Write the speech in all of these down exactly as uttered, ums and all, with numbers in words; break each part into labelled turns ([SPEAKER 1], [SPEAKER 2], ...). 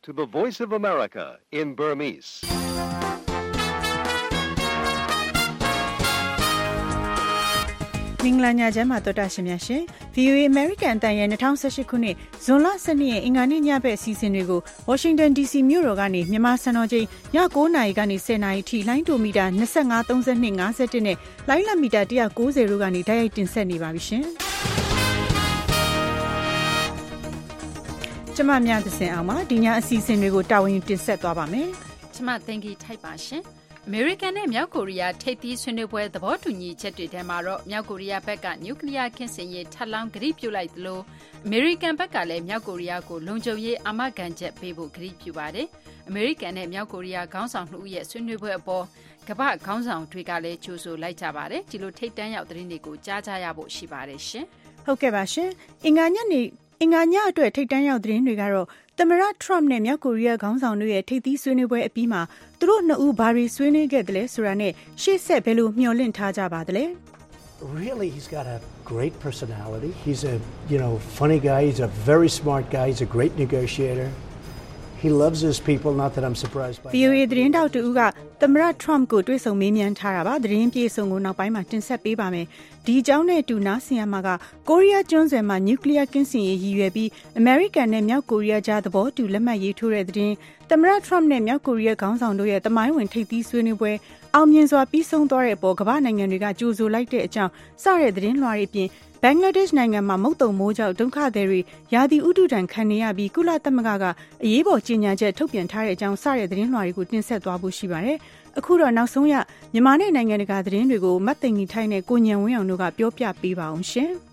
[SPEAKER 1] to the Voice of America in Burmese.
[SPEAKER 2] ။မင်္ဂလာညချမ်းပါတော်တာရှင်များရှင် ဗွီအိုအေ American အတန်ရဲ့၂၀၁၈ခုနှစ်ဇွန်လ၁၂ရက်အင်္ဂါနေ့ညဘက်အစီအစဉ်တွေကို Washington ဒီ စီ မြို့တော်ကနေမြန်မာစံတော်ချိန်ည၉နာရီကနေ၁၀နာရီထိလိုင်းတိုမီတာ၂၅ ၃၂ ၅၁နဲ့လိုင်းလမီတာ၁၉၀တို့ကနေတိုက်ရိုက်တင်ဆက်နေပါပြီရှင်။ကျမများသစင်အောင်ပါဒီညအစီအစဉ်တွေကိုတာဝန်တင်ဆက်သွားပါမယ်
[SPEAKER 3] ။ကျမသင်္ကီထိုက်ပါရှင်။အမေရိကန်နဲ့မြောက်ကိုရီးယားထိပ်သီးဆွေးနွေးပွဲသဘောတူညီချက်တွေထဲမှာတော့မြောက်ကိုရီးယားဘက်ကနျူကလ িয়ার ကင်းစင်ရေးထပ်လောင်းကတိပြုလိုက်သလိုအမေရိကန်ဘက်ကလည်းမြောက်ကိုရီးယားကိုလုံခြုံရေးအာမခံချက်ပေးဖို့ကတိပြုပါတယ်။အမေရိကန်နဲ့မြောက်ကိုရီးယားခေါင်းဆောင်နှစ်ဦးရဲ့ဆွေးနွေးပွဲအပေါ်ကမ္ဘာခေါင်းဆောင်တွေကလည်းကြိုဆိုလိုက်ကြပါတယ်။ဒီလိုထိပ်တန်းရောက်သတင်းတွေကိုကြားကြရဖို့ရှိပါတယ်ရှင်
[SPEAKER 2] ။ဟုတ်ကဲ့ပါရှင်။အင်္ဂါညနေအင်္ဂါညအတွက်ထိပ်တန်းရောက်သတင်းတွေကတော့သမ္မတ Trump နဲ့မြောက်ကိုရီးယားခေါင်းဆောင်တို့ရဲ့ထိပ်သီးဆွေးနွေးပွဲအပြီးမှာသူတို့နှစ်ဦးဘာတွေဆွေးနွေးခဲ့တယ်လဲဆိုတာနဲ့ရှေ့ဆက်ဘယ်လိုမျှော်လင့်ထားကြပါသလဲ
[SPEAKER 4] Really, he's got a great personality. He's a, you know, funny guy. He's a very smart guy. He's a great negotiator. He loves his people, not that I'm surprised by.
[SPEAKER 2] ဗွီအိုအေ သတင်းတောက်တူကသမ္မတ Trump ကိုတွေ့ဆုံမေးမြန်းထားတာပါသတင်းပြေဆုံးကိုနောက်ပိုင်းမှာတင်ဆက်ပေးပါမယ်ဒီအကြောင်းနဲ့တူနားဆင်ရမှာကကိုရီးယားကျွန်းဆွယ်မှာနျူကလ িয়ার ကင်းစင်ရေးရည်ရွယ်ပြီးအမေရိကန်နဲ့မြောက်ကိုရီးယားကြားသဘောတူလက်မှတ်ရေးထိုးတဲ့သတင်းသမ္မတ Trump နဲ့မြောက်ကိုရီးယားခေါင်းဆောင်တို့ရဲ့တမိုင်းဝင်ထိပ်သီးဆွေးနွေးပွဲအောင်မြင်စွာပြီးဆုံးသွားတဲ့အပေါ်ကမ္ဘာနိုင်ငံတွေကကြိုဆိုလိုက်တဲ့အကြောင်းစတဲ့သတင်းလွှာတွေပြင်ဘင်္ဂလားဒေ့ရှ်နိုင်ငံမှာမုတ်တုံမိုးကြောင့်ဒုက္ခသည်တွေရာသီဥတုဒဏ်ခံနေရပြီးကုလသမဂ္ဂကအရေးပေါ်ကြေညာချက်ထုတ်ပြန်ထားတဲ့အကြောင်းစတဲ့သတင်းလွှာတွေကိုတင်ဆက်သွားဖို့ရှိပါတယ်။အခုတော့နောက်ဆုံးရမြန်မာနဲ့နိုင်ငံတကာသတင်းတွေကိုမတ်သိင်ကြီးထိုင်းနဲ့ကိုညံဝင်းအောင်တို့ကပြောပြပေးပါအောင်ရှင်။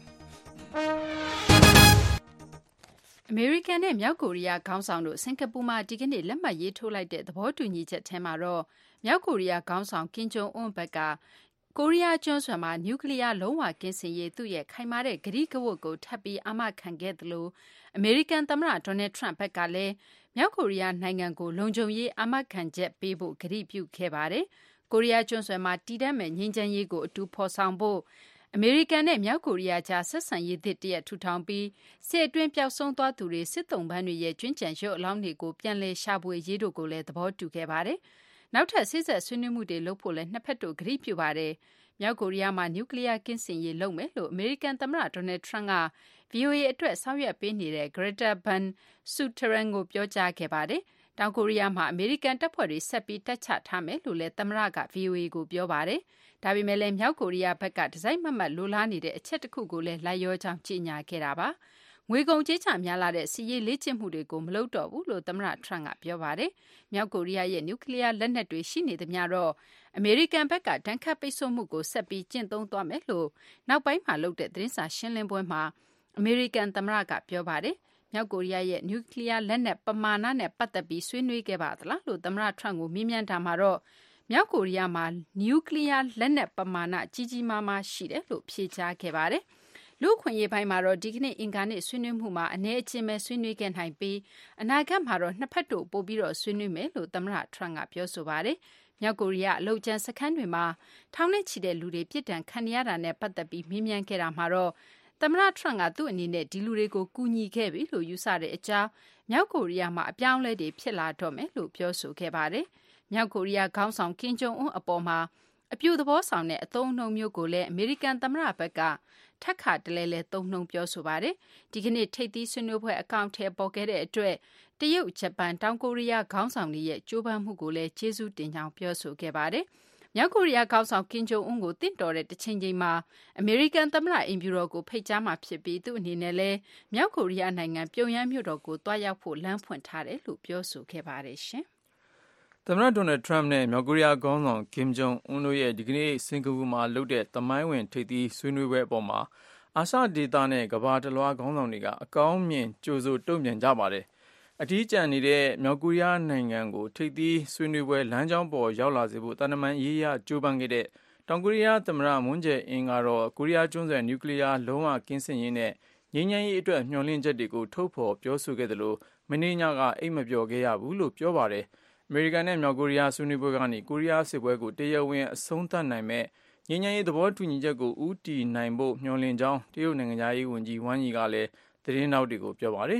[SPEAKER 3] အမေရိကန်နဲ့မြောက်ကိုရီးယားခေါင်းဆောင်တို့စင်ကာပူမှာဒီကနေ့လက်မှတ်ရေးထိုးလိုက်တဲ့သဘောတူညီချက်ထဲမှာတော့မြောက်ကိုရီးယားခေါင်းဆောင်ကင်ဂျုံအွန်းဘက်ကကိုရီးယားကျွန်းဆွယ်မှာနျူကလ িয়ার လုံးဝကင်းစင်ရေးသူ့ရဲ့ခိုင်မာတဲ့ကတိကဝတ်ကိုထပ်ပြီးအာမခံခဲ့သလိုအမေရိကန်သမ္မတဒေါ်နယ်ထရန့်ဘက်ကလည်းမြောက်ကိုရီးယားနိုင်ငံကိုလုံခြုံရေးအာမခံချက်ပေးဖို့ကတိပြုခဲ့ပါတယ်။ကိုရီးယားကျွန်းဆွယ်မှာတည်တံ့မဲ့ငြိမ်းချမ်းရေးကိုအတူဖော်ဆောင်ဖို့အမေရိကန်နဲ့မြောက်ကိုရီးယားကြားဆက်ဆံရေးသစ်တရက်ထူထောင်ပြီးစစ်အတွင်းပျောက်ဆုံးသွားသူတွေစစ်တုံးပန်းတွေရဲ့ကျွမ်းကျန်ရုပ်အလောင်းတွေကိုပြန်လည်ရှာဖွေရေးတို့ကိုလည်းသဘောတူခဲ့ပါတယ်။နောက်ထပ်စစ်ဆက်ဆွေးနွေးမှုတွေလုပ်ဖို့လည်းနှစ်ဖက်တို့ကတိပြုပါတယ်။မြောက်ကိုရီးယားမှာနျူကလ িয়ার ကင်းစင်ရေးလုပ်မယ်လို့အမေရိကန်သမ္မတဒေါ်နယ်ထရန့်က ဗွီအိုအေ အတွက်ဆောင်ရွက်ပေးနေတဲ့ Greta Van Susteren ကိုပြောကြားခဲ့ပါတယ်။တောင်ကိုရီးယားမှာအမေရိကန်တပ်ဖွဲ့တွေဆက်ပြီးတပ်ချထားမယ်လို့လည်းသမ္မတက ဗွီအိုအေကိုပြောပါတယ်။ဒါပေမဲ့လည်းမြောက်ကိုရီးယားဘက်ကတစိုက်မတ်မတ်လိုလားနေတဲ့အချက်တစ်ခုကိုလည်းလိုက်ရောကြောင်းကြေညာခဲ့တာပါ။ငွေကုန်ကြေးချများလာတဲ့စီးရေးလေ့ကျင့်မှုတွေကိုမလုပ်တော့ဘူးလို့သမ္မတထရန့်ကပြောပါတယ်။မြောက်ကိုရီးယားရဲ့နျူကလ িয়ার လက်နက်တွေရှိနေသမျှတော့အမေရိကန်ဘက်ကဒဏ်ခတ်ပိတ်ဆို့မှုကိုဆက်ပြီးကျင့်သုံးသွားမယ်လို့နောက်ပိုင်းမှာလုပ်တဲ့သတင်းစာရှင်းလင်းပွဲမှာအမေရိကန်သမ္မတကပြောပါတယ်။မြောက်ကိုရီးယားရဲ့နျူကလ িয়ার လက်နက်ပမာဏနဲ့ပတ်သက်ပြီးဆွေးနွေးခဲ့ပါသလားလို့သမ္မတထရန့်ကိုမေးမြန်းတာမှာတော့မြောက်ကိုရီးယားမှာနျူကလ িয়ার လက်နက်ပမာဏကြီးကြီးမားမားရှိတယ်လို့ဖြေကြားခဲ့ပါတယ်။လူ့အခွင့်အရေးပိုင်းမှာတော့ဒီကနေ့အင်္ဂါနေ့ဆွေးနွေးမှုမှာအနေအချင်းပဲဆွေးနွေးခဲ့နိုင်ပြီးအနာဂတ်မှာတော့နှစ်ဖက်တို့ပို့ပြီးတော့ဆွေးနွေးမယ်လို့သမ္မတထရန့်ကပြောဆိုပါတယ်။မြောက်ကိုရီးယားအလုံခြံစခန်းတွေမှာထောင်နဲ့ချီတဲ့လူတွေပြစ်ဒဏ်ခံရတာနဲ့ပတ်သက်ပြီးမေးမြန်းခဲ့တာမှာတော့သမ္မတထရန့်ကသူ့အနေနဲ့ဒီလူတွေကိုကူညီခဲ့ပြီလို့ယူဆတဲ့အကြောင်းမြောက်ကိုရီးယားမှာအပြောင်းအလဲတွေဖြစ်လာတော့မယ်လို့ပြောဆိုခဲ့ပါတယ်။မြောက်ကိုရီးယားခေါင်းဆောင်ကင်ဂျုံအွန်းအပေါ်မှာအပြုသဘောဆောင်တဲ့အသုံးအနှုန်းမျိုးကိုလည်းအမေရိကန်သမ္မတဘက်ကထပ်ခါတလဲလဲသုံးနှုန်းပြောဆိုပါတယ်။ဒီကနေ့ထိပ်သီးဆွေးနွေးပွဲအကောင့်ထဲပေါ်ခဲ့တဲ့အတွက်တရုတ်ဂျပန်တောင်ကိုရီးယားခေါင်းဆောင်တွေရဲ့ကြိုးပမ်းမှုကိုလည်းကျေးဇူးတင်ကြောင်းပြောဆိုခဲ့ပါတယ်။မြောက်ကိုရီးယားခေါင်းဆောင်ကင်ဂျုံအွန်းကိုတင့်တော်တဲ့တစ်ချိန်ချိန်မှာအမေရိကန်သမ္မတအိမ်ဖြူတော်ကိုဖိတ်ကြားမှာဖြစ်ပြီးသူ့အနေနဲ့လည်းမြောက်ကိုရီးယားနိုင်ငံပြုံယမ်းမြို့တော်ကိုတွားရောက်ဖို့လမ်းဖွင့်ထားတယ်လို့ပြောဆိုခဲ့ပါတယ်ရှင်
[SPEAKER 5] ။သမ္မတဒေါ်နယ်ထရန့်နဲ့မြောက်ကိုရီးယားခေါင်းဆောင်ကင်ဂျုံအွန်းတို့ရဲ့ဒီကနေ့စင်ကာပူမှာလုပ်တဲ့သမိုင်းဝင်ထိပ်သီးဆွေးနွေးပွဲအပေါ်မှာအာရှဒေသနဲ့ကမ္ဘာတလွှားခေါင်းဆောင်တွေကအကောင်းမြင်ကြိုဆိုတုံ့ပြန်ကြပါတယ်။အထီးကျန်နေတဲ့မြောက်ကိုရီးယားနိုင်ငံကိုထိပ်သီးဆွေးနွေးပွဲလမ်းကြောင်းပေါ်ရောက်လာစေဖို့တန်တမန်ရေးရကြိုးပမ်းခဲ့တဲ့တောင်ကိုရီးယားသမ္မတမွန်းဂျယ်အင်ကတော့ကိုရီးယားကျွန်းဆွယ်နျူကလ িয়ার လုံးဝကင်းစင်ရေးနဲ့ငြိမ်းချမ်းရေးအတွက်မျှော်လင့်ချက်တွေကိုထုတ်ဖော်ပြောဆိုခဲ့တယ်လို့မနေ့ညကအိတ်မပြောခဲ့ရဘူးလို့ပြောပါတယ်။အမေရိကန်နဲ့မြောက်ကိုရီးယားဆွေးနွေးပွဲကနေကိုရီးယားစစ်ပွဲကိုတရားဝင်အဆုံးသတ်နိုင်မဲ့ငြိမ်းချမ်းရေးသဘောတူညီချက်ကိုဦးတည်နိုင်ဖို့မျှော်လင့်ကြောင်းတရုတ်နိုင်ငံသားရေးဝန်ကြီးဝမ်ယီကလည်းသတင်းထောက်တွေကိုပြောပါတယ်။ ဂျ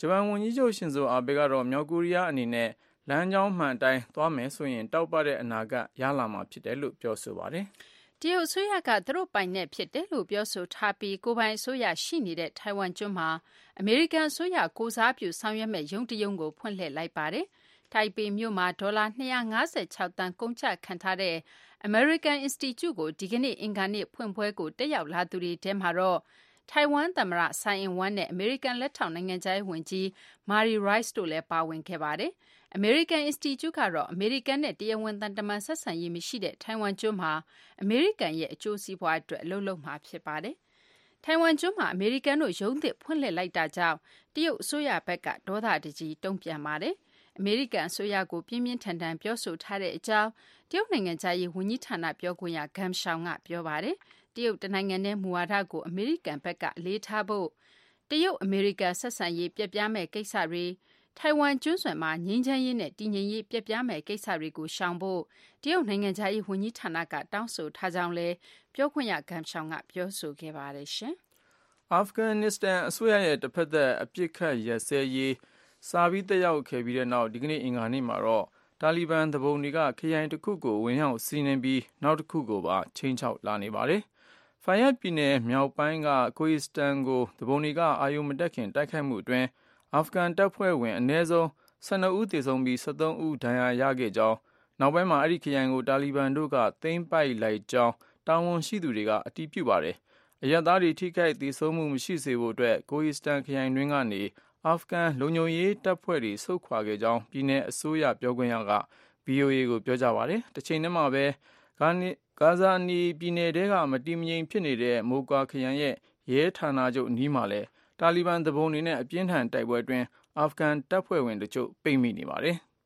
[SPEAKER 5] ဂျပန်ဝန်ကြီးချုပ်ရှင်ဇိုအာဘေကတော့မြောက်ကိုရီးယားအနေနဲ့လမ်းကြောင်းမှန်အတိုင်းသွားမယ်ဆိုရင်တောက်ပတဲ့အနာဂတ်ရလာမှာဖြစ်တယ်လို့ပြောဆိုပါတယ်
[SPEAKER 3] ။တရုတ်အစိုးရကသူတို့ပိုင်နဲ့ဖြစ်တယ်လို့ပြောဆိုထားပြီးကိုပိုင်အစိုးရရှိနေတဲ့ထိုင်ဝမ်ကျွန်းမှာအမေရိကန်အစိုးရကိုစားပြုဆောင်ရွက်မဲ့ရုံးတရုံကိုဖွင့်လှစ်လိုက်ပါတယ်။ထိုင်ပေမြို့မှာဒေါ်လာ၂၅၆တန်းကုန်ကျခံထားတဲ့ American Institute ကိုဒီကနေ့အင်္ဂါနေ့ဖွင့်ပွဲကိုတက်ရောက်လာသူတွေထဲမှာတော့ထိုင်ဝမ်သမ္မတဆိုင်အင်ဝမ်နဲ့အမေရိကန်လက်ထောက်နိုင်ငံခြားရေးဝန်ကြီးမာရီရိုက်စ်တို့လည်းပါဝင်ခဲ့ပါတယ်။ American Institute ကတော့အမေရိကန်နဲ့တရားဝင်သံတမန်ဆက်ဆံရေးမရှိတဲ့ထိုင်ဝမ်ကျွန်းမှာအမေရိကန်ရဲ့အကျိုးစီးပွားအတွက်အလုပ်လုပ်မှာဖြစ်ပါတယ်။ထိုင်ဝမ်ကျွန်းမှာအမေရိကန်တို့ရုံးသစ်ဖွင့်လှစ်လိုက်တာကြောင့်တရုတ်အစိုးရဘက်ကဒေါသတကြီးတုံ့ပြန်ပါတယ်။အမေရိကန်အစိုးရကိုပြင်းပြင်းထန်ထန်ပြောဆိုထားတဲ့အကြောင်းတရုတ်နိုင်ငံခြားရေးဝန်ကြီးဌာနပြောခွင့်ရဂမ်ရှောင်ကပြောပါတယ်။တရုတ်တနိုင်ငံနဲ့မူဝါဒကိုအမေရိကန်ဘက်ကအလေးထားဖို့တရုတ်အမေရိကန်ဆက်ဆံရေးပြက်ပြားမဲ့ကိစ္စတွေထိုင်ဝမ်ကျွန်းဆွယ်မှာငြိမ်းချမ်းရေးနဲ့တည်ငြိမ်ရေးပြက်ပြားမဲ့ကိစ္စတွေကိုရှောင်ဖို့တရုတ်နိုင်ငံခြားရေးဝန်ကြီးဌာနကတောင်းဆိုထားကြောင်းလည်းပြောခွင့်ရဂမ်ရှောင်ကပြောဆိုခဲ့ပါတယ်ရှင်
[SPEAKER 5] ။အာဖဂန်နစ္စတန်အစိုးရရဲ့တစ်ဖက်သက်အပစ်ခတ်ရပ်စဲရေးစာပြီးတက်ရောက်ခဲ့ပြီးတဲ့နောက်ဒီကနေ့အင်္ဂါနေ့မှာတော့တာလီဘန်တဘုံတွေကခရိုင်တစ်ခုကိုဝင်ရောက်စီးနင်းပြီးနောက်တစ်ခုကိုပါချိန်ချောက်လာနေပါတယ်။ဖိုင်ယတ်ပြည်နယ်မြောက်ပိုင်းကကိုရီစတန်ကိုတဘုံတွေကအာယုံမတက်ခင်တိုက်ခိုက်မှုအတွင်းအာဖဂန်တပ်ဖွဲ့ဝင်အနည်းဆုံး၁၂ဦးသေဆုံးပြီး၁၃ဦးဒဏ်ရာရခဲ့ကြောင်းနောက်ပိုင်းမှာအဲ့ဒီခရိုင်ကိုတာလီဘန်တို့ကသိမ်းပိုက်လိုက်ကြောင်းတာဝန်ရှိသူတွေကအတည်ပြုပါတယ်။အရပ်သားတွေထိခိုက်သေဆုံးမှုမရှိစေဖို့အတွက်ကိုရီစတန်ခရိုင်တွင်းကနေအာဖဂန်လုံခြုံရေးတပ်ဖွဲ့တွေဆုတ်ခွာခဲ့ကြောင်းပြည်내အစိုးရပြောခွင့်ရက ဗွီအိုအေ ကိုပြောကြားပါတယ်။တစ်ချိန်တည်းမှာပဲဂါဇာနီပြည်နယ်ထဲကမတည်မငြိမ်ဖြစ်နေတဲ့မိုကာခရိုင်ရဲ့ရဲဌာနချုပ်အနီးမှာလည်းတာလီဘန်တဘုံတွေနဲ့အပြင်းထန်တိုက်ပွဲအတွင်းအာဖဂန်တပ်ဖွဲ့ဝင်တို့ချို့ပိတ်မိနေပါတယ်။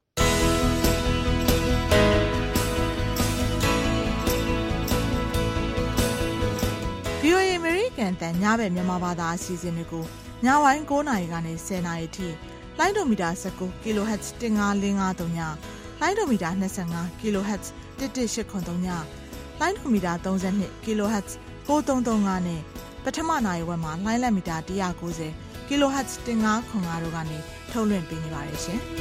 [SPEAKER 6] ဗွီအိုအေ American တန်ညဘက်မြန်မာဘာသာအစီအစဉ်တွေကိုညဝိုင်း၉နာရီကနေ၁၀နာရီထိလိုင်းဒိုမီတာ၁၉ kHz ၁၅၄၅၃ညလိုင်းဒိုမီတာ၂၅ kHz ၁၁၈၇၃ညလိုင်းဒိုမီတာ၃၂ kHz ၉၃၃၅နဲ့ပထမနာရီဝက်မှာလိုင်းလက်မီတာ၁၉၀ kHz ၁၅၇၅တို့ကနေထုတ်လွှင့်ပေးနေပါတယ်ရှင်။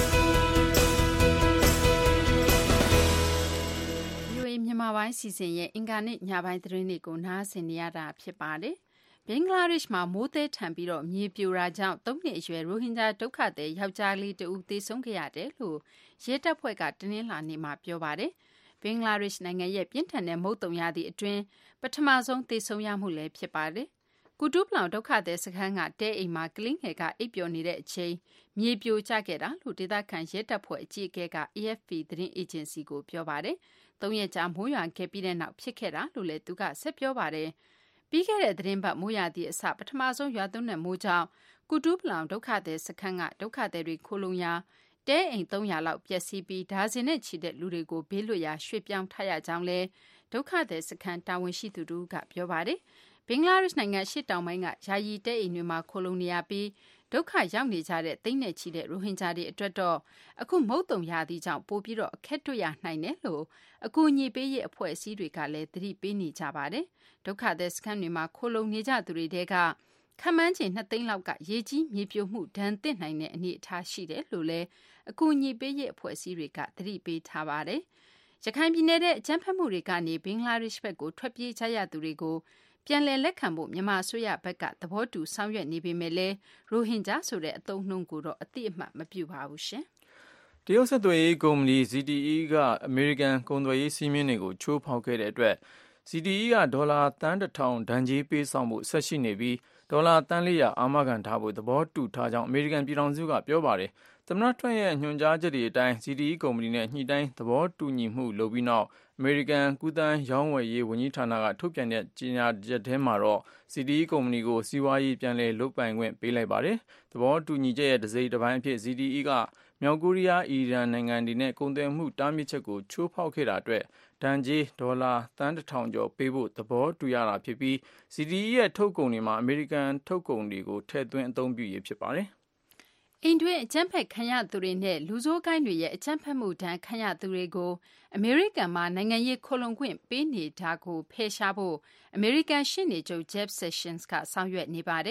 [SPEAKER 3] ဗွီအိုအေမြန်မာပိုင်းစီစဉ်ရဲ့အင်္ဂါနေ့ညပိုင်းသတင်းတွေကိုနားဆင်နေရတာဖြစ်ပါတယ်။ဘင်္ဂလားဒေ့ရှ်မှာမိုးသည်းထန်ပြီးတော့မြေပြိုတာကြောင့်သုံးနှစ်အရွယ်ရိုဟင်ဂျာဒုက္ခသည်ယောက်ျားလေးတဦးသေဆုံးခဲ့ရတယ်လို့ရဲတပ်ဖွဲ့ကတနင်္လာနေ့မှာပြောပါတယ်။ဘင်္ဂလားဒေ့ရှ်နိုင်ငံရဲ့ပြင်းထန်တဲ့မုတ်တုံရာသီအတွင်းပထမဆုံးသေဆုံးရမှုလည်းဖြစ်ပါတယ်။ကူတူးပလောင်ဒုက္ခသည်စခန်းကတဲအိမ်မှာကလေးငယ်ကအိပ်ပျော်နေတဲ့အချိန်မြေပြိုကျခဲ့တာလို့ဒေသခံရဲတပ်ဖွဲ့အကြီးအကဲက အေအက်ဖ်ပီ သတင်းအေဂျင်စီကိုပြောပါတယ်။သုံးရက်ကြာမိုးရွာခဲ့ပြီးတဲ့နောက်ဖြစ်ခဲ့တာလို့လည်းသူကဆက်ပြောပါတယ်။ပြီးခဲ့တဲ့သတင်းပတ်မိုးရာသီအစပထမဆုံးရွာသွန်းတဲ့မိုးကြောင့်ကူတူးပလောင်ဒုက္ခသည်စခန်းကဒုက္ခသည်တွေခိုလုံရာတဲအိမ်သုံးရာလောက်ပျက်စီးပြီးဒါဇင်နဲ့ချီတဲ့လူတွေကိုဘေးလွတ်ရာရွှေ့ပြောင်းထားရကြောင်းလဲဒုက္ခသည်စခန်းတာဝန်ရှိသူတို့ကပြောပါတယ်။ဘင်္ဂလားဒေ့ရှ်နိုင်ငံရှေ့တောင်ပိုင်းကယာယီတဲအိမ်တွေမှာခိုလုံနေရပြီးဒုက္ခရောက်နေကြတဲ့သိန်းနဲ့ချီတဲ့ရိုဟင်ဂျာတွေအတွက်တော့အခုမုတ်တုံရာသီကြောင့်ပိုပြီးတော့အခက်တွေ့ရနိုင်တယ်လို့အကူအညီပေးရေးအဖွဲ့အစည်းတွေကလည်းသတိပေးနေကြပါတယ်။ဒုက္ခသည်စခန်းတွေမှာခိုလုံနေကြသူတွေတဲကခန့်မှန်းချေနှစ်သိန်းလောက်ကရေကြီးမြေပြိုမှုဒဏ်သင့်နိုင်တဲ့အနေအထားရှိတယ်လို့လည်းအကူအညီပေးရေးအဖွဲ့အစည်းတွေကသတိပေးထားပါတယ်။ရခိုင်ပြည်နယ်တဲ့အကြမ်းဖက်မှုတွေကနေဘင်္ဂလားဒေ့ရှ်ဘက်ကိုထွက်ပြေးကြရသူတွေကိုပြန်လည်လက်ခံဖို့မြန်မာအစိုးရဘက်ကသဘောတူဆောင်ရွက်နေပေမဲ့လည်းရိုဟင်ဂျာဆိုတဲ့အသုံးအနှုန်းကိုတော့အတိအမှတ်မပြုပါဘူးရှင်
[SPEAKER 5] ။တရုတ်ဆက်သွယ်ရေးကုမ္ပဏီ ဇီ တီ အီ ကအမေရိကန်ကုန်သွယ်ရေးစည်းမျဉ်းတွေကိုချိုးဖောက်ခဲ့တဲ့အတွက် ဇီ တီ အီ ကဒေါ်လာသန်းတစ်ထောင်ဒဏ်ကြေးပေးဆောင်ဖို့ဆက်ရှိနေပြီးဒေါ်လာသန်းလေးရာအာမခံထားဖို့သဘောတူထားကြောင်းအမေရိကန်ပြည်ထောင်စုကပြောပါတယ်။သမ္မတထရန့်ရဲ့ညွှန်ကြားချက်တွေအတိုင်း ဇီ တီ အီ ကုမ္ပဏီနဲ့ညှိနှိုင်းသဘောတူညီမှုလုပ်ပြီးနောက်အမေရိကန်ကူးသန်းရောင်းဝယ်ရေးဝန်ကြီးဌာနကထုတ်ပြန်တဲ့ကြေညာချက်ထဲမှာတော့ ဇီ တီ အီ ကုမ္ပဏီကိုစီးပွားရေးပြန်လည်လုပ်ပိုင်ခွင့်ပေးလိုက်ပါတယ်။သဘောတူညီချက်ရဲ့တစ်စိတ်တစ်ပိုင်းအဖြစ် ဇီ တီ အီ ကမြောက်ကိုရီးယား၊အီရန်နိုင်ငံတွေနဲ့ကုန်သွယ်မှုတားမြစ်ချက်ကိုချိုးဖောက်ခဲ့တာအတွက်ဒဏ်ကြေးဒေါ်လာသန်းတစ်ထောင်ကျော်ပေးဖို့သဘောတူရတာဖြစ်ပြီး ဇီ တီ အီ ရဲ့ထုတ်ကုန်တွေမှာအမေရိကန်ထုတ်ကုန်တွေကိုထည့်သွင်းအသုံးပြုရေးဖြစ်ပါတယ်။
[SPEAKER 3] အိမ်တွင်းအကြမ်းဖက်ခံရသူတွေနဲ့လူဆိုးကိုင်းတွေရဲ့အကြမ်းဖက်မှုဒဏ်ခံရသူတွေကိုအမေရိကန်မှာနိုင်ငံရေးခိုလှုံခွင့်ပေးနေတာကိုဖယ်ရှားဖို့အမေရိကန်ရှေ့နေချုပ် Jeff Sessions ကဆောင်ရွက်နေပါတယ်။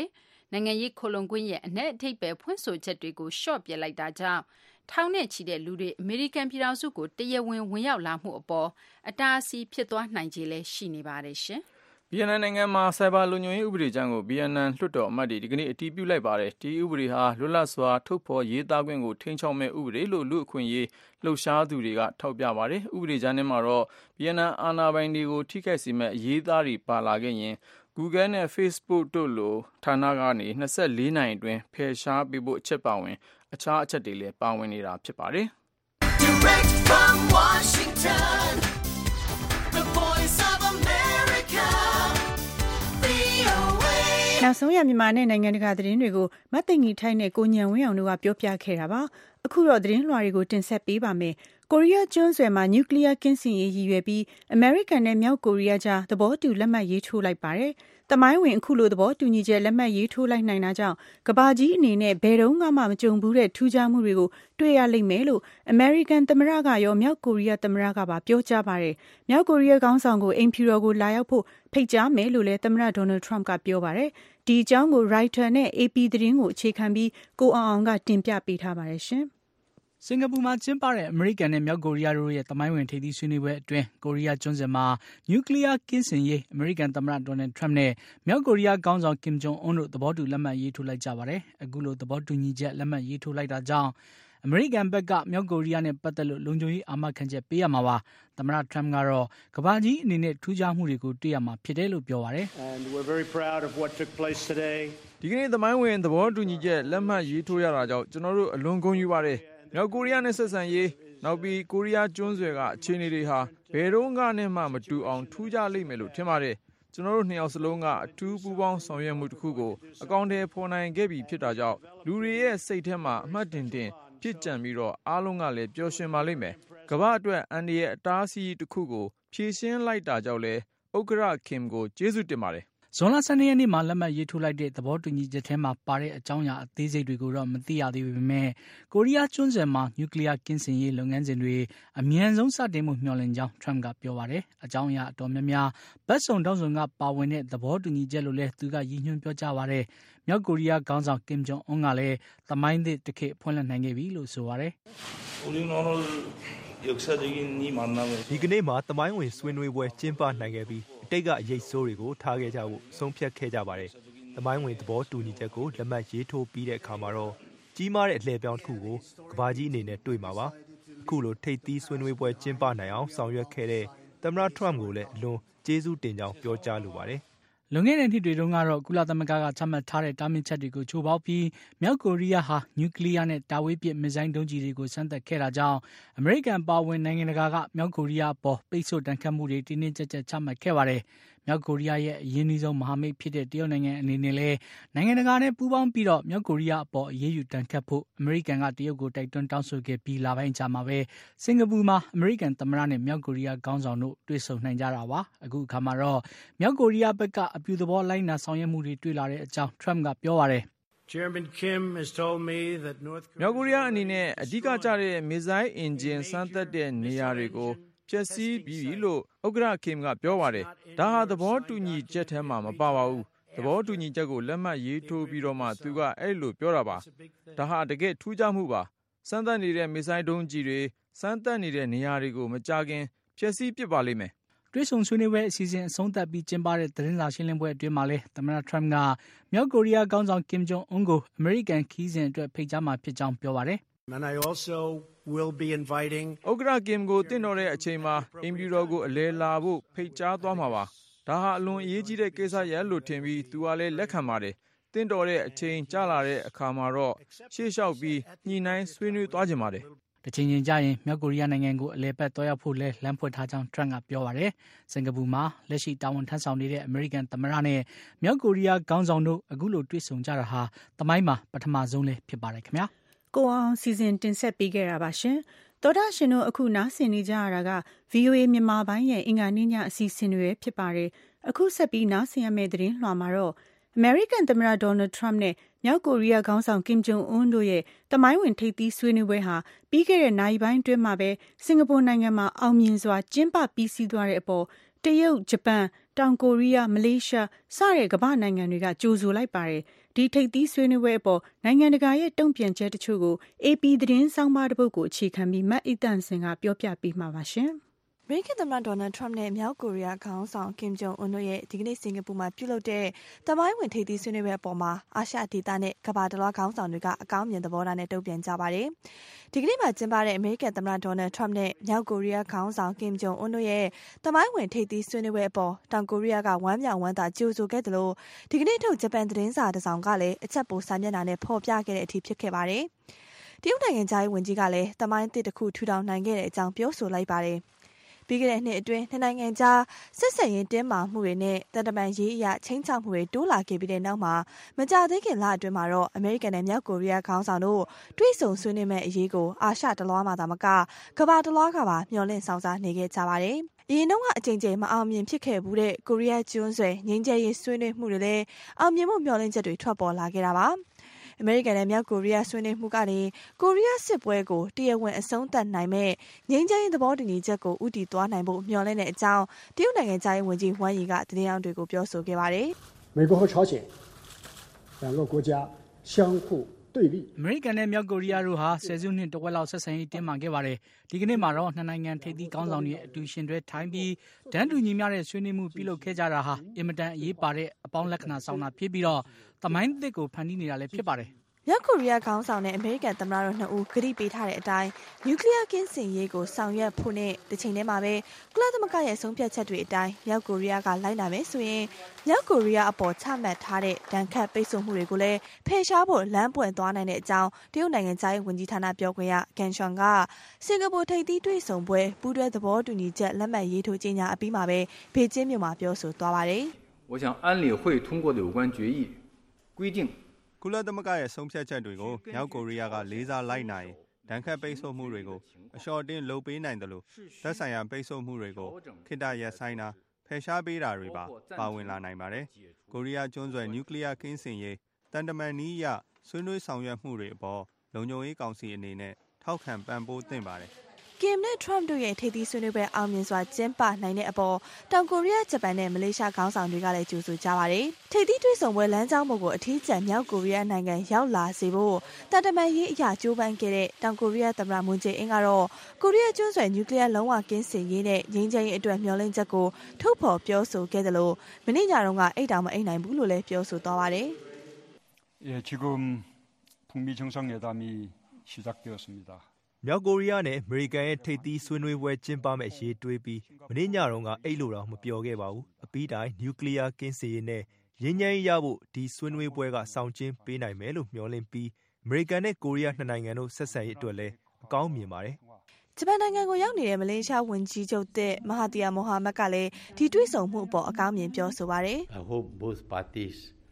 [SPEAKER 3] နိုင်ငံရေးခိုလုံခွင့်ရဲ့အနက်အထိပ်ပဲဖွင့်ဆိုချက်တွေကိုရှော့ပြလိုက်တာကြောင့်ထောင်နဲ့ချီတဲ့လူတွေအမေရိကန်ပြည်ထောင်စုကိုတရားဝင်ဝင်ရောက်လာမှုအပေါ်အတားအဆီးဖြစ်သွားနိုင်ခြေလည်းရှိနေပါတယ်ရှင်။
[SPEAKER 5] ဗီယက်နမ်နိုင်ငံမှာဆိုင်ဘာလုံခြုံရေးဥပဒေကြမ်းကိုဗီယက်နမ်လွှတ်တော်အမတ်တွေဒီကနေ့အတည်ပြုလိုက်ပါတယ်။ဒီဥပဒေဟာလွတ်လပ်စွာထုတ်ဖော်ရေးသားခွင့်ကိုထိန်းချုပ်မဲ့ဥပဒေလို့လူ့အခွင့်အရေးလှုပ်ရှားသူတွေကထောက်ပြပါတယ်။ဥပဒေကြမ်းထဲမှာတော့ဗီယက်နမ်အာဏာပိုင်တွေကိုထိခိုက်စေမဲ့အရေးသားတွေပါလာခဲ့ရင် Google နဲ့ Facebook တို့လိုဌာနကနေနှစ်ဆယ့်လေးနာရီအတွင်းဖယ်ရှားပေးဖို့အချက်ပါဝင်အခြားအချက်တွေလည်းပါဝင်နေတာဖြစ်ပါတယ်။
[SPEAKER 7] Direct from Washington, the voice of America,
[SPEAKER 2] နောက်ဆုံးရမြန်မာနဲ့နိုင်ငံတကာသတင်းတွေကိုမတ်သိငီထိုက်နဲ့ကိုညံဝင်းအောင်တို့ကပြောပြခဲ့တာပါအခုတော့သတင်းလွှာတွေကိုတင်ဆက်ပေးပါမယ်ကိုရီးယားကျွန်းဆွယ်မှာနျူကလ িয়ার ကင်းစင်ရေးရည်ရွယ်ပြီးအမေရိကန်နဲ့မြောက်ကိုရီးယားကြားသဘောတူလက်မှတ်ရေးထိုးလိုက်ပါတယ်တမိုင်းဝင်အခုလိုသဘောတူညီချက်လက်မှတ်ရေးထိုးလိုက်နိုင်တာကြောင့်ကဘာကြီးအနေနဲ့ဘယ်တော့မှမကြုံဘူးတဲ့ထူးခြားမှုတွေကိုတွေ့ရလိမ့်မယ်လို့အမေရိကန်သမ္မတကရောမြောက်ကိုရီးယားသမ္မတကပါပြောကြားပါတယ်မြောက်ကိုရီးယားခေါင်းဆောင်ကိုအိမ်ဖြူတော်ကိုလာရောက်ဖို့ဖိတ်ကြားမယ်လို့လည်းသမ္မတဒေါ်နယ်ထရမ့်ကပြောပါတယ်ဒီအကြောင်းကို Reuters နဲ့ အေပီ သတင်းကိုအခြေခံပြီးကိုအောင်အောင်ကတင်ပြပေးထားပါတယ်ရှင်
[SPEAKER 8] စင်ကာပူမှာကျင်းပတဲ့အမေရိကန်နဲ့မြောက်ကိုရီးယားတို့ရဲ့သမိုင်းဝင်ထိပ်သီးဆွေးနွေးပွဲအတွင်းကိုရီးယားကျွန်းဆွယ်မှာနျူကလ িয়ার ကင်းစင်ရေးအမေရိကန်သမ္မတဒေါ်နယ်ထရမ့်နဲ့မြောက်ကိုရီးယားခေါင်းဆောင်ကင်ဂျုံအွန်းတို့သဘောတူလက်မှတ်ရေးထိုးလိုက်ကြပါတယ်။အခုလိုသဘောတူညီချက်လက်မှတ်ရေးထိုးလိုက်တာကြောင့်အမေရိကန်ဘက်ကမြောက်ကိုရီးယားနဲ့ပတ်သက်လို့လုံခြုံရေးအာမခံချက်ပေးရမှာပါ။သမ္မတထရမ့်ကတော့ကမ္ဘာကြီးအနေနဲ့ထူးခြားမှုတွေကိုတွေ့ရမှာဖြစ်တယ်လို့ပြောပါတယ်
[SPEAKER 5] ။ဒီကနေ့သမိုင်းဝင်သဘောတူညီချက်လက်မှတ်ရေးထိုးရတာကြောင့်ကျွန်တော်တို့အလွန်ဂုဏ်ယူပါတယ်။မြောက်ကိုရီးယားနဲ့ဆက်ဆံရေးနောက်ပြီးကိုရီးယားကျွန်းဆွယ်ကအခြေအနေတွေဟာဘယ်တော့မှမမတူအောင်ထူးခြားလိမ့်မယ်လို့ထင်ပါတယ်။ကျွန်တော်တို့နှစ်ယောက်စလုံးကအထူးပူးပေါင်းဆောင်ရွက်မှုတစ်ခုကိုအကောင့်ထဲဖော်နိုင်ခဲ့ပြီဖြစ်တာကြောင့်လူတွေရဲ့စိတ်ထဲမှာအမှတ်တင်တင်ဖြစ်ကြံပြီးတော့အားလုံးကလည်းပျော်ရွှင်ပါလိမ့်မယ်။ကမ္ဘာအတွက်အန်ဒီရဲ့အတားအဆီးတစ်ခုကိုဖြေရှင်းလိုက်တာကြောင့်လည်းဥက္ကရာခင်ကိုကျေးဇူးတင်ပါတယ်။
[SPEAKER 8] ဇွန်လဆယ်နှစ်ရက်နေ့မှာလက်မှတ်ရေးထိုးလိုက်တဲ့သဘောတူညီချက်ထဲမှာပါတဲ့အကြောင်းအရာအသေးစိတ်တွေကိုတော့မသိရသေးပေမဲ့ကိုရီးယားကျွန်းဆွယ်မှာနျူကလ িয়ার ကင်းစင်ရေးလုပ်ငန်းစဉ်တွေအမြန်ဆုံးစတင်မှုမျှော်လင့်ကြောင်းထရမ့်ကပြောပါတယ်။အကြောင်းအရာအတော်များများဘက်စုံတောင်းစုံကပါဝင်တဲ့သဘောတူညီချက်လို့လည်းသူကရည်ညွှန်းပြောကြားပါတယ်။မြောက်ကိုရီးယားခေါင်းဆောင်ကင်ဂျုံအွန်းကလည်းသမိုင်းသစ်တစ်ခေတ်ဖွင့်လှစ်နိုင်ခဲ့ပြီလို့ဆိုပါတယ်
[SPEAKER 9] ။ဒီကနေ့မှာသမိုင်းဝင်ဆွေးနွေးပွဲကျင်းပနိုင်ခဲ့ပြီးအတိတ်ကအရေးဆိုးတွေကိုထားခဲ့ကြဖို့ဆုံးဖြတ်ခဲ့ကြပါတယ်။သမိုင်းဝင်သဘောတူညီချက်ကိုလက်မှတ်ရေးထိုးပြီးတဲ့အခါမှာတော့ကြီးမားတဲ့အလှည့်ပြောင်းတစ်ခုကိုကမ္ဘာကြီးအနေနဲ့တွေ့မှာပါ။အခုလိုထိပ်သီးဆွေးနွေးပွဲကျင်းပနိုင်အောင်ဆောင်ရွက်ခဲ့တဲ့သမ္မတထရမ့်ကိုလည်းအလွန်ကျေးဇူးတင်ကြောင်းပြောကြားလိုပါတယ်။
[SPEAKER 8] လွန်ခဲ့တဲ့နှစ်တွေတုန်းကတော့ကုလသမဂ္ဂကချမှတ်ထားတဲ့တားမြစ်ချက်တွေကိုချိုးဖောက်ပြီးမြောက်ကိုရီးယားဟာနျူကလ িয়ার နဲ့တာဝေးပစ်မစ်ဇိုင်းဒုံးကျည်တွေကိုစမ်းသပ်ခဲ့တာကြောင့်အမေရိကန်ပါဝင်နိုင်ငံတကာကမြောက်ကိုရီးယားအပေါ်ပိတ်ဆို့တန်ခတ်မှုတွေတင်းတင်းကြပ်ကြပ်ချမှတ်ခဲ့ပါတယ်။မြောက်ကိုရီးယားရဲ့အရင်းနှီးဆုံးမဟာမိတ်ဖြစ်တဲ့တရုတ်နိုင်ငံအနေနဲ့လည်းနိုင်ငံတကာနဲ့ပူးပေါင်းပြီးတော့မြောက်ကိုရီးယားအပေါ်အရေးယူတန်ခတ်ဖို့အမေရိကန်ကတရုတ်ကိုတိုက်တွန်းတောင်းဆိုခဲ့ပြီးလပိုင်းကြာမှာပဲစင်ကာပူမှာအမေရိကန်သမ္မတနဲ့မြောက်ကိုရီးယားခေါင်းဆောင်တို့တွေ့ဆုံနိုင်ကြတာပါ။အခုအခါမှာတော့မြောက်ကိုရီးယားဘက်ကအပြုသဘောလိုက်နာဆောင်ရွက်မှုတွေတွေ့လာတဲ့အကြောင်းထရမ့်ကပြောပါတယ်။
[SPEAKER 4] Chairman Kim has told me that North Korea
[SPEAKER 5] မြောက်ကိုရီးယားအနေနဲ့အဓိကကျတဲ့မစ်ဇိုင်းအင်ဂျင်စမ်းသပ်တဲ့နေရာတွေကိုဖျက်ဆီးပြီးလို့ဥက္ကရာခင်ကပြောပါတယ်။ဒါဟာသဘောတူညီချက်ထဲမှာမပါပါဘူး။သဘောတူညီချက်ကိုလက်မှတ်ရေးထိုးပြီးတော့မှသူကအဲ့လိုပြောတာပါ။ဒါဟာတကယ်ထူးခြားမှုပါ။စမ်းသပ်နေတဲ့မစ်ဇိုင်းဒုံးကြီးတွေစမ်းသပ်နေတဲ့နေရာတွေကိုမကြခင်ဖျက်ဆီးပစ်ပါလိမ့်မယ်
[SPEAKER 8] ။တွေ့ဆုံဆွေးနွေးပွဲအစီအစဉ်အဆုံးသတ်ပြီးကျင်းပတဲ့သတင်းစာရှင်းလင်းပွဲအတွင်းမှာလည်းသမ္မတထရမ့်ကမြောက်ကိုရီးယားခေါင်းဆောင်ကင်ဂျုံအွန်းကိုအမေရိကန်ခီးစဉ်အတွက်ဖိတ်ကြားမှာဖြစ်ကြောင်းပြောပါတယ်။
[SPEAKER 4] And I also will be inviting
[SPEAKER 5] ဥက္ကရာကင်ကိုတင့်တော်တဲ့အချိန်မှာအင်ဖြူတော်ကိုအလဲလာဖို့ဖိတ်ကြားသွားမှာပါ။ဒါဟာအလွန်အရေးကြီးတဲ့ကိစ္စရပ်လို့ထင်ပြီးသူကလည်းလက်ခံပါတယ်။တင့်တော်တဲ့အချိန်ကြာလာတဲ့အခါမှာတော့ရှေ့လျှောက်ပြီးညှိနှိုင်းဆွေးနွေးသွားကြပါတယ်
[SPEAKER 8] ။တစ်ချိန်ချင်းကြာရင်မြောက်ကိုရီးယားနိုင်ငံကိုအလဲပတ်သွားရောက်ဖို့လဲလမ်းဖွင့်ထားကြောင်းထရမ့်ကပြောပါတယ်။စင်ကာပူမှာလက်ရှိတာဝန်ထမ်းဆောင်နေတဲ့အမေရိကန်သမ္မတနဲ့မြောက်ကိုရီးယားခေါင်းဆောင်တို့အခုလိုတွေ့ဆုံကြတာဟာသမိုင်းမှာပထမဆုံးလဲဖြစ်ပါတယ်ခင်ဗျာ
[SPEAKER 2] ။ကိုအောင်စီစဉ်တင်ဆက်ပေးခဲ့တာပါရှင်။သောတာရှင်တို့အခုနားဆင်နေကြရတာက ဗွီအိုအေ မြန်မာပိုင်းရဲ့အင်္ဂါနေ့ညအစီအစဉ်တွေဖြစ်ပါတယ်။အခုဆက်ပြီးနားဆင်ရမယ့်သတင်းလွှာမှာတော့အမေရိကန်သမ္မတဒေါ်နယ်ထရမ့်နဲ့မြောက်ကိုရီးယားခေါင်းဆောင်ကင်ဂျုံအွန်းတို့ရဲ့တမိုင်းဝင်ထိပ်သီးဆွေးနွေးပွဲဟာပြီးခဲ့တဲ့နိုင်ပိုင်းအတွင်းမှာပဲစင်ကာပူနိုင်ငံမှာအောင်မြင်စွာကျင်းပပြီးစီးသွားတဲ့အပေါ်တရုတ်၊ဂျပန်၊တောင်ကိုရီးယား၊မလေးရှားစတဲ့ကမ္ဘာနိုင်ငံတွေကကြိုဆိုလိုက်ပါတယ်။ဒီထိပ်သီးဆွေးနွေးပွဲအပေါ်နိုင်ငံတကာရဲ့တုံ့ပြန်ချက်တချို့ကို အေပီ သတင်းဆောင်းပါးတစ်ပုဒ်ကိုအခြေခံပြီးမတ်အီတန်စင်ကပြောပြပေးမှာပါရှင်။
[SPEAKER 6] အမေရိကန်သမ္မတဒေါ်နယ်ထရမ့်နဲ့မြောက်ကိုရီးယားခေါင်းဆောင်ကင်ဂျုံအွန်းတို့ရဲ့ဒီကနေ့စင်ကာပူမှာပြုလုပ်တဲ့သမိုင်းဝင်ထိပ်သီးဆွေးနွေးပွဲအပေါ်မှာအာရှဒေသနဲ့ကမ္ဘာတလွှားခေါင်းဆောင်တွေကအကောင်းမြင်သဘောထားနဲ့တုံ့ပြန်ကြပါတယ်။ဒီကနေ့မှာကျင်းပတဲ့အမေရိကန်သမ္မတဒေါ်နယ်ထရမ့်နဲ့မြောက်ကိုရီးယားခေါင်းဆောင်ကင်ဂျုံအွန်းတို့ရဲ့သမိုင်းဝင်ထိပ်သီးဆွေးနွေးပွဲအပေါ်တောင်ကိုရီးယားကဝမ်းမြောက်ဝမ်းသာကြိုဆိုခဲ့တယ်လို့ဒီကနေ့ထုတ်ဂျပန်သတင်းစာတစ်စောင်ကလည်းအချက်ပိုစာမျက်နှာနဲ့ဖော်ပြခဲ့တဲ့အထိဖြစ်ခဲ့ပါတယ်။တရုတ်နိုင်ငံသားရေးဝန်ကြီးကလည်းသမိုင်းသစ်တစ်ခုထူထောင်နိုင်ခဲ့တဲ့အကြောင်းပြောဆိုလိုက်ပါတယ်။ပြီးခဲ့တဲ့နှစ်အတွင်းနှစ်နိုင်ငံကြားဆက်ဆံရေးတင်းမာမှုတွေနဲ့တန်တမန်ရေးအရချင်းချောက်မှုတွေတိုးလာခဲ့ပြီးတဲ့နောက်မှာမကြာသေးခင်လအတွင်းမှာတော့အမေရိကန်နဲ့မြောက်ကိုရီးယားခေါင်းဆောင်တို့တွေ့ဆုံဆွေးနွေးမဲ့အရေးကိုအာရှတလွှားမှာသာမကကမ္ဘာတလွှားကပါမျှော်လင့်ဆောင်စားနေခဲ့ကြပါတယ်။အရင်တော့ကအကြိမ်ကြိမ်မအောင်မြင်ဖြစ်ခဲ့ဘူးတဲ့ကိုရီးယားကျွန်းဆွယ်ငြိမ်းချမ်းရေးဆွေးနွေးမှုတွေလည်းအောင်မြင်မှုမျှော်လင့်ချက်တွေထွက်ပေါ်လာခဲ့တာပါ။အမေရိကန်နဲ့မြောက်ကိုရီးယားဆွေးနွေးမှုကနေကိုရီးယားစစ်ပွဲကိုတရားဝင်အဆုံးသတ်နိုင်မဲ့ငြိမ်းချမ်းရေးသဘောတူညီချက်ကိုဥတီသွားနိုင်ဖို့မျှော်လင့်တဲ့အကြောင်းတရုတ်နိုင်ငံသားရေးဝန်ကြီးဝမ်ယီကသတင်းအောင်တွေကိုပြောဆိုခဲ့ပါတယ်
[SPEAKER 4] ။美国和朝鲜两个国家相互对立。
[SPEAKER 8] အမေရိကန်နဲ့မြောက်ကိုရီးယားတို့ဟာဆယ်စုနှစ်တဝက်လောက်ဆက်ဆံရေးတင်းမာခဲ့ပါတယ်။ဒီကနေ့မှာတော့နှစ်နိုင်ငံထိပ်သီးခေါင်းဆောင်တွေအတူရှင်တွဲထိုင်ပြီးတန်းတူညီမျှတဲ့ဆွေးနွေးမှုပြုလုပ်ခဲ့ကြတာဟာအင်မတန်အရေးပါတဲ့အပေါင်းလက္ခဏာဆောင်တာဖြစ်ပြီးတော့သမိုင်းသစ်ကိုဖန်တီးနေတာလည်းဖြစ်ပါတယ်
[SPEAKER 6] ။မြောက်ကိုရီးယားခေါင်းဆောင်နဲ့အမေရိကန်သမ္မတတို့နှစ်ဦးကတိပေးထားတဲ့အတိုင်းနျူကလ িয়ার ကင်းစင်ရေးကိုဆောင်ရွက်ဖို့နဲ့တစ်ချိန်တည်းမှာပဲကုလသမဂ္ဂရဲ့ဆုံးဖြတ်ချက်တွေအတိုင်းမြောက်ကိုရီးယားကလိုက်နာမယ်ဆိုရင်မြောက်ကိုရီးယားအပေါ်ချမှတ်ထားတဲ့ဒဏ်ခတ်ပိတ်ဆို့မှုတွေကိုလည်းဖယ်ရှားဖို့လမ်းပွင့်သွားနိုင်တဲ့အကြောင်းတရုတ်နိုင်ငံသားရေးဝန်ကြီးဌာနပြောခွင့်ရကန်ရှွန်ကစင်ကာပူထိပ်သီးတွေ့ဆုံပွဲပူးတွဲသဘောတူညီချက်လက်မှတ်ရေးထိုးကြေညာအပြီးမှာပဲဘေကျင်းမြို့မှာပြောဆိုသွားပါတယ်
[SPEAKER 10] ။我想安理会通过的有关决议规定
[SPEAKER 9] ကုလသမဂ္ဂရဲ့ဆုံးဖြတ်ချက်တွေကိုမြောက်ကိုရီးယားကလေးစားလိုက်နိုင်ဒဏ်ခတ်ပိတ်ဆို့မှုတွေကိုအလျှော့တင်းလုပ်ပေးနိုင်တယ်လို့သက်ဆိုင်ရာပိတ်ဆို့မှုတွေကိုခေတ္တရပ်ဆိုင်းတာဖယ်ရှားပေးတာတွေပါပါဝင်လာနိုင်ပါတယ်။ကိုရီးယားကျွန်းဆွယ်နျူကလ িয়ার ကင်းစင်ရေးတန်တမန်နည်းအရဆွေးနွေးဆောင်ရွက်မှုတွေအပေါ်လုံခြုံရေးကောင်စီအနေနဲ့ထောက်ခံပံ့ပိုးသင့်ပါတယ်။
[SPEAKER 6] ကင်နဲ့ထရမ့်တို့ရဲ့ထိပ်သီးဆွေးနွေးပွဲအောင်မြင်စွာကျင်းပနိုင်တဲ့အပေါ်တောင်ကိုရီးယားဂျပန်နဲ့မလေးရှားခေါင်းဆောင်တွေကလည်းကြိုဆိုကြပါတယ်။ထိပ်သီးတွေ့ဆုံပွဲလမ်းကြောင်းပေါ်ကိုအထီးကျန်မြောက်ကိုရီးယားနိုင်ငံရောက်လာစေဖို့တန်တမန်ရေးအရာကြိုးပမ်းခဲ့တဲ့တောင်ကိုရီးယားသမ္မတမွန်ဂျေအင်းကတော့ကိုရီးယားကျွန်းဆွယ်နျူကလ িয়ার လုံးဝကင်းစင်ရေးနဲ့ငြိမ်းချမ်းရေးအတွက်မျှော်လင့်ချက်ကိုထုတ်ဖော်ပြောဆိုခဲ့တယ်လို့မနေ့ညတုန်းကအိတ်တောင်မအိတ်နိုင်ဘူးလို့လည်းပြောဆိုသွားပါတယ်
[SPEAKER 11] ။예, 지금 북미 정상회담이 시작되었습니다.
[SPEAKER 9] မြောက်ကိုရီးယားနဲ့အမေရိကန်ရဲ့ထိပ်သီးဆွေးနွေးပွဲကျင်းပမဲ့ရေးတွေးပြီးမနေ့ညတုန်းကအိတ်လို့တော့မပြောခဲ့ပါဘူး။အပြီးတိုင်းနျူကလ িয়ার ကင်းစင်ရေးနဲ့ငြိမ်းချမ်းရေးရဖို့ဒီဆွေးနွေးပွဲကဆောင်ကျဉ်ပေးနိုင်မယ်လို့မျှော်လင့်ပြီးအမေရိကန်နဲ့ကိုရီးယားနှစ်နိုင်ငံတို့ဆက်ဆံရေးအတွက်လည်းအကောင်းမြင်ပါတယ်
[SPEAKER 6] ။ဂျပန်နိုင်ငံကိုရောက်နေတဲ့မလေးရှားဝန်ကြီးချုပ်တဲ့မဟာတီယာမိုဟာမက်ကလည်းဒီတွေ့ဆုံမှုအပေါ်အကောင်းမြင်ပြောဆိုပါတယ်
[SPEAKER 12] ။ I hope both parties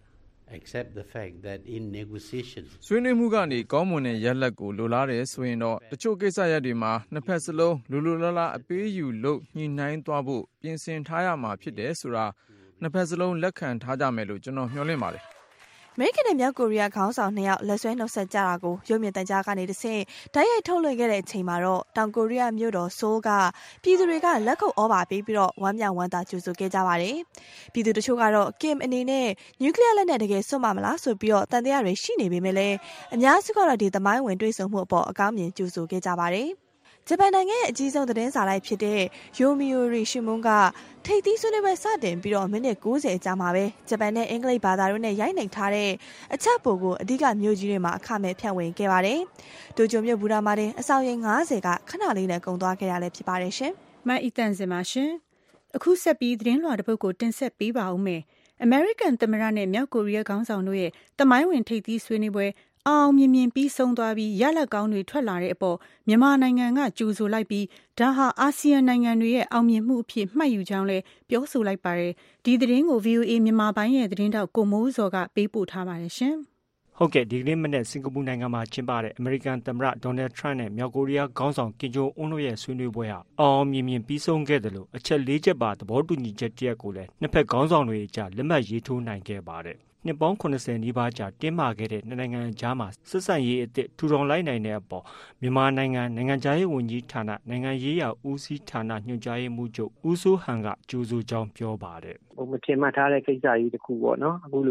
[SPEAKER 12] accept the fact that in negotiations
[SPEAKER 5] ဆွေးနွေးမှုကနေကောင်းမွန်တဲ့ရလဒ်ကိုလိုလားတယ်ဆိုရင်တော့တချို့ကိစ္စရပ်တွေမှာနှစ်ဖက်စလုံးလူလူလားလားအပေးယူလို့ညှိနှိုင်းသွားဖို့ပြင်ဆင်ထားရမှာဖြစ်တယ်ဆိုတာနှစ်ဖက်စလုံးလက်ခံထားကြမယ်လို့ကျွန်တော်မျှော်လင့်ပါတယ်
[SPEAKER 6] အမေရိကန်နဲ့မြောက်ကိုရီးယားခေါင်းဆောင်နှစ်ယောက်လက်ဆွဲနှုတ်ဆက်ကြတာကိုရုပ်မြင်သံကြားကနေတဆင့်တိုက်ရိုက်ထုတ်လွှင့်ခဲ့တဲ့အချိန်မှာတော့တောင်ကိုရီးယားမြို့တော်ဆိုးလ်ကပြည်သူတွေကလက်ခုပ်ဩဘာပေးပြီးတော့ဝမ်းမြောက်ဝမ်းသာကြိုဆိုခဲ့ကြပါတယ်။ပြည်သူတချို့ကတော့ကင်အနေနဲ့နျူကလ িয়ার လက်နက်တကယ်စွန့်မှာမလားဆိုပြီးတော့တန်တရားတွေရှိနေပေမဲ့လည်းအများစုကတော့ဒီသမိုင်းဝင်တွေ့ဆုံမှုအပေါ်အကောင်းမြင်ကြိုဆိုခဲ့ကြပါတယ်။ဂျပန်နိုင်ငံရဲ့အကြီးဆုံးသတင်းစာလိုက်ဖြစ်တဲ့ယိုမီယိုရီရှီမွန်ကထိပ်သီးဆွေးနွေးပွဲစတင်ပြီးတော့မိနစ်၉၀ကြာမှာပဲဂျပန်နဲ့အင်္ဂလိပ်ဘာသာတို့နဲ့ရိုက်နှိပ်ထားတဲ့အချက်ပိုကိုအဓိကမြို့ကြီးတွေမှာအခမဲ့ဖြန့်ဝေခဲ့ပါတယ်။တိုကျိုမြို့ဘူရာမာတင်အဆောင်ရိမ်၅၀ကခဏလေးနဲ့ကုန်သွားခဲ့ရလဲဖြစ်ပါတယ်ရှင်
[SPEAKER 2] ။မအီတန်စင်ပါရှင်။အခုဆက်ပြီးသတင်းလွှာတစ်ပုဒ်ကိုတင်ဆက်ပေးပါဦးမယ်။ အမေရိကန်သမ္မတနဲ့မြောက်ကိုရီးယားခေါင်းဆောင်တို့ရဲ့သမိုင်းဝင်ထိပ်သီးဆွေးနွေးပွဲအောင်မြင်မြင်ပြီးဆုံးသွားပြီးရလဒ်ကောင်းတွေထွက်လာတဲ့အပေါ်မြန်မာနိုင်ငံကကြိုဆိုလိုက်ပြီးဒါဟာအာဆီယံနိုင်ငံတွေရဲ့အောင်မြင်မှုအဖြစ်မှတ်ယူကြောင်းလည်းပြောဆိုလိုက်ပါတယ်။ဒီသတင်းကို ဗီအိုအေ မြန်မာပိုင်းရဲ့သတင်းတောက်ကိုမိုးစောကပေးပို့ထားပါတယ်ရှင်
[SPEAKER 8] ။ဟုတ်ကဲ့ဒီကနေ့မနေ့စင်ကာပူနိုင်ငံမှာကျင်းပတဲ့အမေရိကန်သမ္မတဒေါ်နယ်ထရန့်နဲ့မြောက်ကိုရီးယားခေါင်းဆောင်ကင်ဂျုံအွန်းတို့ရဲ့ဆွေးနွေးပွဲဟာအောင်မြင်မြင်ပြီးဆုံးခဲ့တယ်လို့အချက်လေးချက်ပါသဘောတူညီချက်တရက်ကိုလည်းနှစ်ဖက်ခေါင်းဆောင်တွေကြားလက်မှတ်ရေးထိုးနိုင်ခဲ့ပါတယ်။နှစ်ပေါင်း၇၀နီးပါးကြာတင်းမာခဲ့တဲ့နိုင်ငံကြားမှာဆက်ဆံရေးအသစ်ထူထောင်လိုက်နိုင်တဲ့အပေါ်မြန်မာနိုင်ငံနိုင်ငံခြားရေးဝန်ကြီးဌာနနိုင်ငံရေးရာဦးစီးဌာနညွှန်ကြားရေးမှူးချုပ်ဦးစိုးဟန်ကကြိုးဆိုကြောင်းပြောပါတယ်
[SPEAKER 13] ။ဟိုမထင်မှတ်ထားတဲ့ကိစ္စကြီးတစ်ခုပေါ့နော်။အခုလို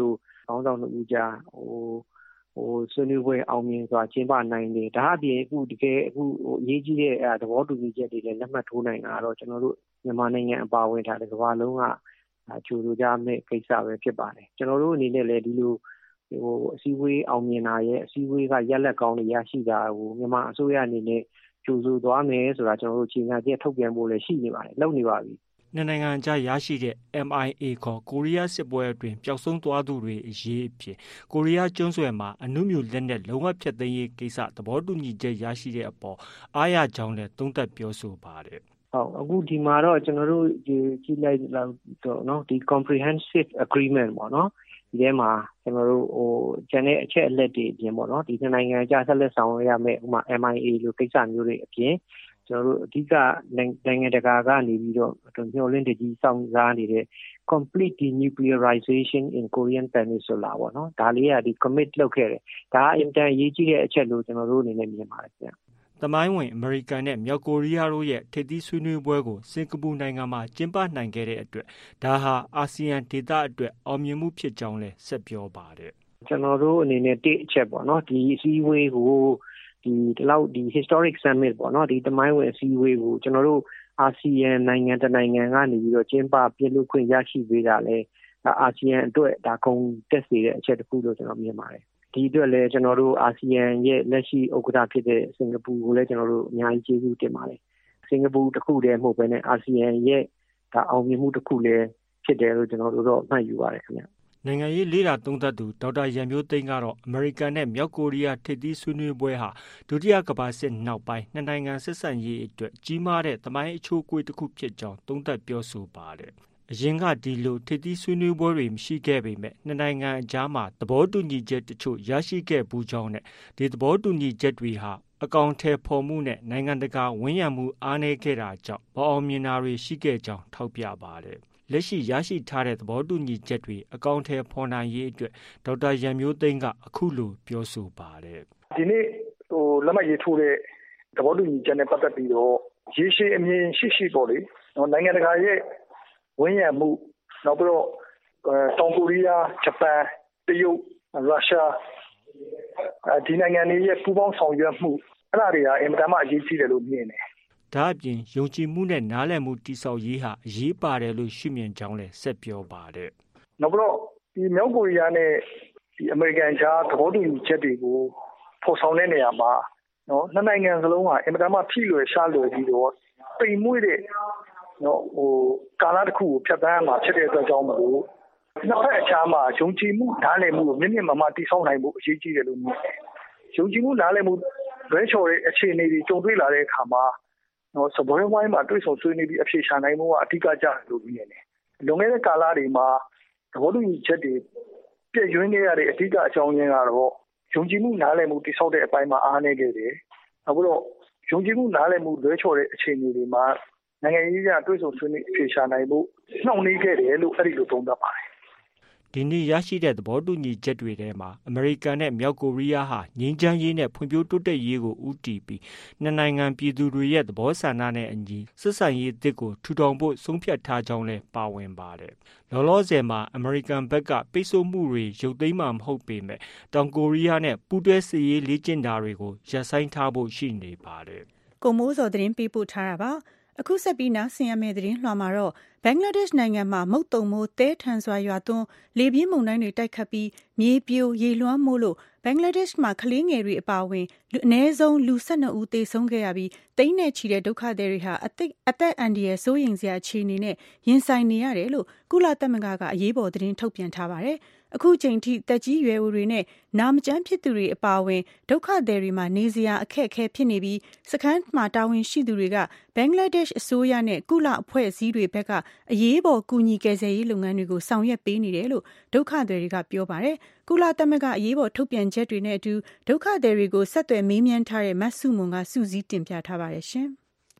[SPEAKER 13] ခေါင်းဆောင်တို့ကြားဟိုဟိုဆွေးနွေးပွဲအောင်မြင်စွာကျင်းပနိုင်တယ်ဒါအပြင်အခုတကယ်အခုဟိုအရေးကြီးတဲ့အဲသဘောတူညီချက်တွေလည်းလက်မှတ်ထိုးနိုင်တာတော့ကျွန်တော်တို့မြန်မာနိုင်ငံအပါအဝင်ထားတဲ့ကမ္ဘာလုံးကကြိုဆိုကြမယ့်ကိစ္စပဲဖြစ်ပါတယ်ကျွန်တော်တို့အနေနဲ့လည်းဒီလိုဟိုအစည်းအဝေးအောင်မြင်တာရဲ့အစည်းအဝေးကရက်လက်ကောင်းတွေရရှိတာဟိုမြန်မာအစိုးရအနေနဲ့ကြိုဆိုသွားမယ်ဆိုတာကျွန်တော်တို့ချိန်ညာချက်ထုတ်ပြန်ဖို့လည်းရှိနေပါတယ်လုပ်နေပါပြီ
[SPEAKER 14] နှစ်နိုင်ငံကြားရရှိတဲ့ M I A ခေါ်ကိုရီးယားစစ်ပွဲအတွင်းပျောက်ဆုံးသွားသူတွေအရေးအဖြစ်ကိုရီးယားကျွန်းဆွယ်မှာအနုမြူလက်နက်လုံးဝဖျက်သိမ်းရေးကိစ္စသဘောတူညီချက်ရရှိတဲ့အပေါ်အားရကြောင်းလည်းသုံးသပ်ပြောဆိုပါတယ်
[SPEAKER 13] ဟုတ်အခုဒီမှာတော့ကျွန်တော်တို့ဒီကြည့်လိုက်တော့เนาะဒီ comprehensive agreement ပေါ့เนาะဒီထဲမှာကျွန်တော်တို့ဟိုကျန်တဲ့အချက်အလက်တွေအပြင်ပေါ့เนาะဒီနိုင်ငံကြားဆက်လက်ဆောင်ရမယ့်ဥပမာ M I A လိုကိစ္စမျိုးတွေအပြင်ကျွန်တော်တို့အဓိကနိုင်ငံတကာကနေပြီးတော့ညှို့လင်းတကြီးစောင့်စားနေတဲ့ complete denuclearization in Korean Peninsula ပေါ့နော်ဒါလေးကဒီ commit လုပ်ခဲ့တယ်ဒါအင်တန်အရေးကြီးတဲ့အချက်လို့ကျွန်တော်တို့အနေနဲ့မြင်ပါတယ်ခင်ဗျ
[SPEAKER 14] သမိုင်းဝင်အမေရိကန်နဲ့မြောက်ကိုရီးယားတို့ရဲ့ထိပ်သီးဆွေးနွေးပွဲကိုစင်ကာပူနိုင်ငံမှာကျင်းပနိုင်ခဲ့တဲ့အတွက်ဒါဟာအာဆီယံဒေသအတွက်အောင်မြင်မှုဖြစ်ကြောင်းလည်းဆက်ပြောပါတယ်
[SPEAKER 13] ကျွန်တော်တို့အနေနဲ့တစ်အချက်ပေါ့နော်ဒီအစည်းအဝေးကိုဒီဒီလောက်ဒီ historic summit ပေါ့နော်ဒီသမိုင်းဝင်အစည်းအဝေးကိုကျွန်တော်တို့အာဆီယံနိုင်ငံတနိုင်ငံကနေပြီးတော့ကျင်းပပြုလုပ်ခွင့်ရရှိပေးတာလဲအာဆီယံအတွက်ဒါကုန်တက်စေတဲ့အချက်တစ်ခုလို့ကျွန်တော်မြင်ပါတယ်ဒီအတွက်လည်းကျွန်တော်တို့အာဆီယံရဲ့လက်ရှိဥက္ကဋ္ဌဖြစ်တဲ့စင်ကာပူကိုလည်းကျွန်တော်တို့အများကြီးကျေးဇူးတင်ပါတယ်စင်ကာပူတစ်ခုတည်းမဟုတ်ဘဲနဲ့အာဆီယံရဲ့ဒါအောင်မြင်မှုတစ်ခုလည်းဖြစ်တယ်လို့ကျွန်တော်တို့တော့မှတ်ယူပါတယ်ခင်ဗျ
[SPEAKER 14] နိုင်ငံရေးလေ့လာသုံးသပ်သူဒေါက်တာရန်မျိုးသိန်းကတော့အမေရိကန်နဲ့မြောက်ကိုရီးယားထိပ်သီးဆွေးနွေးပွဲဟာဒုတိယကမ္ဘာစစ်နောက်ပိုင်းနှစ်နိုင်ငံဆက်ဆံရေးအတွက်ကြီးမားတဲ့သမိုင်းအချိုးအကွေ့တစ်ခုဖြစ်ကြောင်းသုံးသပ်ပြောဆိုပါတယ်။အရင်ကဒီလိုထိပ်သီးဆွေးနွေးပွဲတွေမရှိခဲ့ပေမဲ့နှစ်နိုင်ငံအကြားမှာသဘောတူညီချက်တချို့ရရှိခဲ့ပူးကြောင်းနဲ့ဒီသဘောတူညီချက်တွေဟာအကောင့်ထဲပေါ်မှုနဲ့နိုင်ငံတကာဝန်ရံမှုအားနည်းခဲ့တာကြောင့်မအောင်မြင်တာတွေရှိခဲ့ကြောင်းထောက်ပြပါတယ်။လက်ရှိရရှိထားတဲ့သဘောတူညီချက်တွေအကောင့်ထဲပေါ်နိုင်ရေးအတွက်ဒေါက်တာရန်မျိုးသိန်းကအခုလိုပြောဆိုပါတယ်
[SPEAKER 15] ဒီနေ့ဟိုလက်မှတ်ရေးထိုးတဲ့သဘောတူညီချက်နဲ့ပတ်သက်ပြီးတော့ရေရှည်အမြင်ရှိရှိပေါ့လေနော်နိုင်ငံတကာရဲ့ဝန်ရံမှုနောက်ပြီးတော့တောင်ကိုရီးယားဂျပန်တရုတ်ရုရှားဒီနိုင်ငံတွေရဲ့ပူးပေါင်းဆောင်ရွက်မှုအဲ့ဒါတွေကအင်မတန်မှအရေးကြီးတယ်လို့မြင်တယ်
[SPEAKER 14] ဒါအပြင်ယုံကြည်မှုနဲ့နားလည်မှုတည်ဆောက်ရေးဟာအရေးပါတယ်လို့ရှုမြင်ကြောင်းလည်းဆက်ပြောပါတယ်
[SPEAKER 15] ။နောက်ပြီးတော့ဒီမြောက်ကိုရီးယားနဲ့ဒီအမေရိကန်ကြားသဘောတူညီချက်တွေကိုဖော်ဆောင်တဲ့နေရာမှာနော်နှစ်နိုင်ငံစလုံးကအင်မတန်မှဖိလွယ်ရှားလွယ်ပြီးတော့ပိန်မွေ့တဲ့နော်ဟိုကာလတစ်ခုကိုဖြတ်သန်းရမှာဖြစ်တဲ့အတွက်ကြောင့်မလို့နှစ်ဖက်အခြားမှာယုံကြည်မှုနားလည်မှုကိုမြင့်မြင့်မားမားတည်ဆောက်နိုင်ဖို့အရေးကြီးတယ်လို့မြင်တယ်။ယုံကြည်မှုနားလည်မှုလွဲချော်တဲ့အခြေအနေတွေကြုံတွေ့လာတဲ့အခါမှာနော်စပွဲဝိုင်းမှာတွေ့ဆုံဆွေးနွေးပြီးအဖြေရှာနိုင်မှုကအဓိကကျတယ်လို့မြင်တယ်။လွန်ခဲ့တဲ့ကာလတွေမှာသဘောတူညီချက်တွေပြည့်ရွှင်းခဲ့ရတဲ့အဓိကအကြောင်းရင်းကတော့ယုံကြည်မှုနားလည်မှုတိဆောက်တဲ့အပိုင်းမှာအားနည်းခဲ့တယ်။နောက်ပြီးတော့ယုံကြည်မှုနားလည်မှုလွဲချော်တဲ့အခြေအနေတွေမှာနိုင်ငံရေးအရတွေ့ဆုံဆွေးနွေးအဖြေရှာနိုင်ဖို့နှောင့်နှေးခဲ့တယ်လို့အဲ့ဒီလိုသုံးသပ်ပါတယ်
[SPEAKER 14] ဒီနေ့ရရှိတဲ့သဘောတူညီချက်တွေထဲမှာအမေရိကန်နဲ့မြောက်ကိုရီးယားဟာငြိမ်းချမ်းရေးနဲ့ဖွံ့ဖြိုးတိုးတက်ရေးကိုဦးတည်ပြီးနှစ်နိုင်ငံပြည်သူတွေရဲ့သဘောဆန္ဒနဲ့အညီဆက်ဆံရေးအသစ်ကိုထူထောင်ဖို့ဆုံးဖြတ်ထားကြောင်းလည်းပါဝင်ပါတယ်။လောလောဆယ်မှာအမေရိကန်ဘက်ကပိတ်ဆို့မှုတွေရုပ်သိမ်းမှာမဟုတ်ပေမဲ့တောင်ကိုရီးယားနဲ့ပူးတွဲစစ်ရေးလေ့ကျင့်တာတွေကိုရပ်ဆိုင်းထားဖို့ရှိနေပါတယ်
[SPEAKER 2] ။ကိုမိုးစောသတင်းပေးပို့ထားတာပါ။အခုဆက်ပြီးနားဆင်ရမယ့်သတင်းလွှာမှာတော့ဘင်္ဂလားဒေ့ရှ်နိုင်ငံမှာမုတ်တုံမိုးတဲထန်စွာရွာသွန်းလေပြင်းမုန်တိုင်းတွေတိုက်ခတ်ပြီးမြေပြိုရေလွှမ်းမိုးလို့ဘင်္ဂလားဒေ့ရှ်မှာကလေးငယ်တွေအပါအဝင်အနည်းဆုံးလူ၁၂ဦးသေဆုံးခဲ့ရပြီးတိန်းနဲ့ချီတဲ့ဒုက္ခသည်တွေဟာအသက်အသက်အန္တရာယ်စိုးရိမ်စရာအခြေအနေနဲ့ရင်ဆိုင်နေရတယ်လို့ကုလသမဂ္ဂကအရေးပေါ်သတင်းထုတ်ပြန်ထားပါတယ်။အခုချိန်ထိတက်ကြီးရွယ်အိုတွေနဲ့နာမကျန်းဖြစ်သူတွေအပါအဝင်ဒုက္ခသည်တွေမှာနေစရာအခက်အခဲဖြစ်နေပြီးစခန်းမှာတာဝန်ရှိသူတွေကဘင်္ဂလားဒေ့ရှ်အစိုးရနဲ့ကုလအဖွဲ့အစည်းတွေဘက်ကအရေးပေါ်ကူညီကယ်ဆယ်ရေးလုပ်ငန်းတွေကိုဆောင်ရွက်ပေးနေတယ်လို့ဒုက္ခသည်တွေကပြောပါတယ်။ကုလသမဂ္ဂအရေးပေါ်ထုတ်ပြန်ချက်တွေနဲ့အတူဒုက္ခသည်တွေကိုဆက်သွယ်မေးမြန်းထားတဲ့မတ်စုမွန်ကစုစည်းတင်ပြထားပါတယ်ရှင်။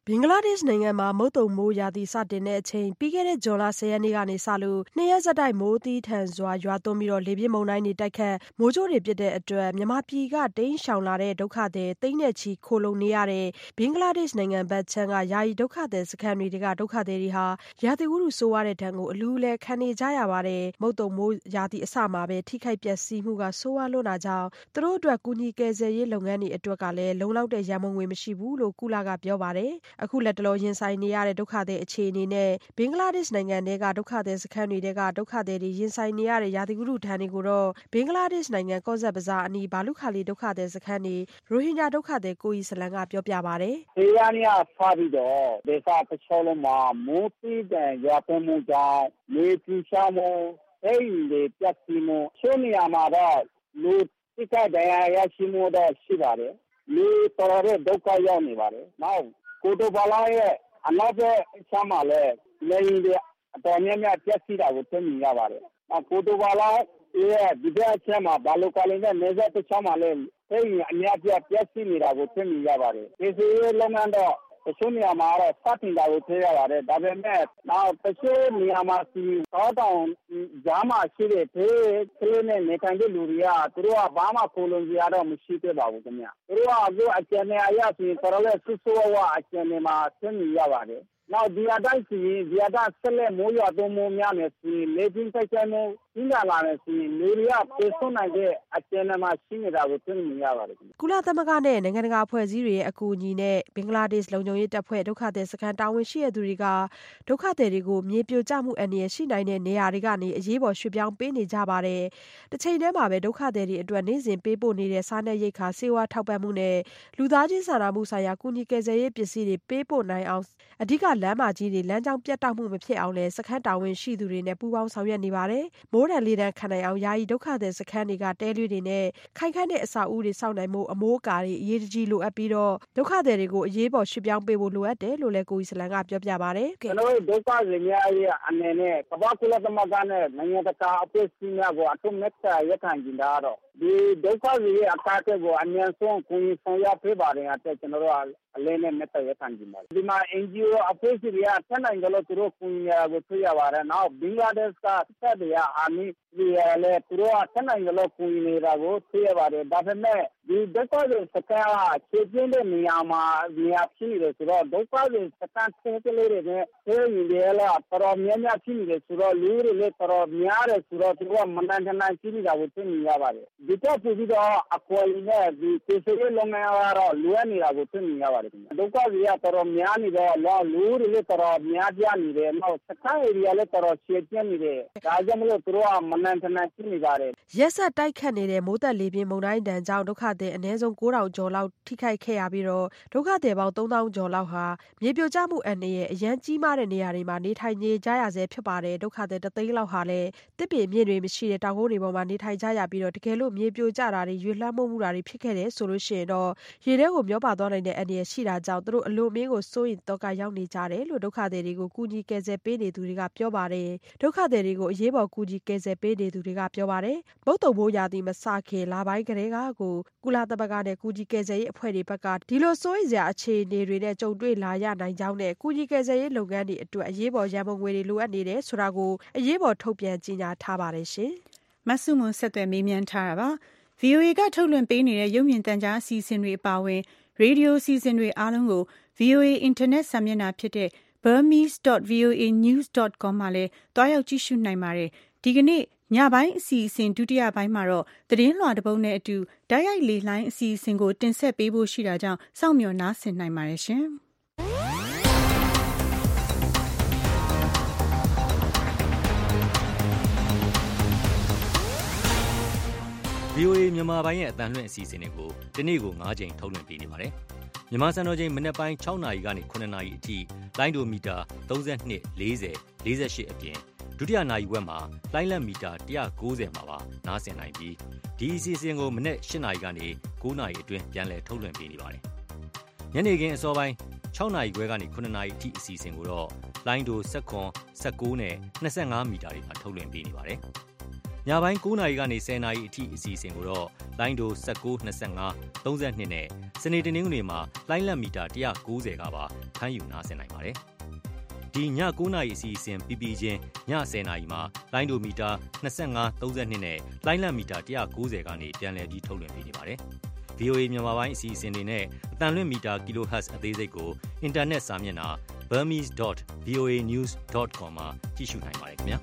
[SPEAKER 16] ဘင်္ဂလားဒေ့ရှ်နိုင်ငံမှာမုတ်တုံမိုးရာသီစတင်တဲ့အချိန်ပြီးခဲ့တဲ့ဇွန်လဆယ်ရက်နေ့ကနေစလို့နှစ်ရက်ဆက်တိုက်မိုးသီးထန်စွာရွာသွန်းပြီးတော့လေပြင်းမုန်တိုင်းတွေတိုက်ခတ်မိုးကြိုးတွေပစ်တဲ့အတွက်မြန်မာပြည်ကတိမ်းရှောင်လာတဲ့ဒုက္ခသည်သိန်းနဲ့ချီခိုလုံနေရတဲ့ဘင်္ဂလားဒေ့ရှ်နိုင်ငံဘက်ခြမ်းကယာယီဒုက္ခသည်စခန်းတွေကဒုက္ခသည်တွေဟာရာသီဥတုဆိုးဝါးတဲ့ဒဏ်ကိုအလူးလဲခံနေကြရပါတယ်မုတ်တုံမိုးရာသီအစမှာပဲထိခိုက်ပျက်စီးမှုကဆိုးဝါးလွန်းတာကြောင့်သူတို့အတွက်ကူညီကယ်ဆယ်ရေးလုပ်ငန်းတွေအတွက်ကလည်းလုံလောက်တဲ့ရန်ပုံငွေမရှိဘူးလို့ကုလကပြောပါတယ်အခုလက်တလောရင်ဆိုင်နေရတဲ့ဒုက္ခသည်အခြေအနေနဲ့ဘင်္ဂလားဒေ့ရှ်နိုင်ငံတွေကဒုက္ခသည်စခန်းတွေကဒုက္ခသည်တွေရင်ဆိုင်နေရတဲ့ရာသီဥတုဒဏ်တွေကိုတော့ဘင်္ဂလားဒေ့ရှ်နိုင်ငံကော့ဇက်ဘဇာအနီးဘာလုခါလီဒုက္ခသည်စခန်းတွေရိုဟင်ဂျာဒုက္ခသည်ကိုကြီးစလန်ကပြောပြပါတယ်
[SPEAKER 17] ။ဒီရန်ရဖာပြီးတော့ဒေသတစ်လျှောက်လုံးမှာမိုးပြီးတဲ့ရွာသွန်းမှုကြောင့်လေပြင်းရှားမှုအိမ်တွေပြတ်စီမှုချိုးနေရမှာတော့လူတိကျတရားရရှိမှုတော့ရှိပါတယ်။လူတော်တဲ့ဒုက္ခရောက်နေပါတယ်။နောက်ကိုတိုဘာလာရဲ့အနောက်ဘက်အခြမ်းမှာလည်းလေရင်တွေအတော်များများပြတ်စီတာကိုသိမြင်ရပါတယ်။နောက်ကိုတိုဘာလာရဲ့ဒီဘက်အခြမ်းမှာဘာလို့ကလည်းနေဆက်တစ်ချမ်းမှာလည်းအဲ့ဒီအများပြပြည့်စည်နေတာကိုသိမြင်ရပါတယ်။ဒီစီလုပ်ငန်းတော့တချို့နေရာမှာတော့စတင်တာကိုသိရပါတယ်။ဒါပေမဲ့နောက်တချို့နေရာမှာစီတော့တောင်ဂျာမှာရှိတဲ့ဖေးကလေးနဲ့နေထိုင်တဲ့လူတွေကသူတို့ကဘာမှကိုလုံးကြရတော့မရှိသေးပါဘူးခင်ဗျ။သူတို့ကအခုအကျဉ်းနေအရဆိုရင်တော်လည်းဆူဆူဝါအကျဉ်းနေမှာသိမြင်ရပါတယ်။နောက်ဒီအတိုင်းစီဒီအတိုင်းဆက်လက်မိုးရွာသွန်းမှုများမယ်စီလေပြင်းတိုက်ခတ်မှုကြီးလာလာမယ်စီလူတွေကပြေဆုံးနိုင်တဲ့အကျဉ်းမှာရှိနေတာကိုသိမြင်ရပါတယ်
[SPEAKER 16] ။ကုလသမဂ္ဂနဲ့နိုင်ငံတကာအဖွဲ့အစည်းတွေရဲ့အကူအညီနဲ့ဘင်္ဂလားဒေ့ရှ်လုံခြုံရေးတပ်ဖွဲ့ဒုက္ခသည်စခန်းတာဝန်ရှိတဲ့သူတွေကဒုက္ခသည်တွေကိုမြေပြိုကျမှုအန္တရာယ်ရှိနိုင်တဲ့နေရာတွေကနေအရေးပေါ်ရွှေ့ပြောင်းပေးနေကြပါတယ်။တစ်ချိန်တည်းမှာပဲဒုက္ခသည်တွေအတွက်နေ့စဉ်ပေးပို့နေတဲ့စားနပ်ရိက္ခာဆေးဝါးထောက်ပံ့မှုနဲ့လူသားချင်းစာနာမှုဆိုင်ရာကူညီကယ်ဆယ်ရေးပစ္စည်းတွေပေးပို့နိုင်အောင်အဓိကလမ်းမကြီးတွေလမ်းကြောင်းပြတ်တောက်မှုမဖြစ်အောင်လဲစခန်းတာဝန်ရှိသူတွေနဲ့ပူးပေါင်းဆောင်ရွက်နေပါတယ်။မိုးတံလေးတန်းခံနိုင်အောင်ယာယီဒုက္ခသည်စခန်းတွေကတဲလွေတွေနဲ့ခိုင်ခန့်တဲ့အဆောက်အဦတွေစောင့်နိုင်မှုအမိုးအကာတွေအရေးတကြီးလိုအပ်ပြီးတော့ဒုက္ခသည်တွေကိုအရေးပေါ်ရွှေ့ပြောင်းပေးဖို့လိုအပ်တယ်လို့လည်းကိုကြီးစလန်ကပြောပြပါတယ်
[SPEAKER 17] ။ကျွန်တော်တို့ဒုက္ခသည်များရဲ့အနေနဲ့ကမ္ဘာကုလသမဂ္ဂနဲ့နိုင်ငံတကာအဖွဲ့အစည်းများကိုအထူးမြတ်ရခံကြတာတော့ဒီဒုက္ခသည်ရဲ့အခါအကိုအမြန်ဆုံးကူညီဆောင်ရွက်ပေးပါတယ်အဲ့ကျွန်တော်တို့အလေးနဲ့မြတ်ရခံကြပါတယ်ဒီမှာ N G O အဖွဲ့အစည်းတွေကထပ်နိုင်ကြလို့သူတို့ကူညီရကိုတွေ့ရပါတယ်နောက်ဘင်္ဂလားဒေ့ရှ်ကဆက်တရားအာမီဒီရလေသူတို့ထပ်နိုင်ကြလို့ကူညီနေတာကိုတွေ့ရပါတယ်ဒါပေမဲ့ဒီဒုက္ခသည်စခန်းကခြေကျင်းတဲ့နေရာမှာနေရာဖြစ်နေတယ်ဆိုတော့ဒုက္ခသည်စခန်းထဲကလေးတွေနဲ့ဆေးရည်တွေလည်းတော်များများဖြစ်နေတယ်ဆိုတော့လူတွေလည်းတော်များတယ်ဆိုတော့သူကမနန်တနိုင်ဖြစ်နေတာကိုသိမြင်ရပါတယ်ဒီတော့ပြီးတော့အကွာရင်းနဲ့ဒီသေစေးလုံးငန်းကတော့လူရနေတာကိုသိမြင်ရပါတယ်ဒုက္ခသည်ကတော်များနေတော့လောလူတွေလည်းတော်များပြနေတယ်နောက်စခန်းဧရိယာလည်းတော်ခြေကျင်းနေတယ်ဒါကြောင့်မလို့သူတို့ကမနန်တနိုင်ဖြစ်နေပါတယ်
[SPEAKER 16] ရက်ဆက်တိုက်ခတ်နေတဲ့မိုးသက်လေပြင်းမုန်တိုင်းတန်ကြောင့်ဒုက္ခသည်အနည်းဆုံးကိုးထောင်ကျော်လောက်ထိခိုက်ခဲ့ရပြီးတော့ဒုက္ခသည်ပေါင်းသုံးသောင်းကျော်လောက်ဟာမြေပြိုကျမှုအန္တရာယ်အရန်ကြီးမားတဲ့နေရာတွေမှာနေထိုင်နေကြရဆဲဖြစ်ပါတယ်ဒုက္ခသည်တသိန်းလောက်ဟာလည်းတစ်ပြေမြင့်တွေမရှိတဲ့တောင်ကုန်းတွေပေါ်မှာနေထိုင်ကြရပြီးတော့တကယ်လို့မြေပြိုကျတာတွေရွေ့လန်းမှုတာတွေဖြစ်ခဲ့တယ်ဆိုလို့ရှိရင်တော့ရေထဲကိုမျောပါသွားနိုင်တဲ့အန္တရာယ်ရှိတာကြောင့်သူတို့အလွန်မင်းကိုစိုးရင်တော့ကရောက်နေကြတယ်လို့ဒုက္ခသည်တွေကိုကူညီကယ်ဆယ်ပေးနေသူတွေကပြောပါတယ်ဒုက္ခသည်တွေကိုအရေးပေါ်ကူညီကယ်ဆယ်ပေးနေသူတွေကပြောပါတယ်မုတ်တုံမိုးရာသီမစခင်လပိုင်းကလေးကကိုကုလသမဂ္ဂနဲ့ကူညီကယ်ဆယ်ရေးအဖွဲ့တွေဘက်ကဒီလိုစိုးရိမ်စရာအခြေအနေတွေနဲ့ကြုံတွေ့လာရနိုင်ကြောင်းနဲ့ကူညီကယ်ဆယ်ရေးလုပ်ငန်းတွေအတွက်အရေးပေါ်ရန်ပုံငွေတွေလိုအပ်နေတယ်ဆိုတာကိုအရေးပေါ်ထုတ်ပြန်ကြေညာထားပါတယ်ရှင်
[SPEAKER 2] မဆုမွန်ဆက်သွယ်မေးမြန်းထားတာပါ V O A ကထုတ်လွှင့်ပေးနေတဲ့ရုပ်မြင်သံကြားအစီအစဉ်တွေအပါအဝင်ရေဒီယိုအစီအစဉ်တွေအားလုံးကို V O A အင်တာနက်စာမျက်နှာဖြစ်တဲ့ burmese dot v o a news dot com မှာလည်းတွားရောက်ကြည့်ရှုနိုင်ပါတယ်ဒီကနေ့ညပိုင်းအစီအစဉ်ဒုတိယပိုင်းမှာတော့သတင်းလွှာတစ်ပုဒ်နဲ့အတူတိုက်ရိုက်လေလှိုင်းအစီအစဉ်ကိုတင်ဆက်ပေးဖို့ရှိတာကြောင့်စောင့်မျှော်နားဆင်နိုင်ပါတယ်ရှင်။
[SPEAKER 18] V O A မြန်မာပိုင်းရဲ့အတန်လွှင့်အစီအစဉ်တွေကိုဒီနေ့ကို၅ချိန်ထုတ်လွှင့်ပေးနေပါတယ်။မြန်မာစံတော်ချိန်မနက်ပိုင်း၆နာရီကနေ၇နာရီအထိလိုင်းဒိုမီတာ၃၂ ၄၀ ၄၈အပြင်ဒုတိယနာရီဝက်မှာလိုင်းလက်မီတာ၁၉၀မှာပါနားဆင်နိုင်ပြီးဒီအစီအစဉ်ကိုမနက်၈နာရီကနေ၉နာရီအတွင်းပြန်လည်ထုတ်လွှင့်ပေးနေပါတယ်။ညနေခင်းအစောပိုင်း၆နာရီခွဲကနေ၇နာရီအထိအစီအစဉ်ကိုတော့လိုင်းဒို၁၇ ၁၉နဲ့၂၅မီတာတွေမှာထုတ်လွှင့်ပေးနေပါတယ်။ညပိုင်း၉နာရီကနေ၁၀နာရီအထိအစီအစဉ်ကိုတော့လိုင်းဒို၁၉ ၂၅ ၃၂နဲ့စနေတနင်္ဂနွေမှာလိုင်းလက်မီတာ၁၉၀ကပါဖမ်းယူနားဆင်နိုင်ပါတယ်။ဒီည၉နာရီအစီအစဉ်ပြီးပြီးချင်းည၁၀နာရီမှာလိုင်းဒိုမီတာ၂၅ ၃၂နဲ့လိုင်းလက်မီတာ၁၉၀ကနေပြန်လည်ပြီးထုတ်လွှင့်ပေးနေပါတယ်။ ဗွီအိုအေ မြန်မာပိုင်းအစီအစဉ်တွေနဲ့အတန်လွင့်မီတာ kilohertz အသေးစိတ်ကိုအင်တာနက်စာမျက်နှာ burmese dot voa news dot com မှာကြည့်ရှုနိုင်ပါတယ်ခင်ဗျာ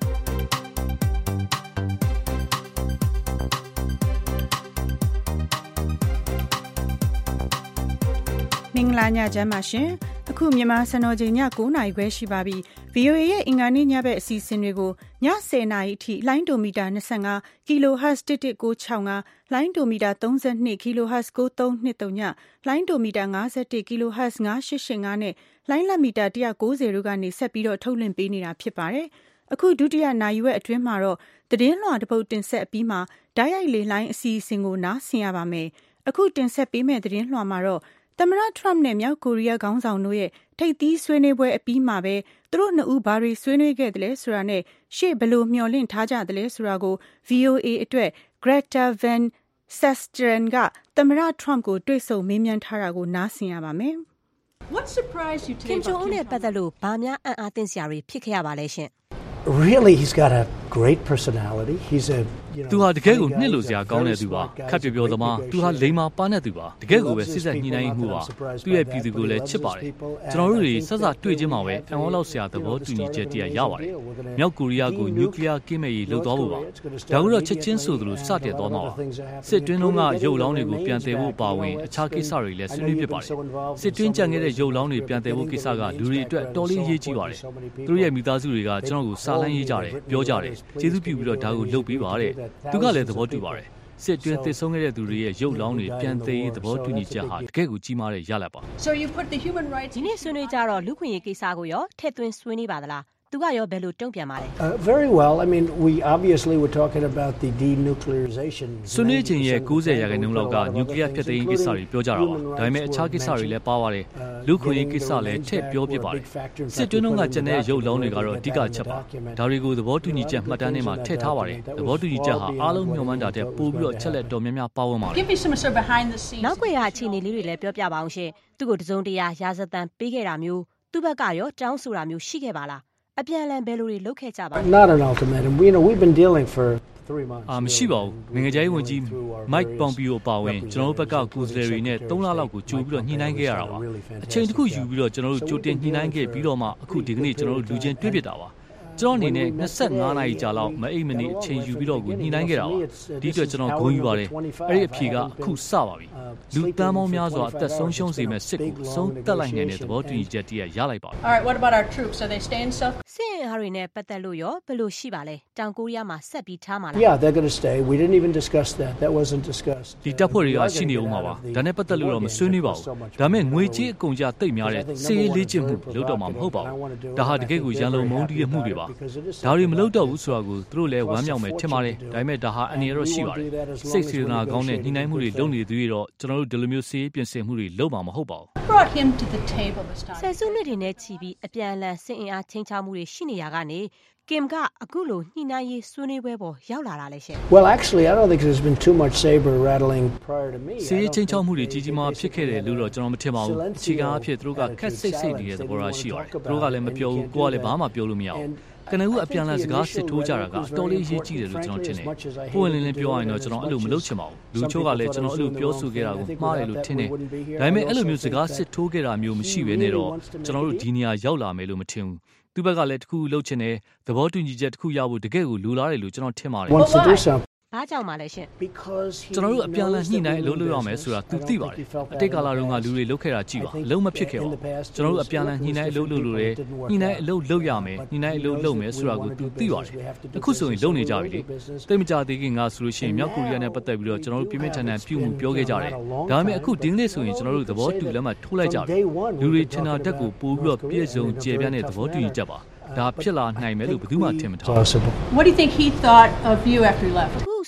[SPEAKER 2] မင်္ဂလာညချမ်းပါရှင်အခုမြန်မာစံတော်ချိန်ည၉နာရီခွဲရှိပါပြီ ဗွီအိုအေ ရဲ့အင်္ဂါနေ့ညဘက်အစီအစဉ်တွေကိုည၁၀နာရီအထိလိုင်းဒိုမီတာ၂၅ kilohertz တစ်တစ်ကို၆၅လိုင်းဒိုမီတာ၃၂ kilohertz ကို၃၂၃ညလိုင်းဒိုမီတာ၅၁ kilohertz ၅၈၈၅နဲ့လိုင်းလက်မီတာ၁၉၀တို့ကနေဆက်ပြီးတော့ထုတ်လွှင့်ပေးနေတာဖြစ်ပါတယ်အခုဒုတိယနာရီဝက်အတွင်းမှာတော့သတင်းလွှာတစ်ပုဒ်တင်ဆက်အပြီးမှာဓာတ်ရိုက်လေလိုင်းအစီအစဉ်ကိုနားဆင်ရပါမယ်အခုတင်ဆက်ပေးမယ့်သတင်းလွှာမှာတော့သမ္မတထရမ့်နဲ့မြောက်ကိုရီးယားခေါင်းဆောင်တို့ရဲ့ထိပ်သီးဆွေးနွေးပွဲအပြီးမှာပဲသူတို့နှစ်ဦးဘာတွေဆွေးနွေးခဲ့တယ်လဲဆိုတာနဲ့ရှေ့ဘယ်လိုမျှော်လင့်ထားကြတယ်လဲဆိုတာကို ဗွီအိုအေ အတွက် Greta Van Susteren ကသမ္မတထရမ့်ကိုတွေ့ဆုံမေးမြန်းထားတာကိုနားဆင်ရပါမယ်။
[SPEAKER 19] What surprised you today? Kim Jong Un နဲ့ပတ်သက်လို့ဘာများအံ့အားသင့်စရာတွေဖြစ်ခဲ့ရပါလဲရှင်
[SPEAKER 4] Really, he's got a great personality. He's a
[SPEAKER 20] သူဟာတကယ်ကိုနှစ်လို့စရာကောင်းတဲ့သူပါခက်ပြောပြောသမားသူဟာလိမ္မာပါတဲ့သူပါတကယ်ကိုပဲစစ်ဆက်ညှိနှိုင်းမှုပါသူ့ရဲ့ပြည်သူကိုလည်းချစ်ပါတယ်ကျွန်တော်တို့တွေဆက်စတွေ့ချင်းမှာပဲအံ့ဩလောက်စရာသဘောတူညီချက်တည်းရပါတယ်မြောက်ကိုရီးယားကိုနျူကလ িয়ার ကင်းမဲ့ရေးလုပ်သွားဖို့ပါဒါကတော့ချက်ချင်းဆိုသလိုစတင်သွားမှာပါစစ်တွင်းလုံးကရုပ်လောင်းတွေကိုပြန်တည်ဖို့ပါဝင်အခြားကိစ္စတွေလည်းဆွေးနွေးဖြစ်ပါတယ်စစ်တွင်းကြံခဲ့တဲ့ရုပ်လောင်းတွေပြန်တည်ဖို့ကိစ္စကလူတွေအတွက်တော်လေးရေးကြီးပါတယ်သူတို့ရဲ့မိသားစုတွေကကျွန်တော်ကိုစာလန်းရေးကြတယ်ပြောကြတယ်ကျေးဇူးပြုပြီးတော့ဒါကိုလုပ်ပေးပါတဲ့သူကလည်းသဘောတူပါတယ်စစ်တွင်းသစ်ဆုံးခဲ့တဲ့သူတွေရဲ့ရုပ်လောင်းတွေပြန်သိရေးသဘောတူညီချက်ဟာတကယ့်ကိုကြီးမားတဲ့ရလဒ်ပါ
[SPEAKER 19] So you put the human rights ဒီနေ့ဆွေးနွေးကြတော့လူခွင့်ရေးကိစ္စကိုရောထည့်သွင်းဆွေးနွေးပါသလားသူကရောဘယ်လိုတုံ့ပြန်ပါလဲ
[SPEAKER 4] Very well. I mean, we obviously were talking about the denuclearization.
[SPEAKER 20] ဆွေးနွေးခြင်းရဲ့၉၀ရာခိုင်နှုန်းလောက်ကနျူကလ িয়ার ဖျက်သိမ်းကိစ္စတွေပြောကြတာပါဒါပေမဲ့အခြားကိစ္စတွေလည်းပါပါတယ်လူခွင့်ရေးကိစ္စလည်းထည့်ပြောပြပါတယ်စစ်တွင်းလုံးကကျန်တဲ့ရုပ်လောင်းတွေကတော့အဓိကချက်ပါဒါတွေကိုသဘောတူညီချက်မှတ်တမ်းထဲမှာထည့်ထားပါတယ်သဘောတူညီချက်ဟာအားလုံးမျှော်မှန်းတာတဲ့ပို့ပြီးတော့ချက်လက်တော်များများပါဝင်ပါတယ်
[SPEAKER 19] Give me some sort of behind the scenes နောက်ွယ်ရအခြေအနေလေးတွေလည်းပြောပြပါအောင်ရှင်သူ့ကိုတစုံတရာရာဇသံပေးခဲ့တာမျိုးသူ့ဘက်ကရောတောင်းဆိုတာမျိုးရှိခဲ့ပါလားအပြန်အလှန်ဘယ်လိုတွေလုပ်ခဲ့ကြပါလဲ
[SPEAKER 4] Not an ultimatum. We, you know, we've been dealing for three months.
[SPEAKER 20] အာမရှိပါဘူးနိုင်ငံခြားရေးဝန်ကြီး Mike Pompeo ပါဝင်ကျွန်တော်တို့ဘက်ကကိုယ်စားလှယ်တွေနဲ့သုံးလလောက်ကိုကြိုပြီးတော့ညှိနှိုင်းခဲ့ရတာပါအချိန်တစ်ခုယူပြီးတော့ကျွန်တော်တို့ကြိုတင်ညှိနှိုင်းခဲ့ပြီးတော့မှအခုဒီကနေ့ကျွန်တော်တို့လူချင်းတွေ့ဖြစ်တာပါကျွန်တော်အနေနဲ့၂၅နာရီကြာလောက်မအိပ်မနေအချိန်ယူပြီးတော့ကိုညှိနှိုင်းခဲ့တာပါဒီအတွက်ကျွန်တော်ဂုဏ်ယူပါတယ်အဲ့ဒီအဖြေကအခုစပါပြီလူတန်းပေါင်းများစွာအသက်ဆုံးရှုံးစေမဲ့စစ်ကိုဆုံးသက်လိုက်နိုင်တဲ့သဘောတူညီချက်တည်းရလိုက်ပါ
[SPEAKER 19] All right, what about our troops? Are they staying self? စစ်အင်အားတွေနဲ့ပတ်သက်လို့ရောဘယ်လိုရှိပါလဲတောင်ကိုရီးယားမှာဆက်ပြီးထားမှာလား
[SPEAKER 4] Yeah, they're going to stay. We didn't even discuss that. That wasn't discussed.
[SPEAKER 20] ဒီတပ်ဖွဲ့တွေကရှိနေအောင်ပါပါဒါနဲ့ပတ်သက်လို့တော့မဆွေးနွေးပါဘူးဒါမဲ့ငွေကြေးအကုန်ကြတိတ်များတဲ့စစ်ရေးလေ့ကျင့်မှုလုပ်တော့မှာမဟုတ်ပါဘူးဒါဟာတကယ့်ကိုရန်လုံမုန်းတီးရမှုတွေပါဒါတွေမလုပ်တော့ဘူးဆိုတာကိုသူတို့လည်းဝမ်းမြောက်မယ်ထင်ပါတယ်ဒါပေမဲ့ဒါဟာအနေရောရှိပါတယ်စိတ်စေတနာကောင်းတဲ့ညှိနှိုင်းမှုတွေလုပ်နေသူတွေတော့ကျွန်တော်တို့ဒီလိုမျိုးစစ်ရေးပြင်ဆင်မှုတွေလုပ်မှာမဟုတ်ပါဘူး
[SPEAKER 19] Brought him to the table this time. ဆယ်စုနှစ်တွေနဲ့ချီပြီးအပြန်အလှန်စစ်အင်အားချင်းချမှုတွေရှိနေရကနေကင်ကအခုလိုညှိနှိုင်းရေးဆွေးနွေးပွဲပေါ်ရောက်လာတာလဲရှင်
[SPEAKER 4] Well, actually, I don't think there's been too much saber rattling prior to me.
[SPEAKER 20] စစ်ရေးချင်းချောက်မှုတွေကြီးကြီးမားဖြစ်ခဲ့တယ်လို့တော့ကျွန်တော်မထင်ပါဘူးအခြေခံအဖြစ်သူတို့ကခက်စိတ်စိတ်နေတဲ့သဘောထားရှိပါတယ်သူတို့ကလည်းမပြောဘူးကိုကလည်းဘာမှပြောလို့မရဘူးကနဦးအပြန်အလှန်စကားစစ်ထိုးကြတာကအတော်လေးအရေးကြီးတယ်လို့ကျွန်တော်ထင်တယ်။ပုံလင်းလင်းပြောရရင်တော့ကျွန်တော်အဲ့လိုမလုပ်ချင်ပါဘူး။လူချို့ကလည်းကျွန်တော်အဲ့လိုပြောဆိုခဲ့တာကိုမှားတယ်လို့ထင်တယ်။ဒါပေမဲ့အဲ့လိုမျိုးစကားစစ်ထိုးခဲ့တာမျိုးမရှိဘဲနဲ့တော့ကျွန်တော်တို့ဒီနေရာရောက်လာမယ်လို့မထင်ဘူး။သူ့ဘက်ကလည်းတခုလှုပ်ချင်တယ်သဘောတူညီချက်တခုရဖို့တကယ်ကိုလူလာတယ်လို့ကျွန်တော်ထင်ပါတယ်။
[SPEAKER 19] ဘာကြောင့်မှလဲရှင်
[SPEAKER 20] ကျွန်တော်တို့အပြန်လည်ညှိနှိုင်းအလုပ်လုပ်ရမယ်ဆိုတာသူသိပါတယ်အတိတ်ကာလတုန်းကလူတွေလုပ်ခဲ့တာကြည့်ပါအလုံးမဖြစ်ခဲ့ပါဘူးကျွန်တော်တို့အပြန်လည်ညှိနှိုင်းအလုပ်လုပ်လို့လေညှိနှိုင်းအလုပ်လုပ်ရမယ်ညှိနှိုင်းအလုပ်လုပ်မယ်ဆိုတာကိုသူသိပါတယ်အခုဆိုရင်လုပ်နေကြပြီလေတိတ်မကြသေးခင်ကဆိုလို့ရှိရင်မြောက်ကိုရီးယားနဲ့ပတ်သက်ပြီးတော့ကျွန်တော်တို့ပြင်းပြထန်ထန်ပြုမှုပြောခဲ့ကြတယ်ဒါပေမဲ့အခုဒီနေ့ဆိုရင်ကျွန်တော်တို့သဘောတူလက်မှတ်ထိုးလိုက်ကြပြီလူတွေထင်တာတက်ကိုပို့ပြီးတော့ပြည့်စုံကျေပြန့်တဲ့သဘောတူညီချက်ပါဒါဖြစ်လာနိုင်မယ်လို့ဘယ်သူမှထင်မထားဘူး
[SPEAKER 19] What do you think he thought of you after you left? ခု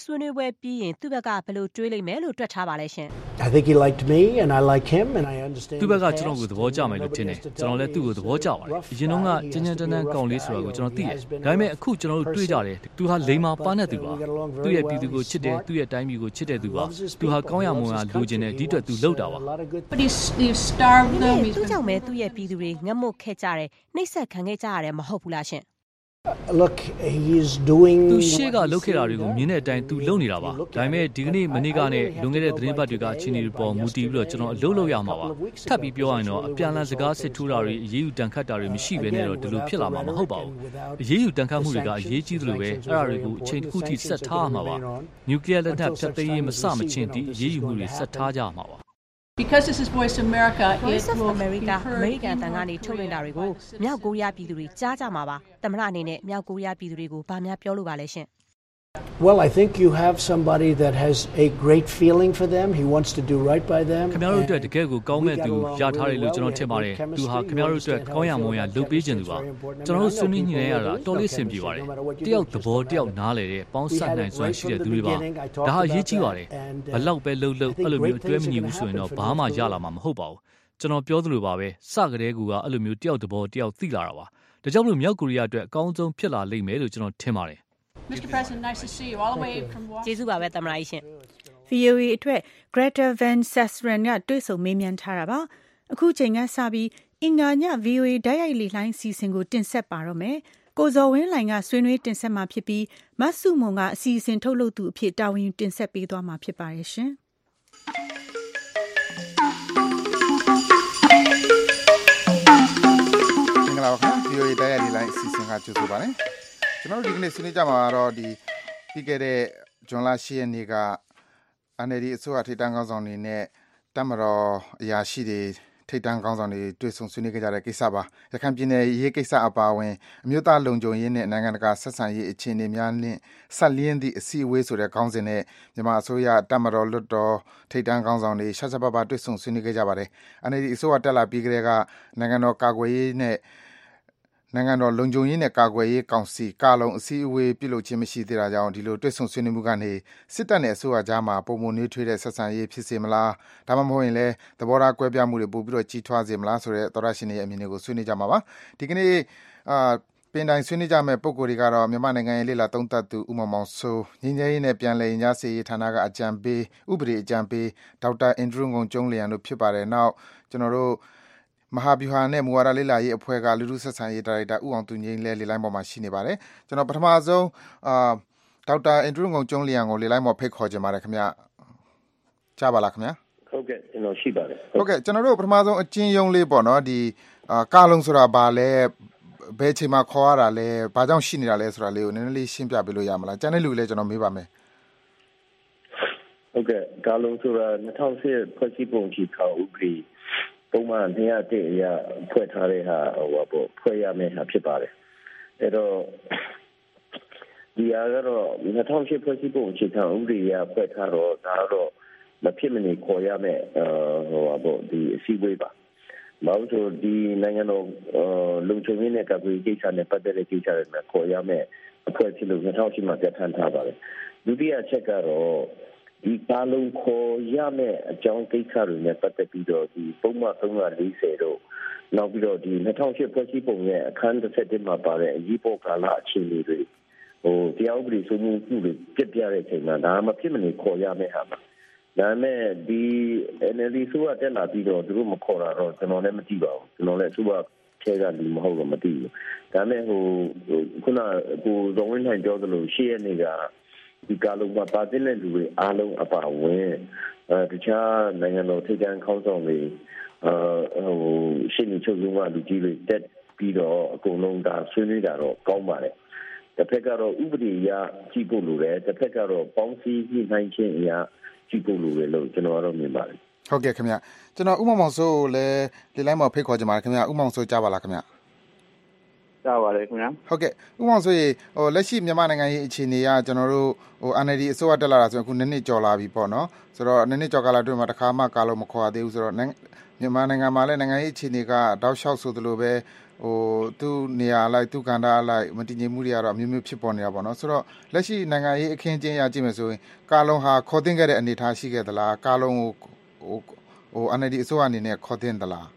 [SPEAKER 19] ဆွေးနွေးပွဲပြီးရင်သူ့ဘက်ကဘယ်လိုတွေးလိမ့်မယ်လို့တွက်ထားပါလဲရှင်
[SPEAKER 4] I think he liked me and I like him and I understand
[SPEAKER 20] သူ့ဘက်ကကျွန်တော်ကိုသဘောကျမယ်လို့ထင်တယ်ကျွန်တော်လည်းသူ့ကိုသဘောကျပါတယ်အရင်တော့ကကျဉ်းကျဉ်းတန်းတန်းကောင်းလေးဆိုတာကိုကျွန်တော်သိတယ်ဒါပေမဲ့အခုကျွန်တော်တို့တွေးကြတယ်သူဟာလိမ္မာပါနဲ့သူပါသူ့ရဲ့ပြည်သူကိုချစ်တယ်သူ့ရဲ့တိုင်းပြည်ကိုချစ်တဲ့သူပါသူဟာကောင်းရမွန်ရလိုချင်တဲ့ဒီအတွက်သူလှုပ်တာပါ
[SPEAKER 19] But he's he's starved them သူကြောင့်ပဲသူ့ရဲ့ပြည်သူတွေငတ်မွတ်ခဲ့ကြတယ်နှိပ်စက်ခံခဲ့ကြရတယ်မဟုတ်ဘူးလားရှင်
[SPEAKER 4] Look, he's doing
[SPEAKER 20] သူရှေ့ကလုပ်ခဲ့တာတွေကိုမြင်တဲ့အတိုင်းသူလုပ်နေတာပါဒါပေမဲ့ဒီကနေ့မနေ့ကနဲ့လွန်ခဲ့တဲ့သတင်းပတ်တွေကအခြေအနေတွေပေါ်မူတည်ပြီးတော့ကျွန်တော်အလုပ်လုပ်ရမှာပါထပ်ပြီးပြောရရင်တော့အပြန်အလှန်စကားစစ်ထိုးတာတွေအရေးယူတန်ခတ်တာတွေမရှိဘဲနဲ့တော့ဒီလိုဖြစ်လာမှာမဟုတ်ပါဘူးအရေးယူတန်ခတ်မှုတွေကအရေးကြီးသလိုပဲအဲ့ဒါတွေကိုအချိန်တစ်ခုထိဆက်ထားရမှာပါနျူကလ িয়ার လက်နက်ဖျက်သိမ်းရေးမစမချင်းဒီအရေးယူမှုတွေဆက်ထားကြမှာပါ
[SPEAKER 19] Because this is Voice America Voice of America American တန်ကနေထုတ်လွှင့်တာတွေကိုမြောက်ကိုရီးယားပြည်သူတွေကြားကြမှာပါသမ္မတအနေနဲ့မြောက်ကိုရီးယားပြည်သူတွေကိုဗာများပြောလို့ပါလဲရှင်
[SPEAKER 4] Well, I think you have somebody that has a great feeling for them. He wants to do right by them.
[SPEAKER 20] ခင်ဗျားတို့အတွက်တကယ်ကိုကောင်းမဲ့သူရထားတယ်လို့ကျွန်တော်ထင်ပါတယ်သူဟာခင်ဗျားတို့အတွက်ကောင်းရမွန်ရလုပ်ပေးခြင်းသူပါကျွန်တော်တို့ဆွေးနွေးညှိနှိုင်းရတာတော်လေးဆင်ပြေပါတယ်တယောက်သဘောတယောက်နားလေတဲ့ပေါင်းဆက်နိုင်စွမ်းရှိတဲ့သူတွေပါဒါဟာအရေးကြီးပါတယ်ဘလောက်ပဲလှုပ်လှုပ်အဲ့လိုမျိုးအတွဲမညီဘူးဆိုရင်တော့ဘာမှရလာမှာမဟုတ်ပါဘူးကျွန်တော်ပြောသလိုပါပဲစကတဲ့ကူကအဲ့လိုမျိုးတယောက်သဘောတယောက်သိလာတာပါဒါကြောင့်မလို့မြောက်ကိုရီးယားအတွက်အကောင်းဆုံးဖြစ်လာလိမ့်မယ်လို့ကျွန်တော်ထင်ပါတယ်
[SPEAKER 19] Mister President, nice to see you all the way from Washington. ကျေးဇူးပါပဲသမ္မတကြီးရှင်
[SPEAKER 2] V O A အတွက် Greta Van Susteren ကတွေ့ဆုံမေးမြန်းထားတာပါအခုချိန်ကစပြီးအင်္ဂါည V O A ဓာတ်ရိုက်လေလှိုင်းအစီအစဉ်ကိုတင်ဆက်ပါတော့မယ်ကိုဇော်ဝင်းလှိုင်ကဆွေးနွေးတင်ဆက်မှာဖြစ်ပြီးမဆုမွန်ကအစီအစဉ်ထုတ်လုပ်သူအဖြစ်တာဝန်ယူတင်ဆက်ပေးသွားမှာဖြစ်ပါတယ်ရှင်
[SPEAKER 21] မင်္ဂလာပါခင်ဗျာ V O A ဓာတ်ရိုက်လေလှိုင်းအစီအစဉ်ကကြိုဆိုပါရစေကျွန်တော်တို့ဒီကနေ့ဆွေးနွေးကြမှာတော့ဒီပြီးခဲ့တဲ့ဇွန်လ၈ရက်နေ့က N L D အစိုးရထိပ်တန်းခေါင်းဆောင်တွေနဲ့တပ်မတော်အရာရှိတွေထိပ်တန်းခေါင်းဆောင်တွေတွေ့ဆုံဆွေးနွေးကြတဲ့ကိစ္စပါရခိုင်ပြည်နယ်ရေးကိစ္စအပါအဝင်အမျိုးသားလုံခြုံရေးနဲ့နိုင်ငံတကာဆက်ဆံရေးအခြေအနေများနဲ့ဆက်လျင်းသည့်အစည်းအဝေးဆိုတဲ့ခေါင်းစဉ်နဲ့မြန်မာအစိုးရတပ်မတော်လွတ်တော်ထိပ်တန်းခေါင်းဆောင်တွေရှားရှားပါးပါးတွေ့ဆုံဆွေးနွေးကြပါတယ် N L D အစိုးရတက်လာပြီးကတည်းကနိုင်ငံတော်ကာကွယ်ရေးနဲ့နိုင်ငံတော်လုံခြုံရေးနဲ့ကာကွယ်ရေးကောင်စီကာလုံအစည်းအဝေးပြုလုပ်ခြင်းမရှိသေးတာကြောင့်ဒီလိုတွေ့ဆုံဆွေးနွေးမှုကနေစစ်တပ်နဲ့အစိုးရကြားမှာပုံမနှွေးထွေးတဲ့ဆက်ဆံရေးဖြစ်စေမလားဒါမှမဟုတ်ရင်လည်းသဘောထားကွဲပြားမှုတွေပိုပြီးတော့ကြီးထွားစေမလားဆိုတဲ့သောရရှင်တွေရဲ့အမြင်တွေကိုဆွေးနွေးကြမှာပါဒီကနေ့အာပင်တိုင်းဆွေးနွေးကြမယ့်ပုံကိုယ်တွေကတော့မြန်မာနိုင်ငံရဲ့လေလာသုံးသပ်သူဦးမောင်မောင်စိုးငင်းငယ်ရေးနဲ့ပြန်လည်ညာစေရေးဌာနကအကြံပေးဥပဒေအကြံပေးဒေါက်တာအင်ဒရူးငုံကျုံးလျံတို့ဖြစ်ပါတယ်နောက်ကျွန်တော်တို့မဟာဗျူဟာနဲ့မူဝါဒလေးလာရေးအဖွဲ့ကလူလူဆက်ဆံရေးဒါရိုက်တာဦးအောင်သူငိမ့်လဲလေလိုင်းပေါ်မှာရှိနေပါတယ်ကျွန်တော်ပထမဆုံးအာဒေါက်တာအင်ဒရူးငုံကျုံးလျံကိုလေလိုင်းပေါ်ဖိတ်ခေါ်ခြင်းပါတယ်ခင်ဗျကြားပါလားခင်ဗျ
[SPEAKER 22] ဟုတ်ကဲ့ကျွန်တော်ရှိပါတယ်
[SPEAKER 21] ဟုတ်ကဲ့ကျွန်တော်တို့ပထမဆုံးအချင်းယုံလေးပေါ့နော်ဒီအာကာလုံဆိုတာဘာလဲဘယ်ချိန်မှာခေါ်ရတာလဲဘာကြောင့်ရှိနေတာလဲဆိုတာလေးကိုနည်းနည်းလေးရှင်းပြပေးလို့ရမလားကျန်တဲ့လူလည်းကျွန်တော်မေးပါမယ်
[SPEAKER 22] ဟုတ်ကဲ့ကာလုံဆိုတာ၂၀၀၈ဖွဲ့စည်းပုံကြီးခေါ်ဥပဒေပုံမှန်တရားတည်းအရာဖွဲ့ထားတဲ့ဟာဟိုပေါ့ဖွဲ့ရမယ့်ဟာဖြစ်ပါတယ်အဲ့တော့ဒီအရတော့၂၀၀၈ဖွဲ့စည်းပုံအခြေခံဥပဒေအရဖွဲ့ထားတော့ဒါတော့မဖြစ်မနေခေါ်ရမယ့်ဟိုပေါ့ဒီအစည်းအဝေးပါမဟုတ်ဆိုဒီနိုင်ငံတော်လုံခြုံရေးနဲ့ကာကွယ်ရေးကိစ္စနဲ့ပတ်သက်တဲ့ကိစ္စတွေမှာခေါ်ရမယ့်အဖွဲ့ဖြစ်လို့၂၀၀၈မှာပြဋ္ဌာန်းထားပါတယ်ဒုတိယချက်ကတော့ဒီကာလုံခေါ်ရမယ့်အကြောင်းကိစ္စတွေနဲ့ပတ်သက်ပြီးတော့ဒီပုံမှန်၃၄၀တော့နောက်ပြီးတော့ဒီ၂၀၀၈ဖွဲ့စည်းပုံရဲ့အခန်းတစ်ဆက်မှာပါတဲ့အရေးပေါ်ကာလအခြေအနေတွေဟိုတရားဥပဒေစိုးမိုးမှုတွေပြပြတဲ့အချိန်မှာဒါမှဖြစ်မနေခေါ်ရမယ့်ဟာပါဒါမဲ့ဒီ N L D ဆိုရတက်လာပြီးတော့သူတို့မခေါ်တာတော့ကျွန်တော်လည်းမသိပါဘူးကျွန်တော်လည်းသူကထဲကလူမဟုတ်တော့မသိဘူးဒါမဲ့ဟိုခုနကိုဇော်ဝင်းထိုင်ပြောသလိုရှေ့ရနေကဒီကာလုံမှာပါတဲ့လူတွေအားလုံးအပါအဝင်အဲတခြားနိုင်ငံတော်ထိပ်တန်းခေါင်းဆောင်တွေအဲဟိုရှင်းနေချုပ်ဆုံးကလူကြီးတွေတက်ပြီးတော့အကုန်လုံးဒါဆွေးနွေးတာတော့ကောင်းပါတယ်တစ်ဖက်ကတော့ဥပဒေအရကြည့်ဖို့လိုတယ်တစ်ဖက်ကတော့ပေါင်းစည်းညှိနှိုင်းခြင်းအရကြည့်ဖို့လိုတယ်လို့ကျွန်တော်ကတော့မြင်ပါတယ်
[SPEAKER 21] ဟုတ်ကဲ့ခင်ဗျကျွန်တော်ဥမောင်မောင်စိုးကိုလည်းဒီလိုင်းမှာဖိတ်ခေါ်ကြပါခင်ဗျဥမောင်စိုးကြားပါလားခင်ဗျ
[SPEAKER 22] ဟ
[SPEAKER 1] ကြားပါတယ်ခင်ဗျာ
[SPEAKER 21] ဟုတ်ကဲ့ဥပမာဆိုရင်ဟိုလက်ရှိမြန်မာနိုင်ငံရေးအခြေအနေကကျွန်တော်တို့ဟို N L D အစိုးရတက်လာတာဆိုရင်အခုနှစ်နှစ်ကျော်လာပြီပေါ့နော်ဆိုတော့နှစ်နှစ်ကျော်ကာလအတွင်းမှာတစ်ခါမှကာလုံးမခေါ်သေးဘူးဆိုတော့မြန်မာနိုင်ငံမှာလည်းနိုင်ငံရေးအခြေအနေကတောက်လျှောက်ဆိုသလိုပဲဟိုသူ့နေရာလိုက်သူ့ကဏ္ဍအလိုက်မတည်ငြိမ်မှုတွေကတော့အမျိုးမျိုးဖြစ်ပေါ်နေတာပေါ့နော်ဆိုတော့လက်ရှိနိုင်ငံရေးအခင်းကျင်းရကြည့်မယ်ဆိုရင်ကာလုံးဟာခေါ်တင်ခဲ့တဲ့အနေအထားရှိခဲ့သလားကာလုံးကိုဟိုဟို N L D အစိုးရအနေနဲ့ခေါ်တင်သလား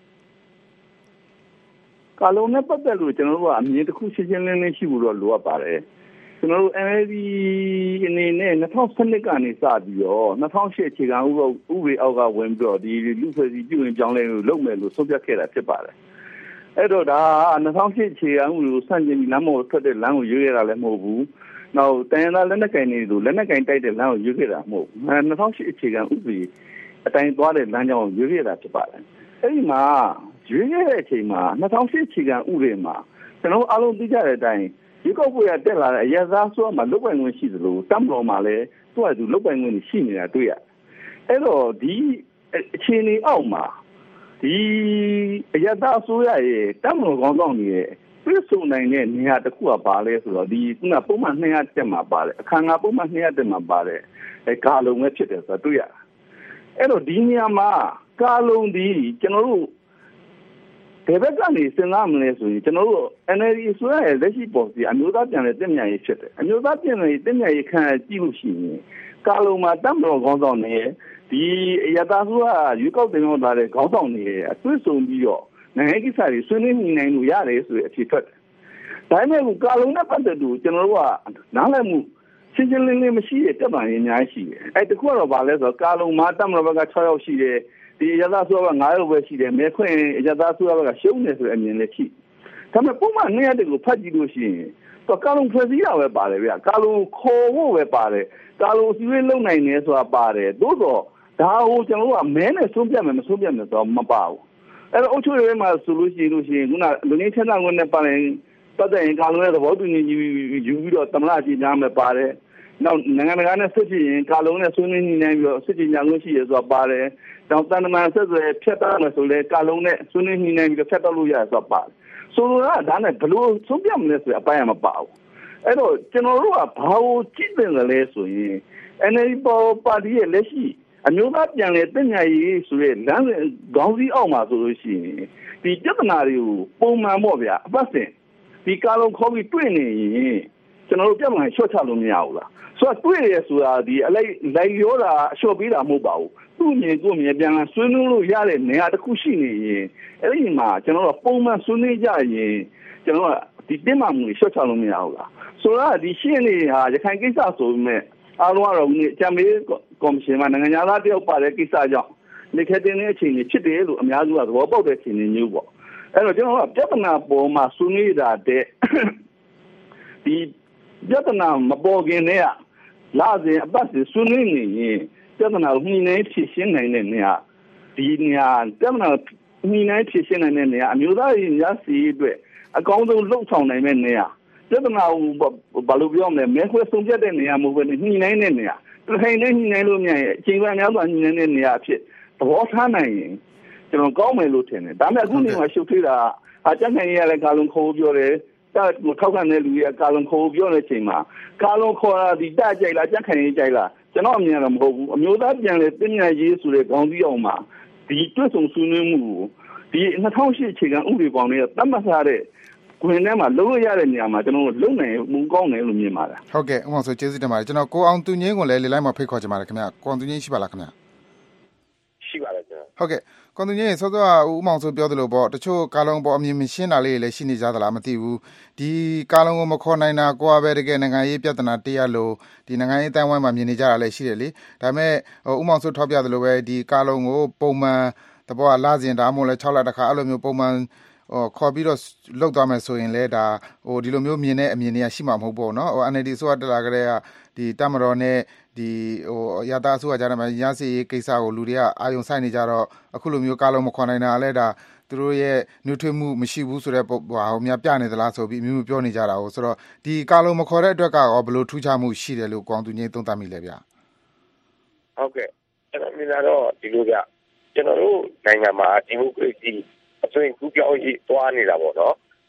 [SPEAKER 1] ကာလုံးနဲ့ပတ်သက်လို့ကျွန်တော်တို့ကအမြင်တစ်ခုရှင်းရှင်းလင်းလင်းရှိဖို့တော့လိုအပ်ပါတယ်ကျွန်တော်တို့ N L D အနေနဲ့၂၀၁၂ကနေစပြီးတော့၂၀၀၈အခြေခံဥပဒေဥပဒေအောက်ကဝင်ပြီးတော့ဒီလူဖွဲ့စည်းပြုပြင်ပြောင်းလဲလို့လုပ်မယ်လို့ဆုံးဖြတ်ခဲ့တာဖြစ်ပါတယ်အဲ့တော့ဒါ၂၀၀၈အခြေခံဥပဒေကိုစန့်ကျင်ပြီးလမ်းပေါ်ထွက်တဲ့လမ်းကိုရွေးရတာလည်းမဟုတ်ဘူးနောက်တန်ရသားလက်နက်ကင်တွေတို့လက်နက်ကင်တိုက်တဲ့လမ်းကိုရွေးခဲ့တာမဟုတ်ဘူး၂၀၀၈အခြေခံဥပဒေအတိုင်းသွားတဲ့လမ်းကြောင်းကိုရွေးခဲ့တာဖြစ်ပါတယ်အဲ့ဒီမှာရွေးခဲ့တဲ့အချိန်မှာ၂၀၀၈အခြေခံဥပဒေမှာကျွန်တော်အားလုံးသိကြတဲ့အတိုင်းဒီကောက်ပွဲရတက်လာတဲ့အရာသားဆိုမှလုတ်ပိုင်ခွင့်ရှိသလိုတမ်တော်မှာလည်းသူ့အတူလုတ်ပိုင်ခွင့်ရှိနေတာတွေ့ရအဲ့တော့ဒီအခြေအနေအောက်မှာဒီအရာသားဆိုရရဲ့တမ်တော်ကောင်းဆောင်တွေရဲ့ပြည့်စုံနိုင်တဲ့နေရာတစ်ခုကပါလဲဆိုတော့ဒီခုနပုံမှန်၂၀၀တက်မှာပါတယ်အခမ်းအနားပုံမှန်၂၀၀တက်မှာပါတယ်အဲကာလုံးပဲဖြစ်တယ်ဆိုတော့တွေ့ရအဲ့တော့ဒီနေရာမှာကာလုံးဒီကျွန်တော်တို့ဘယ်ဘက်ကနေစဉ်းစားမလဲဆိုရင်ကျွန်တော်တို့ N L D ဆိုရရဲ့လက်ရှိ policy အမျိုးသားပြန်လည်တည်မြဲရေးဖြစ်တယ်အမျိုးသားပြန်လည်တည်မြဲရေးခံကြည့်လို့ရှိရင်ကာလုံးမှာတမ်တော်ခေါင်းဆောင်နေဒီရတာဆိုကရွေးကောက်တင်လို့လာတဲ့ခေါင်းဆောင်နေအသွေးဆုံပြီးတော့နိုင်ငံကိစ္စတွေဆွေးနွေးနေနိုင်လို့ရတယ်ဆိုတဲ့အဖြစ်ထွက်တယ်ဒါပေမဲ့ကာလုံးနဲ့ပတ်သက်လို့ကျွန်တော်တို့ကနားလည်မှုရှင်းရှင်းလင်းလင်းမရှိတဲ့တက်ပံရင်းအများကြီးရှိတယ်အဲတခုကတော့ဗာလဲဆိုတော့ကာလုံးမှာတမ်တော်ဘက်က၆ယောက်ရှိတယ်ဒီရတာဆိုက၅ယောက်ပဲရှိတယ်မဲခွင့်ရတာဆိုကရှုံးနေဆိုတဲ့အမြင်လည်းရှိဒါပေမဲ့ပုံမှန်၂၀၀တက်ကိုဖတ်ကြည့်လို့ရှိရင်တော့ကာလုံးဖွဲ့စည်းတာပဲပါတယ်ဗျာကာလုံးခေါ်ဖို့ပဲပါတယ်ကာလုံးစီဝေးလုံနိုင်နေဆိုတာပါတယ်သို့တော့ဒါကိုကျွန်တော်တို့ကမဲနဲ့ဆုံးဖြတ်မယ်မဆုံးဖြတ်မယ်ဆိုတော့မပါဘူးအဲ့တော့အုပ်ချုပ်ရေးမှာဆိုလို့ရှိရင်လို့ရှိရင်ခုနလူငင်းချမ်းသာခွင့်နဲ့ပါရင်ပတ်သက်ရင်ကာလုံးရဲ့သဘောတူညီယူပြီးတော့သမ္မတကြီးညာမယ်ပါတယ်နောက်နိုင်ငံတကာနဲ့ဆက်ဖြစ်ရင်ကာလုံးနဲ့ဆွေးနွေးနေနိုင်ပြီးတော့စစ်ကြေညာခွင့်ရှိရဆိုတာပါတယ်နောက်တန်တမန်ဆက်သွယ်ဖြတ်တောက်မယ်ဆိုလဲကာလုံးနဲ့ဆွေးနွေးနေနိုင်ပြီးတော့ဖြတ်တောက်လို့ရဆိုတာပါတယ်ဆိုလိုတာကဒါနဲ့ဘလို့ဆုံးဖြတ်မလဲဆိုတဲ့အပိုင်းကမပါဘူးအဲ့တော့ကျွန်တော်တို့ကဘာကိုကြည့်တယ်လဲဆိုရင် N L D ပါတီရဲ့လက်ရှိအမျိုးသားပြန်လည်တည်မြဲရေးဆိုတဲ့လမ်းစဉ်ခေါင်းစည်းအောက်မှာဆိုလို့ရှိရင်ဒီပြဿနာတွေကိုပုံမှန်ပေါ့ဗျာအပတ်စဉ်ဒီကာလုံးခေါ်ပြီးတွေ့နေရင်ကျွန်တော်တို့ပြဿနာရှော့ချလို့မရဘူးလားဆိုတော့တွေ့ရဆိုတာဒီအလိုက်လိုက်ရောတာအလျှော့ပေးတာမဟုတ်ပါဘူးသူ့မြင်ကိုမြင်ပြန်ဆွေးနွေးလို့ရတဲ့နေရာတစ်ခုရှိနေရင်အဲ့ဒီမှာကျွန်တော်တို့ပုံမှန်ဆွေးနွေးကြရင်ကျွန်တော်တို့ဒီတင်းမာမှုရှော့ချလို့မရဘူးလားဆိုတော့ဒီရှင်းနေဟာရခိုင်ကိစ္စဆိုပေမဲ့အားလုံးကတော့ဒီအကြံပေးကော်မရှင်မှာနိုင်ငံသားတယောက်ပါတဲ့ကိစ္စကြောင့်နေခဲ့တဲ့အခြေအနေဖြစ်တယ်လို့အများစုကသဘောပေါက်တဲ့အခြေအနေမျိုးပေါ့အဲ့တော့ကျွန်တော်ကပြဿနာပေါ်မှာဆွေးနွေးတာတဲ့ဒီပြဿနာမပေါ်ခင်တည်းကလာစဉ်အပတ်စဉ်ဆွေးနွေးနေရင်ပြဿနာကိုနှိမ့်နေဖြေရှင်းနိုင်တဲ့နေရာဒီနေရာပြဿနာနှိမ့်နေဖြေရှင်းနိုင်တဲ့နေရာအမျိုးသားရေးညာစီအတွက်အကောင်းဆုံးလှုပ်ဆောင်နိုင်တဲ့နေရာပြဿနာကိုဘာလို့ပြောမလဲမဲခွဲဆုံးဖြတ်တဲ့နေရာမဟုတ်ဘဲနှိမ့်နိုင်တဲ့နေရာတစ်ခိုင်နဲ့နှိမ့်နိုင်လို့မြန်ရဲ့အချိန်ပိုင်းများစွာနှိမ့်နိုင်တဲ့နေရာအဖြစ်သဘောထားနိုင်ရင်ကျွန်တော်ကောင်းမယ်လို့ထင်တယ်ဒါပေမဲ့အခုနေမှာရှုပ်ထွေးတာအကြမ်းဖက်ရေးရတဲ့ကာလုံးခေါ်ပြောတယ်တက်ကိုထောက်ခံတဲ့လူတွေကကာလုံးခေါ်ပြောတဲ့အချိန်မှာကာလုံးခေါ်တာဒီတက်ကြိုက်လားကြက်ခံရေးကြိုက်လားကျွန်တော်အမြင်တော့မဟုတ်ဘူးအမျိုးသားပြန်လေတင်းမြတ်ရေးဆိုတဲ့ခေါင်းစည်းအောင်မှာဒီတွတ်ဆုံဆွေးနွေးမှုကိုဒီ၂၀၀၈အခြေခံဥပဒေပေါင်းတွေကတတ်မှတ်ထားတဲ့ခွင့်ထဲမှာလုံးလို့ရတဲ့နေရာမှာကျွန်တော်တို့လုံနိုင်မှုကောင်းတယ်လို့မြင်ပါတယ်
[SPEAKER 21] ဟုတ်ကဲ့ဥပမာဆိုကျေးဇူးတင်ပါတယ်ကျွန်တော်ကိုအောင်သူငင်းကိုလည်းလေလိုက်မှာဖိတ်ခေါ်ချင်ပါတယ်ခင်ဗျကိုအောင်သူငင်းရှိပါလားခင်ဗျ
[SPEAKER 3] ရှိပါတယ်ကျွန်တော်
[SPEAKER 21] ဟုတ်ကဲ့ကွန်သူငင်းစောစောကဦးမောင်ဆိုပြောသလိုပေါ့တချို့ကာလုံးပေါ်အမြင်မရှင်းတာလေးတွေလည်းရှိနေကြသလားမသိဘူးဒီကာလုံးကိုမခေါ်နိုင်တာကိုယ်ပဲတကယ်နိုင်ငံရေးပြဿနာတရားလို့ဒီနိုင်ငံရေးတိုင်းဝိုင်းမှာမြင်နေကြတာလည်းရှိတယ်လေဒါပေမဲ့ဦးမောင်ဆိုထောက်ပြသလိုပဲဒီကာလုံးကိုပုံမှန်တဘောကလာစဉ်ဒါမှမဟုတ်လဲ၆လတခါအဲ့လိုမျိုးပုံမှန်ဟိုခေါ်ပြီးတော့လှုပ်သွားမယ်ဆိုရင်လည်းဒါဟိုဒီလိုမျိုးမြင်တဲ့အမြင်တွေကရှိမှာမဟုတ်ဘူးเนาะဟို N L D ဆိုတာတက်လာကြတဲ့ကဒီတမတော်နဲ့ဒီဟိုရတာဆိုတာကြားတယ်မှာရစီရေးကိစ္စကိုလူတွေကအာယုံဆိုင်နေကြတော့အခုလိုမျိုးကားလုံးမခွန်နိုင်တာလည်းဒါသူတို့ရဲ့နှွေးထွေးမှုမရှိဘူးဆိုတဲ့ဟိုဟိုများပြနေသလားဆိုပြီးအမျိုးမျိုးပြောနေကြတာဟိုဆိုတော့ဒီကားလုံးမခေါ်တဲ့အတွက်ကရောဘယ်လိုထူးခြားမှုရှိတယ်လို့ကောင်းသူငင်းသုံးသပ်မိလဲဗျ
[SPEAKER 3] ဟုတ်ကဲ့ကျွန်တော်မြင်တာတော့ဒီလိုဗျကျွန်တော်တို့နိုင်ငံမှာဒီမိုကရေစီအသွင်ကူးပြောင်းရေးသွားနေတာပေါ့နော်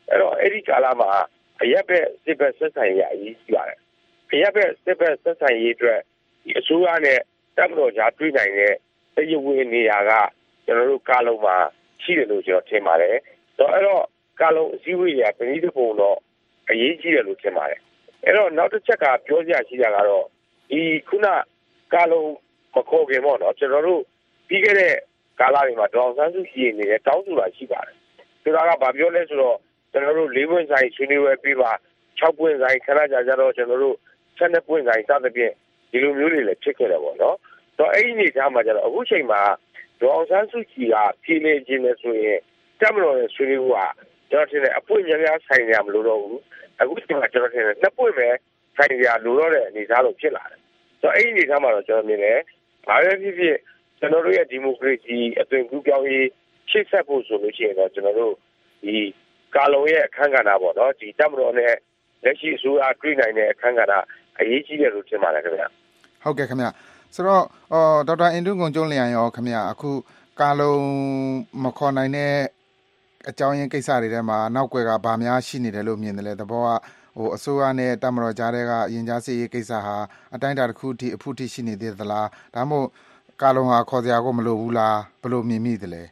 [SPEAKER 3] အဲ့တော့အဲ့ဒီကာလမှာအရက်ပဲစစ်ဘက်ဆက်ဆံရေးအရေးကြီးပါတယ်အရက်ပဲစစ်ဘက်ဆက်ဆံရေးအတွက်ဒီအစိုးရနဲ့တပ်မတော်ကြားတွေ့နိုင်တဲ့တရားဝင်နေရာကကျွန်တော်တို့ကားလုံးမှာရှိတယ်လို့ကျွန်တော်ထင်ပါတယ်ဆိုတော့အဲ့တော့ကားလုံးအစည်းအဝေးတွေကပြည်သူ့ဘုံတော့အရေးကြီးတယ်လို့ထင်ပါတယ်အဲ့တော့နောက်တစ်ချက်ကပြောစရာရှိတာကတော့ဒီခုနကားလုံးမခေါ်ခင်ပေါ့နော်ကျွန်တော်တို့ပြီးခဲ့တဲ့ကာလတွေမှာဒေါအောင်ဆန်းစုကြည်နေတဲ့တောင်းဆိုတာရှိပါတယ်ဆိုတာကဘာပြောလဲဆိုတော့ကျွန်တော်တို့၄ပွင့်ဆိုင်ဆွေးနွေးပွဲပြီးပါ၆ပွင့်ဆိုင်ခဏကြာကြတော့ကျွန်တော်တို့၁၂ပွင့်ဆိုင်စသဖြင့်ဒီလိုမျိုးတွေလည်းဖြစ်ခဲ့တယ်ပေါ့နော်တော့အဲ့ဒီအနေထားမှာကျတော့အခုချိန်မှာဒေါအောင်ဆန်းစုကြည်ကပြည်နေခြင်းနဲ့ဆိုရင်တပ်မတော်ရဲ့ဆွေးနွေးပွဲကကျွန်တော်ထင်တယ်အပွင့်များများဆိုင်ရမလို့တော့ဘူးအခုချိန်မှာကျွန်တော်ထင်တယ်နှစ်ပွင့်ပဲဆိုင်ရလို့တော့တဲ့အနေထားလို့ဖြစ်လာတယ်ဆိုတော့အဲ့ဒီအနေထားမှာတော့ကျွန်တော်မြင်တယ်ဘာပဲဖြစ်ဖြစ်ကျွန်တော်တို့ရဲ့ဒီမိုကရေစီအသွင်ကူးပြောင်းရေးရှေ့ဆက်ဖို့ဆိုလို့ရှိရင်တော့ကျွန်တော်တို့ဒီကာလုံရဲ့အခန်းကဏ္ဍပေါ့နော်ဒီတပ်မတော်နဲ့လက်ရှိအစိုးရတွေ့နိုင်တဲ့အခန်းကဏ္ဍအရေးကြီးတယ်လို့ထင်ပါတယ်ခင်ဗျာ
[SPEAKER 21] ဟုတ်ကဲ့ခင်ဗျာဆိုတော့အော်ဒေါက်တာအင်ဒုငုံကျွန်းလျံရောခင်ဗျာအခုကာလုံမခေါ်နိုင်တဲ့အကြောင်းရင်းကိစ္စတွေထဲမှာနောက်ွယ်ကဗာများရှိနေတယ်လို့မြင်တယ်လေသဘောကဟိုအစိုးရနဲ့တပ်မတော်ကြားတဲ့ကအရင်ကြားစစ်ရေးကိစ္စဟာအတိုင်းအတာတစ်ခုထိအဖုထိရှိနေသေးသလားဒါမှမဟုတ်ကာလုံဟာခေါ်စရာကိုမလိုဘူးလားဘယ်လိုမြင်မိသလဲ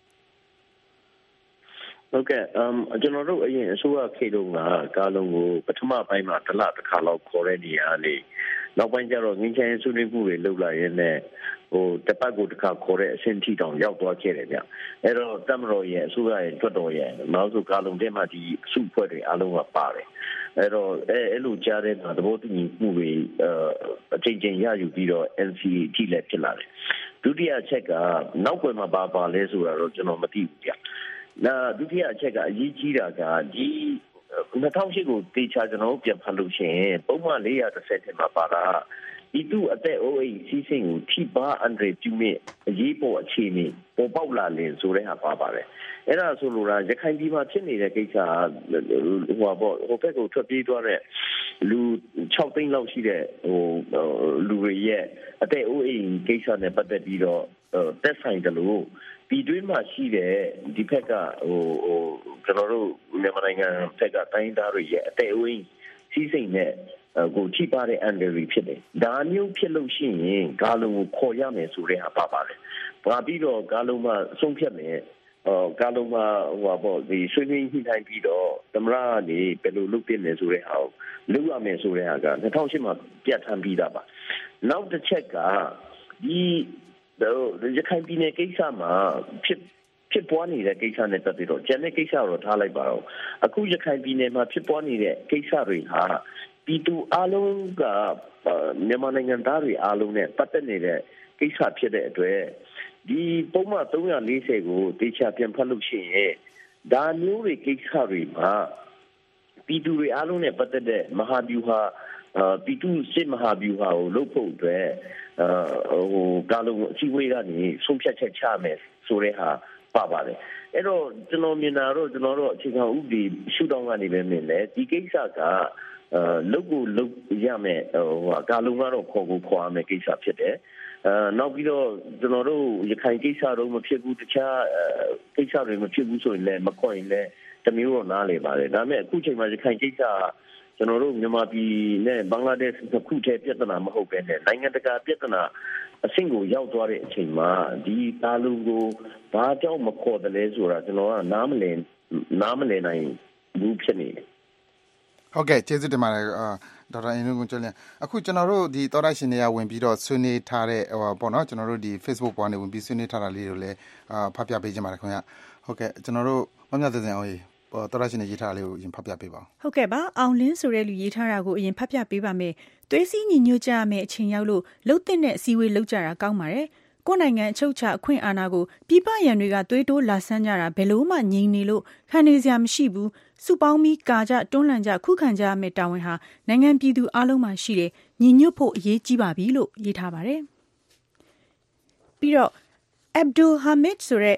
[SPEAKER 22] ဟုတ်ကဲ့အမ်ကျွန်တော်တို့အရင်အစိုးရခေတ်တုန်းကကာလုံကိုပထမပိုင်းမှာတစ်လတစ်ခါလောက်ခေါ်တဲ့နေရာလေးနောက်ပိုင်းကျတော့ငင်းချင်ဆွေးနွေးမှုတွေလုပ်လာရင်းနဲ့ဟိုတပတ်ကိုတစ်ခါခေါ်တဲ့အဆင့်ထိတောင်ရောက်သွားခဲ့တယ်ဗျအဲ့တော့တပ်မတော်ရဲ့အစိုးရရဲ့တွတ်တော်ရဲ့နောက်ဆိုကာလုံတဲ့မှာဒီအစုဖွဲ့တွေအားလုံးကပါတယ်အဲ့တော့အဲအဲ့လိုကြားတဲ့သဘောတူညီမှုတွေအချိန်ချင်းရယူပြီးတော့ N C A ထိလည်းဖြစ်လာတယ်ဒုတိယအချက်ကနောက်ွယ်မှာပါပါလဲဆိုတာတော့ကျွန်တော်မသိဘူးဗျနာဒုတိယအချက်ကအရေးကြီးတာကဒီ၂၀၀၈ကိုတေချာကျွန်တော်ပြန်ဖတ်လို့ရှိရင်ပုံမှန်၄၁၀ထဲမှာပါတာဒီသူအသက်အိုးအိမ်စီးစိမ်ကိုထိပါအန်ဒရပြုမြင့်အရေးပေါ်အခြေအနေပေါ်ပေါက်လာလင်ဆိုတဲ့ဟာပါပါတယ်အဲ့ဒါဆိုလိုတာရခိုင်ပြည်မှာဖြစ်နေတဲ့ကိစ္စဟိုပါပေါ့ဟိုဘက်ကိုထွက်ပြေးသွားတဲ့လူ၆သိန်းလောက်ရှိတဲ့ဟိုလူတွေရဲ့အသက်အိုးအိမ်ကိစ္စနဲ့ပတ်သက်ပြီးတော့တက်ဆိုင်တယ်လို့ပြည်တွင်းမှာရှိတဲ့ဒီဘက်ကဟိုဟိုကျွန်တော်တို့မြန်မာနိုင်ငံဘက်ကတိုင်းသားတွေရဲ့အသေးအဝိုင်းစီးစိမ်နဲ့ကိုထိပါတဲ့အန်ဒရီဖြစ်တယ်ဒါမျိုးဖြစ်လို့ရှိရင်ဂါလုံကိုခေါ်ရမယ်ဆိုတဲ့ဟာပါပါတယ်ဘာပြီးတော့ဂါလုံမှာဆုံးဖြတ်မယ်အော်ဂါလုံမှာဟိုပေါ့ဒီဆွေးနွေးညှိနှိုင်းပြီးတော့သမရကနေဘယ်လိုလုပ်ပြနေဆိုတဲ့ဟာကိုလုပ်ရမယ်ဆိုတဲ့ဟာက၂၀၀၈မှာပြတ်ထမ်းပြီးသားပါနောက်တစ်ချက်ကဒီတော့ရခိုင်ပြည်နယ်ကိစ္စမှာဖြစ်ဖြစ်ပွားနေတဲ့ကိစ္စနဲ့ပတ်သက်တော့ကျန်တဲ့ကိစ္စတော့ထားလိုက်ပါတော့အခုရခိုင်ပြည်နယ်မှာဖြစ်ပွားနေတဲ့ကိစ္စတွေဟာပြည်သူအလုံးကမြန်မာနိုင်ငံသားတွေအလုံးနဲ့ပတ်သက်နေတဲ့ကိစ္စဖြစ်တဲ့အတွက်ဒီပုံမှန်၃၄၀ကိုတေချာပြန်ဖတ်လို့ရှိရင်ဒါမျိုးတွေကိစ္စတွေမှာပြည်သူတွေအလုံးနဲ့ပတ်သက်တဲ့မဟာဗျူဟာပြည်သူစစ်မဟာဗျူဟာကိုလုပ်ဖို့အတွက်ဟိုကာလုံအစည်းအဝေးကနေဆုံးဖြတ်ချက်ချမယ်ဆိုတဲ့ဟာပါပါတယ်အဲ့တော့ကျွန်တော်မြင်တာတော့ကျွန်တော်တို့အခြေခံဥပဒေရှုထောင့်ကနေပဲမြင်တယ်ဒီကိစ္စကအဲလုတ်ကိုလုတ်ရမယ်ဟိုကာလုံကတော့ခေါ်ကိုခေါ်ရမယ်ကိစ္စဖြစ်တယ်အဲနောက်ပြီးတော့ကျွန်တော်တို့ရခိုင်ကိစ္စတော့မဖြစ်ဘူးတခြားကိစ္စတွေမဖြစ်ဘူးဆိုရင်လည်းမခေါ်ရင်လည်းတမျိုးတော့နားလေပါတယ်ဒါပေမဲ့အခုချိန်မှာရခိုင်ကိစ္စကျွန်တော်တို့မြန်မာပြည်နဲ့ဘင်္ဂလားဒေ့ရှ်ခုထဲပြဿနာမဟုတ်ပဲနဲ့နိုင်ငံတကာပြဿနာအဆင့်ကိုရောက်သွားတဲ့အချိန်မှာဒီကာလုံကိုဘာကြောင့်မခေါ်တယ်လဲဆိုတာကျွန်တော်ကနားမလည်နားမလည်နိုင်ဘူးဖြစ်နေတယ်
[SPEAKER 21] ဟုတ်ကဲ့ကျေးဇူးတင်ပါတယ်ဒေါက်တာအင်နုကိုကျွန်းလျံအခုကျွန်တော်တို့ဒီသောရရှင်တွေကဝင်ပြီးတော့ဆွေးနွေးထားတဲ့ဟိုပေါ့နော်ကျွန်တော်တို့ဒီ Facebook ပေါ်ကနေဝင်ပြီးဆွေးနွေးထားတာလေးတွေလည်းအာဖတ်ပြပေးကြပါမယ်ခင်ဗျဟုတ်ကဲ့ကျွန်တော်တို့မမြတ်သစင်အောင်ကြီးတော်ရရှင်ရေးထားတာလေးကိုအရင်ဖတ်ပြပေးပါဦး
[SPEAKER 2] ဟုတ်ကဲ့ပါအောင်လင်းဆိုတဲ့လူရေးထားတာကိုအရင်ဖတ်ပြပေးပါမယ်သွေးစည်းညီညွတ်ကြရမယ့်အချိန်ရောက်လို့လှုပ်တဲ့အစည်းအဝေးလုပ်ကြတာကောင်းပါတယ်ကိုယ်နိုင်ငံအချုပ်ချအခွင့်အာဏာကိုပြည်ပရန်တွေကသွေးတိုးလာဆန်းကြတာဘယ်လို့မှငြိမ်နေလို့ခံနေစရာမရှိဘူးစုပေါင်းပြီးကာကြတွန်းလှန်ကြခုခံကြရမယ့်တာဝန်ဟာနိုင်ငံပြည်သူအလုံးမှာရှိတယ်ညီညွတ်ဖို့အရေးကြီးပါပြီလို့ရေးထားပါတယ်ပြီးတော့ Abdul Hamid ဆိုတဲ့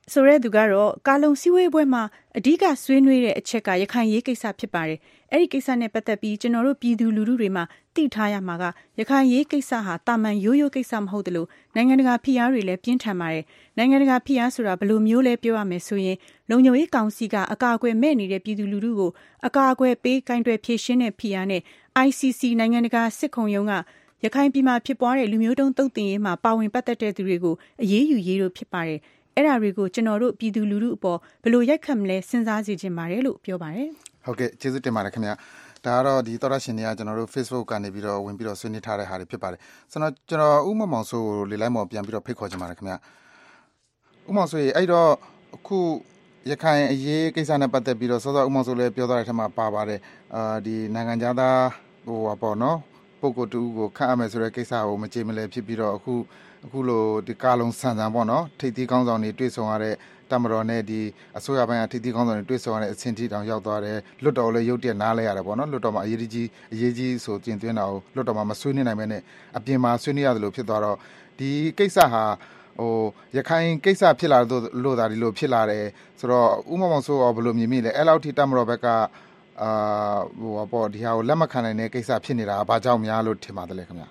[SPEAKER 2] ဆိုရဲသူကတော့ကာလုံစည်းဝေးပွဲမှာအဓိကဆွေးနွေးတဲ့အချက်ကရခိုင်ရေးကိစ္စဖြစ်ပါတယ်။အဲ့ဒီကိစ္စနဲ့ပတ်သက်ပြီးကျွန်တော်တို့ပြည်သူလူထုတွေမှာသိထားရမှာကရခိုင်ရေးကိစ္စဟာတာမန်ရိုးရိုးကိစ္စမဟုတ်တယ်လို့နိုင်ငံတကာဖိအားတွေလည်းပြင်းထန်ပါတယ်။နိုင်ငံတကာဖိအားဆိုတာဘယ်လိုမျိုးလဲပြောရမယ်ဆိုရင်လုံခြုံရေးကောင်စီကအကာအကွယ်မဲ့နေတဲ့ပြည်သူလူထုကိုအကာအကွယ်ပေးကင်တွယ်ဖြည့်ရှင်းတဲ့ဖိအားနဲ့ I C C နိုင်ငံတကာစစ်ခုံရုံးကရခိုင်ပြည်မှာဖြစ်ပွားတဲ့လူမျိုးတုံးသုတ်သင်ရေးမှာပါဝင်ပတ်သက်တဲ့သူတွေကိုအရေးယူရေးလို့ဖြစ်ပါတယ်။အဲ့ဒါတွေကိုကျွန်တော်တို့ပြည်သူလူထုအပေါ်ဘယ်လိုရိုက်ခတ်မလဲစဉ်းစားစီခြင်းပါတယ်လို့ပြောပါတယ်
[SPEAKER 21] ။ဟုတ်ကဲ့ကျေးဇူးတင်ပါတယ်ခင်ဗျာ။ဒါကတော့ဒီသောရရှင်တွေကကျွန်တော်တို့ Facebook ကနေပြီးတော့ဝင်ပြီးတော့ဆွေးနွေးထားတဲ့ဟာတွေဖြစ်ပါတယ်။ကျွန်တော်ကျွန်တော်ဥမမောင်ဆိုးကိုလေလိုက်မော်ပြန်ပြီးတော့ဖိတ်ခေါ်ချင်ပါတယ်ခင်ဗျာ။ဥမောင်ဆိုးအဲ့တော့အခုရခိုင်အရေးကိစ္စနဲ့ပတ်သက်ပြီးတော့စောစောဥမောင်ဆိုးလည်းပြောသွားတဲ့အထက်မှာပါပါတယ်။အာဒီနိုင်ငံသားဟိုပါပေါ့နော်ပုဂ္ဂိုလ်တူကိုခန့်အပ်မယ်ဆိုတဲ့ကိစ္စကိုမကြေမလဲဖြစ်ပြီးတော့အခုအခုလိုဒီကာလုံဆန်ဆန်ပေါ့နော်ထိပ်သီးကောင်းဆောင်တွေတွေ့ဆုံရတဲ့တမတော်နဲ့ဒီအစိုးရပိုင်းကထိပ်သီးကောင်းဆောင်တွေတွေ့ဆုံရတဲ့အဆင့်ထိတောင်ရောက်သွားတယ်လွတ်တော်လည်းရုတ်တရက်နားလဲရတယ်ပေါ့နော်လွတ်တော်မှာအရေးကြီးအရေးကြီးဆိုတင်သွင်းတာကိုလွတ်တော်မှာမဆွေးနွေးနိုင်မဲနဲ့အပြင်မှာဆွေးနွေးရတယ်လို့ဖြစ်သွားတော့ဒီကိစ္စဟာဟိုရခိုင်ကိစ္စဖြစ်လာလို့လို့ဒါဒီလိုဖြစ်လာတယ်ဆိုတော့ဥမမောင်ဆိုရောဘယ်လိုမြင်မိလဲအဲ့လောက်ထိတမတော်ဘက်ကအာဟိုပေါ့ဒီဟာကိုလက်မခံနိုင်တဲ့ကိစ္စဖြစ်နေတာဘာကြောင့်များလို့ထင်ပါတယ်ခင်ဗျာ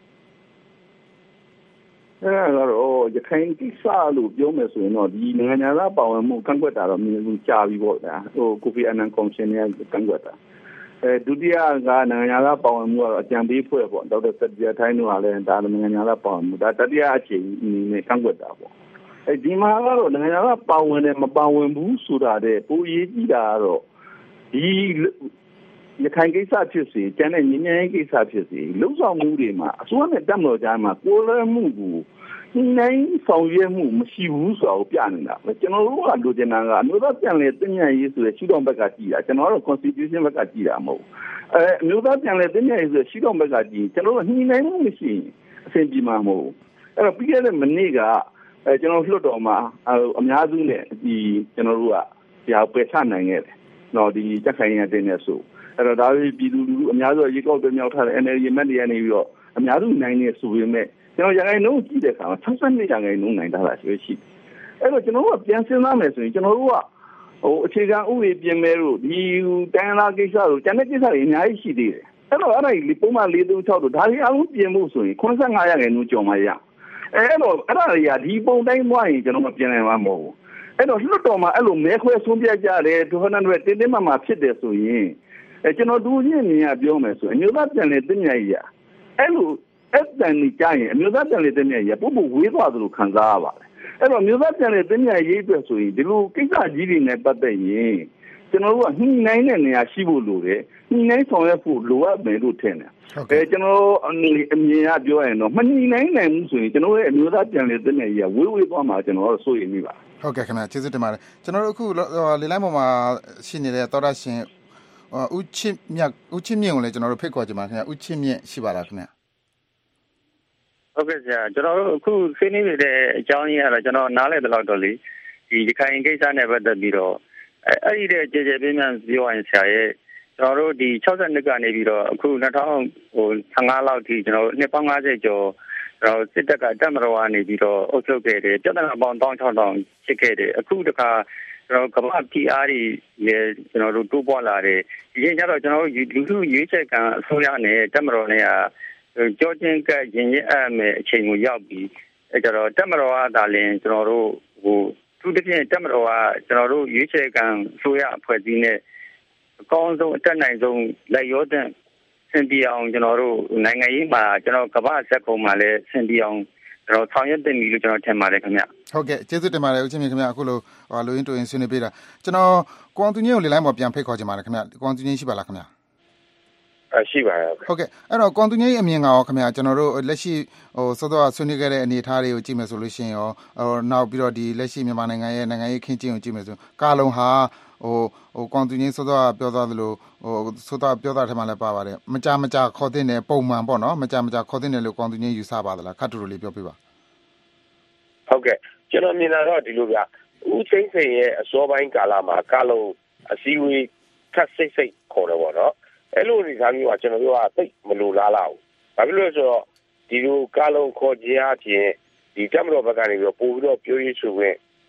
[SPEAKER 1] အဲ့ဒါတော့ရခိုင်ကိစ္စလို့ပြောမယ်ဆိုရင်တော့ဒီနိုင်ငံသားပါဝင်မှုကန့်ကွက်တာတော့မြင်လို့ကြာပြီပေါ့ဗျာဟိုကိုဖီအာနန်ကော်မရှင်ရဲ့ကန့်ကွက်တာအဲဒုတိယကနိုင်ငံသားပါဝင်မှုကတော့အကြံပေးဖွဲ့ပေါ့ဒေါက်တာစက်ပြထိုင်းတို့ကလည်းဒါနိုင်ငံသားပါဝင်မှုဒါတတိယအချိန်နဲ့ကန့်ကွက်တာပေါ့အဲဒီမှာကတော့နိုင်ငံသားပါဝင်တယ်မပါဝင်ဘူးဆိုတာတဲ့ပိုအရေးကြီးတာကတော့ဒီရခိုင်ကိစ္စဖြစ်စေကျန်တဲ့ညီညာရေးကိစ္စဖြစ်စေလှုပ်ဆောင်မှုတွေမှာအစိုးရနဲ့တပ်မတော်ကြားမှာကိုယ်လွဲမှုကိုနိုင်ဆောင်ရွက်မှုမရှိဘူးဆိုတော့ပြနေတာကျွန်တော်တို့ကလိုချင်တာကအမျိုးသားပြန်လည်တင်မြတ်ရေးဆိုတဲ့ရှုထောင့်ဘက်ကကြည့်တာကျွန်တော်တို့ constitution ဘက်ကကြည့်တာမဟုတ်အဲအမျိုးသားပြန်လည်တင်မြတ်ရေးဆိုတဲ့ရှုထောင့်ဘက်ကကြည့်ကျွန်တော်တို့ညှိနှိုင်းမှုမရှိအဆင်ပြေမှာမဟုတ်အဲ့တော့ပြီးခဲ့တဲ့မနေ့ကအဲကျွန်တော်လွှတ်တော်မှာအများစုနဲ့ဒီကျွန်တော်တို့ကဒီဟာပယ်ချနိုင်ခဲ့တယ်နော်ဒီတက်ခိုင်ရတဲ့နေဆိုအဲ့တော့ဒါပြည်သူလူထုအများစုရေကောက်တွေမြောက်ထားတဲ့ N L D မတ်တွေကနေပြီးတော့အများစုနိုင်နေဆိုပေမဲ့ကျွန်တော်ရခိုင်နှုန်းကြည့်တဲ့အခါမှာ၆၂ရာခိုင်နှုန်းနိုင်တာရှိရှိအဲ့တော့ကျွန်တော်တို့ကပြန်စဉ်းစားမယ်ဆိုရင်ကျွန်တော်တို့ကဟိုအခြေခံဥပဒေပြင်မဲ့လို့ဒီတိုင်းလာကိစ္စတို့ကျန်တဲ့ကိစ္စတွေအများကြီးရှိသေးတယ်အဲ့တော့အဲ့ဒါဒီပုံမှန်၄၃၆တို့ဒါတွေအလုံးပြင်ဖို့ဆိုရင်၇၅ရာခိုင်နှုန်းကျော်မှရအဲ့တော့အဲ့ဒါတွေကဒီပုံတိုင်းသွားရင်ကျွန်တော်မပြင်နိုင်မှာမဟုတ်ဘူးအဲ့တော့လွှတ်တော်မှာအဲ့လိုမဲခွဲဆုံးဖြတ်ကြတယ်ဒုဟနန်တွေတင်းတင်းမာမာဖြစ်တယ်ဆိုရင်အဲကျွန်တော်တို့ချင်းမြင်ရပြောမယ်ဆိုအမျိုးသားပြန်လည်တင်မြတ်ရေးအဲ့လိုအဲ့တန်ကြီးကြရင်အမျိုးသားပြန်လည်တင်မြတ်ရေးပို့ပို့ဝေးသွားသလိုခံစားရပါတယ်အဲ့တော့မျိုးသားပြန်လည်တင်မြတ်ရေးအတွက်ဆိုရင်ဒီလိုကိစ္စကြီးတွေနဲ့ပတ်သက်ရင်ကျွန်တော်တို့ကညှိနှိုင်းတဲ့နေရာရှိဖို့လိုတယ်ညှိနှိုင်းဆောင်ရွက်ဖို့လိုအပ်မယ်လို့ထင်တယ်အဲကျွန်တော်အမြင်အပြောရင်တော့မညှိနှိုင်းနိုင်ဘူးဆိုရင်ကျွန်တော်ရဲ့အမျိုးသားပြန်လည်တင်မြတ်ရေးဝေးဝေးသွားမှာကျွန်တော်တို့စိုးရိမ်မိပါ
[SPEAKER 21] ဟုတ်ကဲ့ခင်ဗျာကျေးဇူးတင်ပါတယ်ကျွန်တော်တို့အခုလေလိုင်းပေါ်မှာရှိနေတဲ့သောရရှင်ဦးချစ်မြတ်ဦးချစ်မြင့်ကိုလည်းကျွန်တော်တို့ဖိတ်ခေါ်ကြပါခင်ဗျာဦးချစ်မြင့်ရှိပါလားခင်ဗျာ
[SPEAKER 3] ဟုတ်ကဲ့ဆရာကျွန်တော်တို့အခုဆွေးနွေးနေတဲ့အကြောင်းရင်းကတော့ကျွန်တော်နားလည်တဲ့လောက်တော့လေဒီဒီခိုင်ကိစ္စနဲ့ပတ်သက်ပြီးတော့အဲအဲ့ဒီတဲ့ကြေကြေပြင်းပြပြောရင်ဆရာရဲ့ကျွန်တော်တို့ဒီ၆၂ကနေပြီးတော့အခု၂၀၁၅လောက်ထိကျွန်တော်တို့နှစ်ပေါင်း၅၀ကျော်ကျွန်တော်စစ်တပ်ကတပ်မတော်ကနေပြီးတော့အုပ်ချုပ်ခဲ့တယ်ပြဿနာပေါင်း၁၆၀၀၀ဖြစ်ခဲ့တယ်အခုတခါကျွန်တော်ကမ္ဘာပြည်အားတွေလည်းကျွန်တော်တို့တိုးပွားလာတယ်ဒီချိန်ကျတော့ကျွန်တော်တို့လူထုရွေးချယ်ခံအစိုးရနဲ့တပ်မတော်နဲ့ကြောချင်းကရင်ရင်အမယ်အချိန်ကိုရောက်ပြီးအဲကြတော့တပ်မတော်ကဒါလင်းကျွန်တော်တို့ဟိုသူတပြည့်တပ်မတော်ကကျွန်တော်တို့ရွေးချယ်ခံအစိုးရအဖွဲ့အစည်းနဲ့အကောင်းဆုံးအတက်နိုင်ဆုံးလက်ရောတဲ့စင်ပြေအောင်ကျွန်တော်တို့နိုင်ငံရေးမှာကျွန်တော်ကမ္ဘာစက်ကုံမှာလည်းစင်ပြေအောင်ကျွန်တော်ဆောင်ရွက်တင်ပြီလို့ကျွန်တော်ထင်ပါတယ်ခင်ဗျ
[SPEAKER 21] ဟုတ်ကဲ့ကျေးဇူးတင်ပါတယ်ဦးချင်းမြင့်ခင်ဗျအခုလိုဟိုလူရင်းတူရင်ဆွေးနွေးပေးတာကျွန်တော်ကွန်တူညိုလေလိုင်းပေါ်ပြန်ဖိတ်ခေါ်ချင်ပါတယ်ခင်ဗျကွန်တူညိရှိပါလားခင်ဗျ
[SPEAKER 3] အရှိပါတယ်
[SPEAKER 21] ဟုတ်ကဲ့အဲ့တော့ကွန်တူညိအမြင်ကရောခင်ဗျကျွန်တော်တို့လက်ရှိဟိုစောစောဆွေးနွေးခဲ့တဲ့အနေအထားတွေကိုကြည့်မယ်ဆိုလို့ရှိရင်ရောဟိုနောက်ပြီးတော့ဒီလက်ရှိမြန်မာနိုင်ငံရဲ့နိုင်ငံရေးခင်းကျင်းကိုကြည့်မယ်ဆိုကာလုံဟာဟိုဟိုကွန်တူညိစောစောပြောသွားသလိုဟိုစောစောပြောတာထဲမှာလည်းပါပါတယ်မကြမကြခေါ်တဲ့နယ်ပုံမှန်ပေါ့နော်မကြမကြခေါ်တဲ့နယ်လို့ကွန်တူညိယူဆပါသလားခတ်တူလေးပြောပြပါ
[SPEAKER 3] ဟုတ်ကဲ့ကျွန်တော်မြင်တာတော့ဒီလိုဗျဦးသိန်းစိန်ရဲ့အစောပိုင်းကာလမှာကာလုံအစည်းအဝေးခက်စိတ်စိတ်ခေါ်တယ်ပေါ့နော်အဲ့လိုဒီသားမျိုးကကျွန်တော်တို့ကသိမလိုလားလား။ဘာဖြစ်လို့လဲဆိုတော့ဒီလိုကာလုံခေါ်ခြင်းအပြင်ဒီတပ်မတော်ဘက်ကနေပြီးတော့ပို့ပြီးတော့ပြောရေးဆိုခွင့်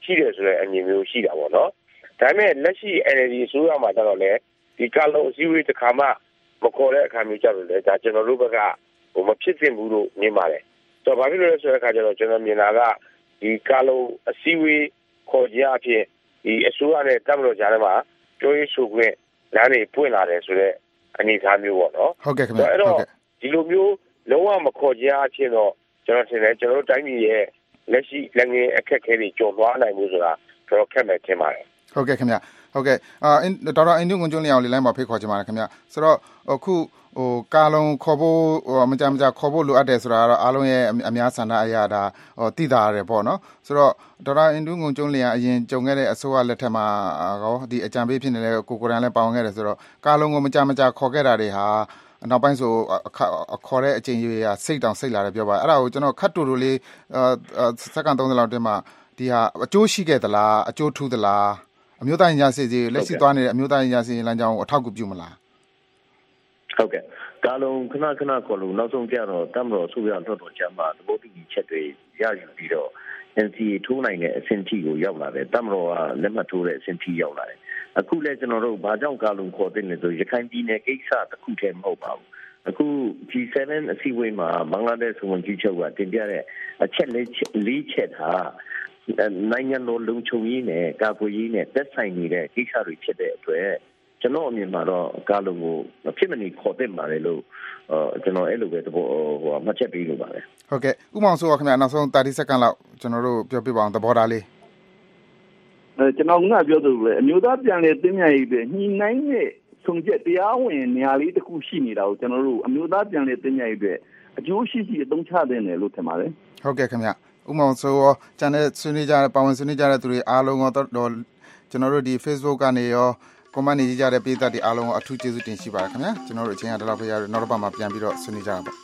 [SPEAKER 3] ရှိတယ်ဆိုတဲ့အမြင်မျိုးရှိတာပေါ့နော်ဒါပေမဲ့လက်ရှိ N L D အစိုးရမှာတော့လေဒီကာလုံအစည်းအဝေးတစ်ခါမှမခေါ်တဲ့အခါမျိုးကြတော့လေဒါကျွန်တော်တို့ဘက်ကဟိုမဖြစ်သင့်ဘူးလို့မြင်ပါတယ်ဆိုတော့ဘာဖြစ်လို့လဲဆိုတဲ့အခါကျတော့ကျွန်တော်မြင်တာကဒီကာလုံအစည်းအဝေးခေါ်ကြအဖြစ်ဒီအစိုးရနဲ့တပ်မတော်ကြားထဲမှာပြောရေးဆိုခွင့်လမ်းတွေပွင့်လာတယ်ဆိုတဲ့အနေအထားမျိုးပေါ့နော်
[SPEAKER 21] ဟုတ်ကဲ့ခင်ဗျာ
[SPEAKER 3] အဲ့တော့ဒီလိုမျိုးလုံးဝမခေါ်ကြအဖြစ်တော့ကျွန်တော်ထင်တယ်ကျွန်တော်တို့တိုင်းပြည်ရဲ့လက်ရှိလက်ငင်းအခက်အခဲတွေကျော်လွှားနိုင်မှုဆိုတာတော်တော်ခက်မယ်ထင်ပါတယ်
[SPEAKER 21] ဟုတ်ကဲ့ခင်ဗျာဟုတ်ကဲ့အာဒေါက်တာအင်ဒုငွန်ကျွန်းလျောင်လေးလိုင်းမှာဖိတ်ခေါ်ချင်ပါတယ်ခင်ဗျာဆိုတော့အခုဟိုကာလုံခေါ်ဖို့ဟိုမကြမကြခေါ်ဖို့လိုအပ်တယ်ဆိုတာကတော့အားလုံးရဲ့အများဆန္ဒအရာဒါဟိုသိတာရတယ်ပေါ့နော်ဆိုတော့ဒေါက်တာအင်ဒုငွန်ကျွန်းလျောင်အရင်ကြုံခဲ့တဲ့အစိုးရလက်ထက်မှာကောဒီအကြံပေးဖြစ်နေတဲ့ကိုကိုရန်လည်းပါဝင်ခဲ့တယ်ဆိုတော့ကာလုံကိုမကြမကြခေါ်ခဲ့တာတွေဟာနောက်ပိုင်းဆိုခေါ်တဲ့အချိန်ကြီးကစိတ်တောင်စိတ်လာတယ်ပြောပါအဲ့ဒါကိုကျွန်တော်ခတ်တူတူလေးစက္ကန့်သုံးဆယ်လောက်တင်မှဒီဟာအကျိုးရှိခဲ့သလားအကျိုးထူးသလားအမျိုးသားရင်ကြားစီစီလက်ရှိသွားနေတဲ့အမျိုးသားရင်ကြားစီလမ်းကြောင်းကိုအထောက်အကူပြုမလား
[SPEAKER 22] ဟုတ်ကဲ့ကာလုံခဏခဏခေါ်လို့နောက်ဆုံးကြတော့တမတော်ဆိုရတော့တော့ကျမ်းမှာသဘောတူညီချက်တွေရယူပြီးတော့ N C A ထိုးနိုင်တဲ့အဆင့်ထိကိုရောက်လာတယ်တမတော်ကလက်မှတ်ထိုးတဲ့အဆင့်ထိရောက်လာတယ်အခုလည်းကျွန်တော်တို့ဘာကြောင့်ကာလုံခေါ်တဲ့လဲဆိုရခိုင်ပြည်နယ်ကိစ္စတစ်ခုတည်းမဟုတ်ပါဘူးအခု G seven အစည်းအဝေးမှာဘင်္ဂလားဒေ့ရှ်ဝန်ကြီးချုပ်ကတင်ပြတဲ့အချက်လေးချက်ဟာနိုင်ငံတော်လုံခြုံရေးနဲ့ကာကွယ်ရေးနဲ့သက်ဆိုင်နေတဲ့ကိစ္စတွေဖြစ်တဲ့အတွက်ကျွန်တော်အမြင်မှာတော့ကာလုံကိုမဖြစ်မနေခေါ်သင့်ပါတယ်လို့ကျွန်တော်အဲ့လိုပဲသဘောဟိုမှတ်ချက်ပေးလို့ပါတယ်
[SPEAKER 21] ဟုတ်ကဲ့ဥမောင်ဆိုတော့ခင်ဗျာနောက်ဆုံးသirtyစက္ကန့်လောက်ကျွန်တော်တို့ပြောပြပါအောင်သဘောထားလေး
[SPEAKER 1] အဲကျွန်တော်ကပြောသလိုလေအမျိုးသားပြန်လည်သိမြရေးပဲညှိနှိုင်းတဲ့ဆုံချက်တရားဝင်နေရာလေးတစ်ခုရှိနေတာကိုကျွန်တော်တို့အမျိုးသားပြန်လည်သိမြရေးပဲအကျိုးရှိရှိအသုံးချသင့်တယ်လို့ထင်ပါတယ်
[SPEAKER 21] ဟုတ်ကဲ့ခင်ဗျာဥမောင်ဆိုရောကျန်တဲ့ဆွေးနွေးကြတဲ့ပါဝင်ဆွေးနွေးကြတဲ့သူတွေအားလုံးတော့ကျွန်တော်တို့ဒီ Facebook ကနေရော comment နေကြတဲ့ပရိသတ်တွေအားလုံးကိုအထူးကျေးဇူးတင်ရှိပါတယ်ခင်ဗျာကျွန်တော်တို့အချိန်ကဒီလောက်ပဲရတော့နောက်တစ်ပတ်မှာပြန်ပြီးတော့ဆွေးနွေးကြတာပေါ့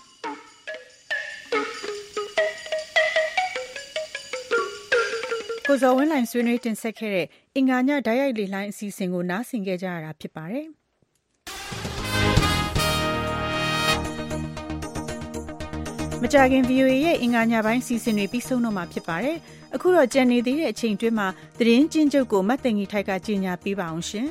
[SPEAKER 2] ကိုဇော်ဝင်းလိုင်ဆွေးနွေးတင်ဆက်ခဲ့တဲ့အင်္ဂါညဓာတ်ရိုက်လေလိုင်းအစီအစဉ်ကိုနားဆင်ကြကြရတာဖြစ်ပါတယ်မကြခင် V O A ရဲ့အင်္ဂါညပိုင်းစီစဉ်တွေပြီးဆုံးတော့မှာဖြစ်ပါတယ်။အခုတော့ကြံနေသေးတဲ့အချိန်တွင်းမှာသတင်းကျဉ်းချုပ်ကိုမတ်သိင်္ဂီထိုက်ကကြေညာပေးပါအောင်ရှင်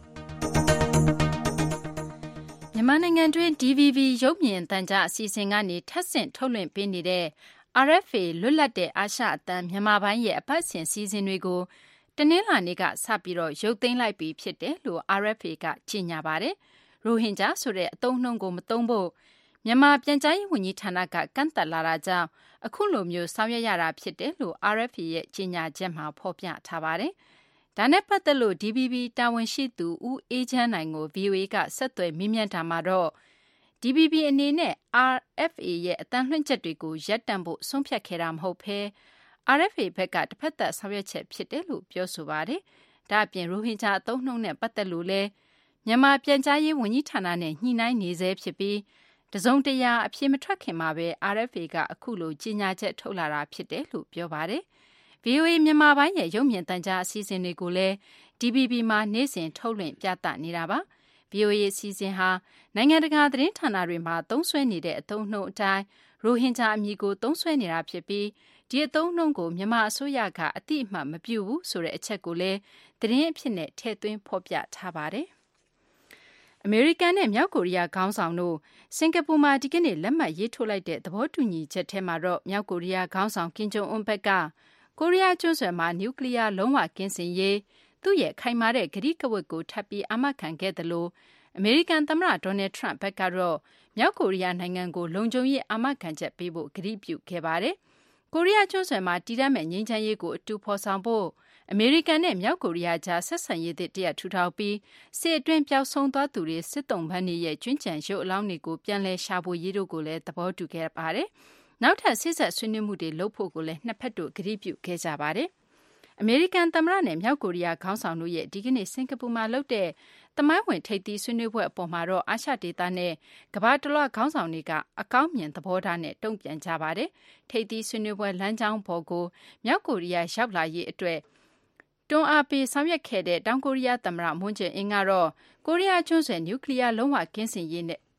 [SPEAKER 7] ။မြန်မာနိုင်ငံတွင်း D V B ရုပ်မြင်သံကြားအစီအစဉ်ကနေထပ်ဆင့်ထုတ်လွှင့်ပေးနေတဲ့ R F A လွတ်လပ်တဲ့အာရှအသံမြန်မာပိုင်းရဲ့အပတ်စဉ်စီစဉ်တွေကိုတနင်္လာနေ့ကစပြီးတော့ရုပ်သိမ်းလိုက်ပြီးဖြစ်တယ်လို့ R F A ကကြေညာပါတယ်။ရိုဟင်ဂျာဆိုတဲ့အသုံးအနှုန်းကိုမသုံးဖို့မြန်မာပြန်ကြားရေးဝန်ကြီးဌာနကကန့်သက်လာတာကြောင့်အခုလိုမျိုးဆောင်ရွက်ရတာဖြစ်တယ်လို့ R F A ရဲ့ကြေညာချက်မှာဖော်ပြထားပါတယ်။ဒါနဲ့ပတ်သက်လို့ D V B တာဝန်ရှိသူဦးအေးချမ်းနိုင်ကို V O A ကဆက်သွယ်မေးမြန်းတာမှာတော့ D V B အနေနဲ့ R F A ရဲ့အသံလွှင့်ချက်တွေကိုရပ်တန့်ဖို့ဆုံးဖြတ်ခဲ့တာမဟုတ်ဘဲ R F A ဘက်ကတစ်ဖက်သက်ဆောင်ရွက်ချက်ဖြစ်တယ်လို့ပြောဆိုပါတယ်။ဒါ့အပြင်ရိုဟင်ဂျာအသုံးနှုန်းနဲ့ပတ်သက်လို့လဲမြန်မာပြန်ကြားရေးဝန်ကြီးဌာနနဲ့ညှိနှိုင်းနေဆဲဖြစ်ပြီးတစုံတရာအပြေမထွက်ခင်မှာပဲ R F A ကအခုလိုကြီးညာချက်ထုတ်လာတာဖြစ်တယ်လို့ပြောပါတယ်။ V O A မြန်မာပိုင်းရဲ့ရုပ်မြင်သံကြားအစီအစဉ်တွေကိုလည်း D V B မှာနေ့စဉ်ထုတ်လွှင့်ပြသနေတာပါ။ V O A အစီအစဉ်ဟာနိုင်ငံတကာသတင်းဌာနတွေမှာသုံးစွဲနေတဲ့အသုံးနှုန်းအတိုင်းရိုဟင်ဂျာအမည်ကိုသုံးစွဲနေတာဖြစ်ပြီးဒီအသုံးနှုန်းကိုမြန်မာအစိုးရကအတိအမှတ်မပြုဘူးဆိုတဲ့အချက်ကိုလည်းသတင်းအဖြစ်နဲ့ထည့်သွင်းဖော်ပြထားပါတယ်။အမေရိကန်နဲ့မြောက်ကိုရီးယားခေါင်းဆောင်တို့စင်ကာပူမှာဒီကနေ့လက်မှတ်ရေးထိုးလိုက်တဲ့သဘောတူညီချက်ထဲမှာတော့မြောက်ကိုရီးယားခေါင်းဆောင်ကင်ဂျုံအွန်းဘက်ကကိုရီးယားကျွန်းဆွယ်မှာနျူကလ িয়ার လုံးဝကင်းစင်ရေးသူ့ရဲ့ခိုင်မာတဲ့ကတိကဝတ်ကိုထပ်ပြီးအာမခံခဲ့တယ်လို့အမေရိကန်သမ္မတဒေါ်နယ်ထရန့်ဘက်ကတော့မြောက်ကိုရီးယားနိုင်ငံကိုလုံခြုံရေးအာမခံချက်ပေးဖို့ကတိပြုခဲ့ပါတယ်။ကိုရီးယားကျွန်းဆွယ်မှာတည်တံ့မဲ့ငြိမ်းချမ်းရေးကိုအတူဖော်ဆောင်ဖို့အမေရိကန်နဲ့မြောက်ကိုရီးယားကြားဆက်ဆံရေးသစ်တရပ်ထူထောင်ပြီးစစ်အတွင်းပျောက်ဆုံးသွားသူတွေစစ်တုံးပန်းတွေရဲ့ကျွမ်းကျန်ရုပ်အလောင်းတွေကိုပြန်လည်ရှာဖွေရေးတို့ကိုလည်းသဘောတူခဲ့ပါတယ်။နောက်ထပ်ဆက်ဆက်ဆွေးနွေးမှုတွေလုပ်ဖို့ကိုလည်းနှစ်ဖက်တို့ကတိပြုခဲ့ကြပါတယ်။အမေရိကန်သမ္မတနဲ့မြောက်ကိုရီးယားခေါင်းဆောင်တို့ရဲ့ဒီကနေ့စင်ကာပူမှာလုပ်တဲ့သမိုင်းဝင်ထိပ်သီးဆွေးနွေးပွဲအပေါ်မှာတော့အာရှဒေသနဲ့ကမ္ဘာတလွှားခေါင်းဆောင်တွေကအကောင်းမြင်သဘောထားနဲ့တုံ့ပြန်ကြပါတယ်။ထိပ်သီးဆွေးနွေးပွဲလမ်းကြောင်းပေါ်ကိုမြောက်ကိုရီးယားရောက်လာရေးအတွက်တွန်းအားပေးဆောင်ရွက်ခဲ့တဲ့တောင်ကိုရီးယားသမ္မတမွန်းဂျယ်အင်းကတော့ကိုရီးယားကျွန်းဆွယ်နျူကလ িয়ার လုံးဝကင်းစင်ရေး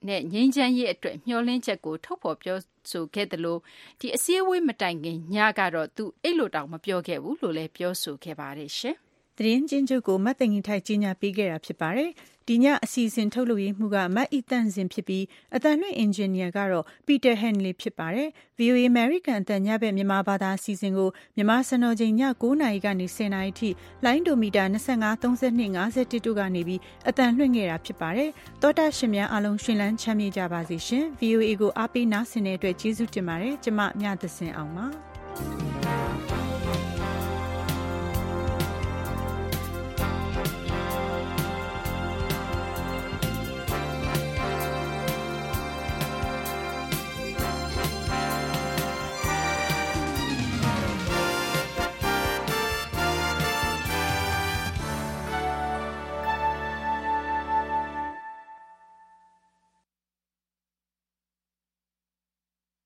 [SPEAKER 7] နဲ့ငြိမ်းချမ်းရေးအတွက်မျှော်လင့်ချက်ကိုထုတ်ဖော်ပြောဆိုခဲ့တယ်လို့ဒီအစည်းအဝေးမတိုင်ခင်ညကတော့သူအဲ့လိုတောင်မပြောခဲ့ဘူးလို့လည်းပြောဆိုခဲ့ပါတယ်ရှင်
[SPEAKER 2] ။သတင်းချင်းချုပ်ကိုမတ်တင်ကြီးထိုက်ကြီးညာပေးခဲ့တာဖြစ်ပါတယ်။ဒီညအစီအစဉ်ထုတ်လုပ်ရေးမှုကမတ်အီတန်စင်ဖြစ်ပြီးအတန်လွှင့်အင်ဂျင်နီယာကတော့ပီတာဟန်လီဖြစ်ပါတယ်။ ဗွီအိုအေ American အတန်ညဘက်မြန်မာဘာသာအစီအစဉ်ကိုမြန်မာစံတော်ချိန်ည၉နာရီကနေ၁၀နာရီထိလိုင်းဒိုမီတာ၂၅ ၃၂ ၅၁တို့ကနေပြီးအတန်လွှင့်ခဲ့တာဖြစ်ပါတယ်။သောတာရှင်များအားလုံးရှင်လန်းချမ်းမြေ့ကြပါစေရှင်။ ဗွီအိုအေကိုအားပေးနားဆင်တဲ့အတွက်ကျေးဇူးတင်ပါတယ်။ကျမမြသစင်အောင်ပါ။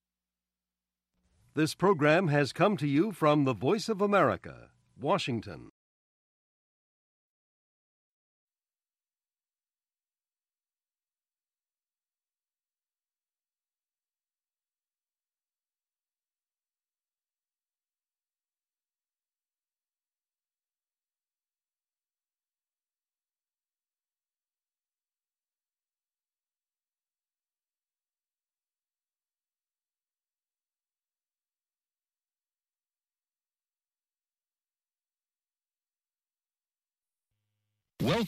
[SPEAKER 10] This program has come to you from the Voice of America, Washington.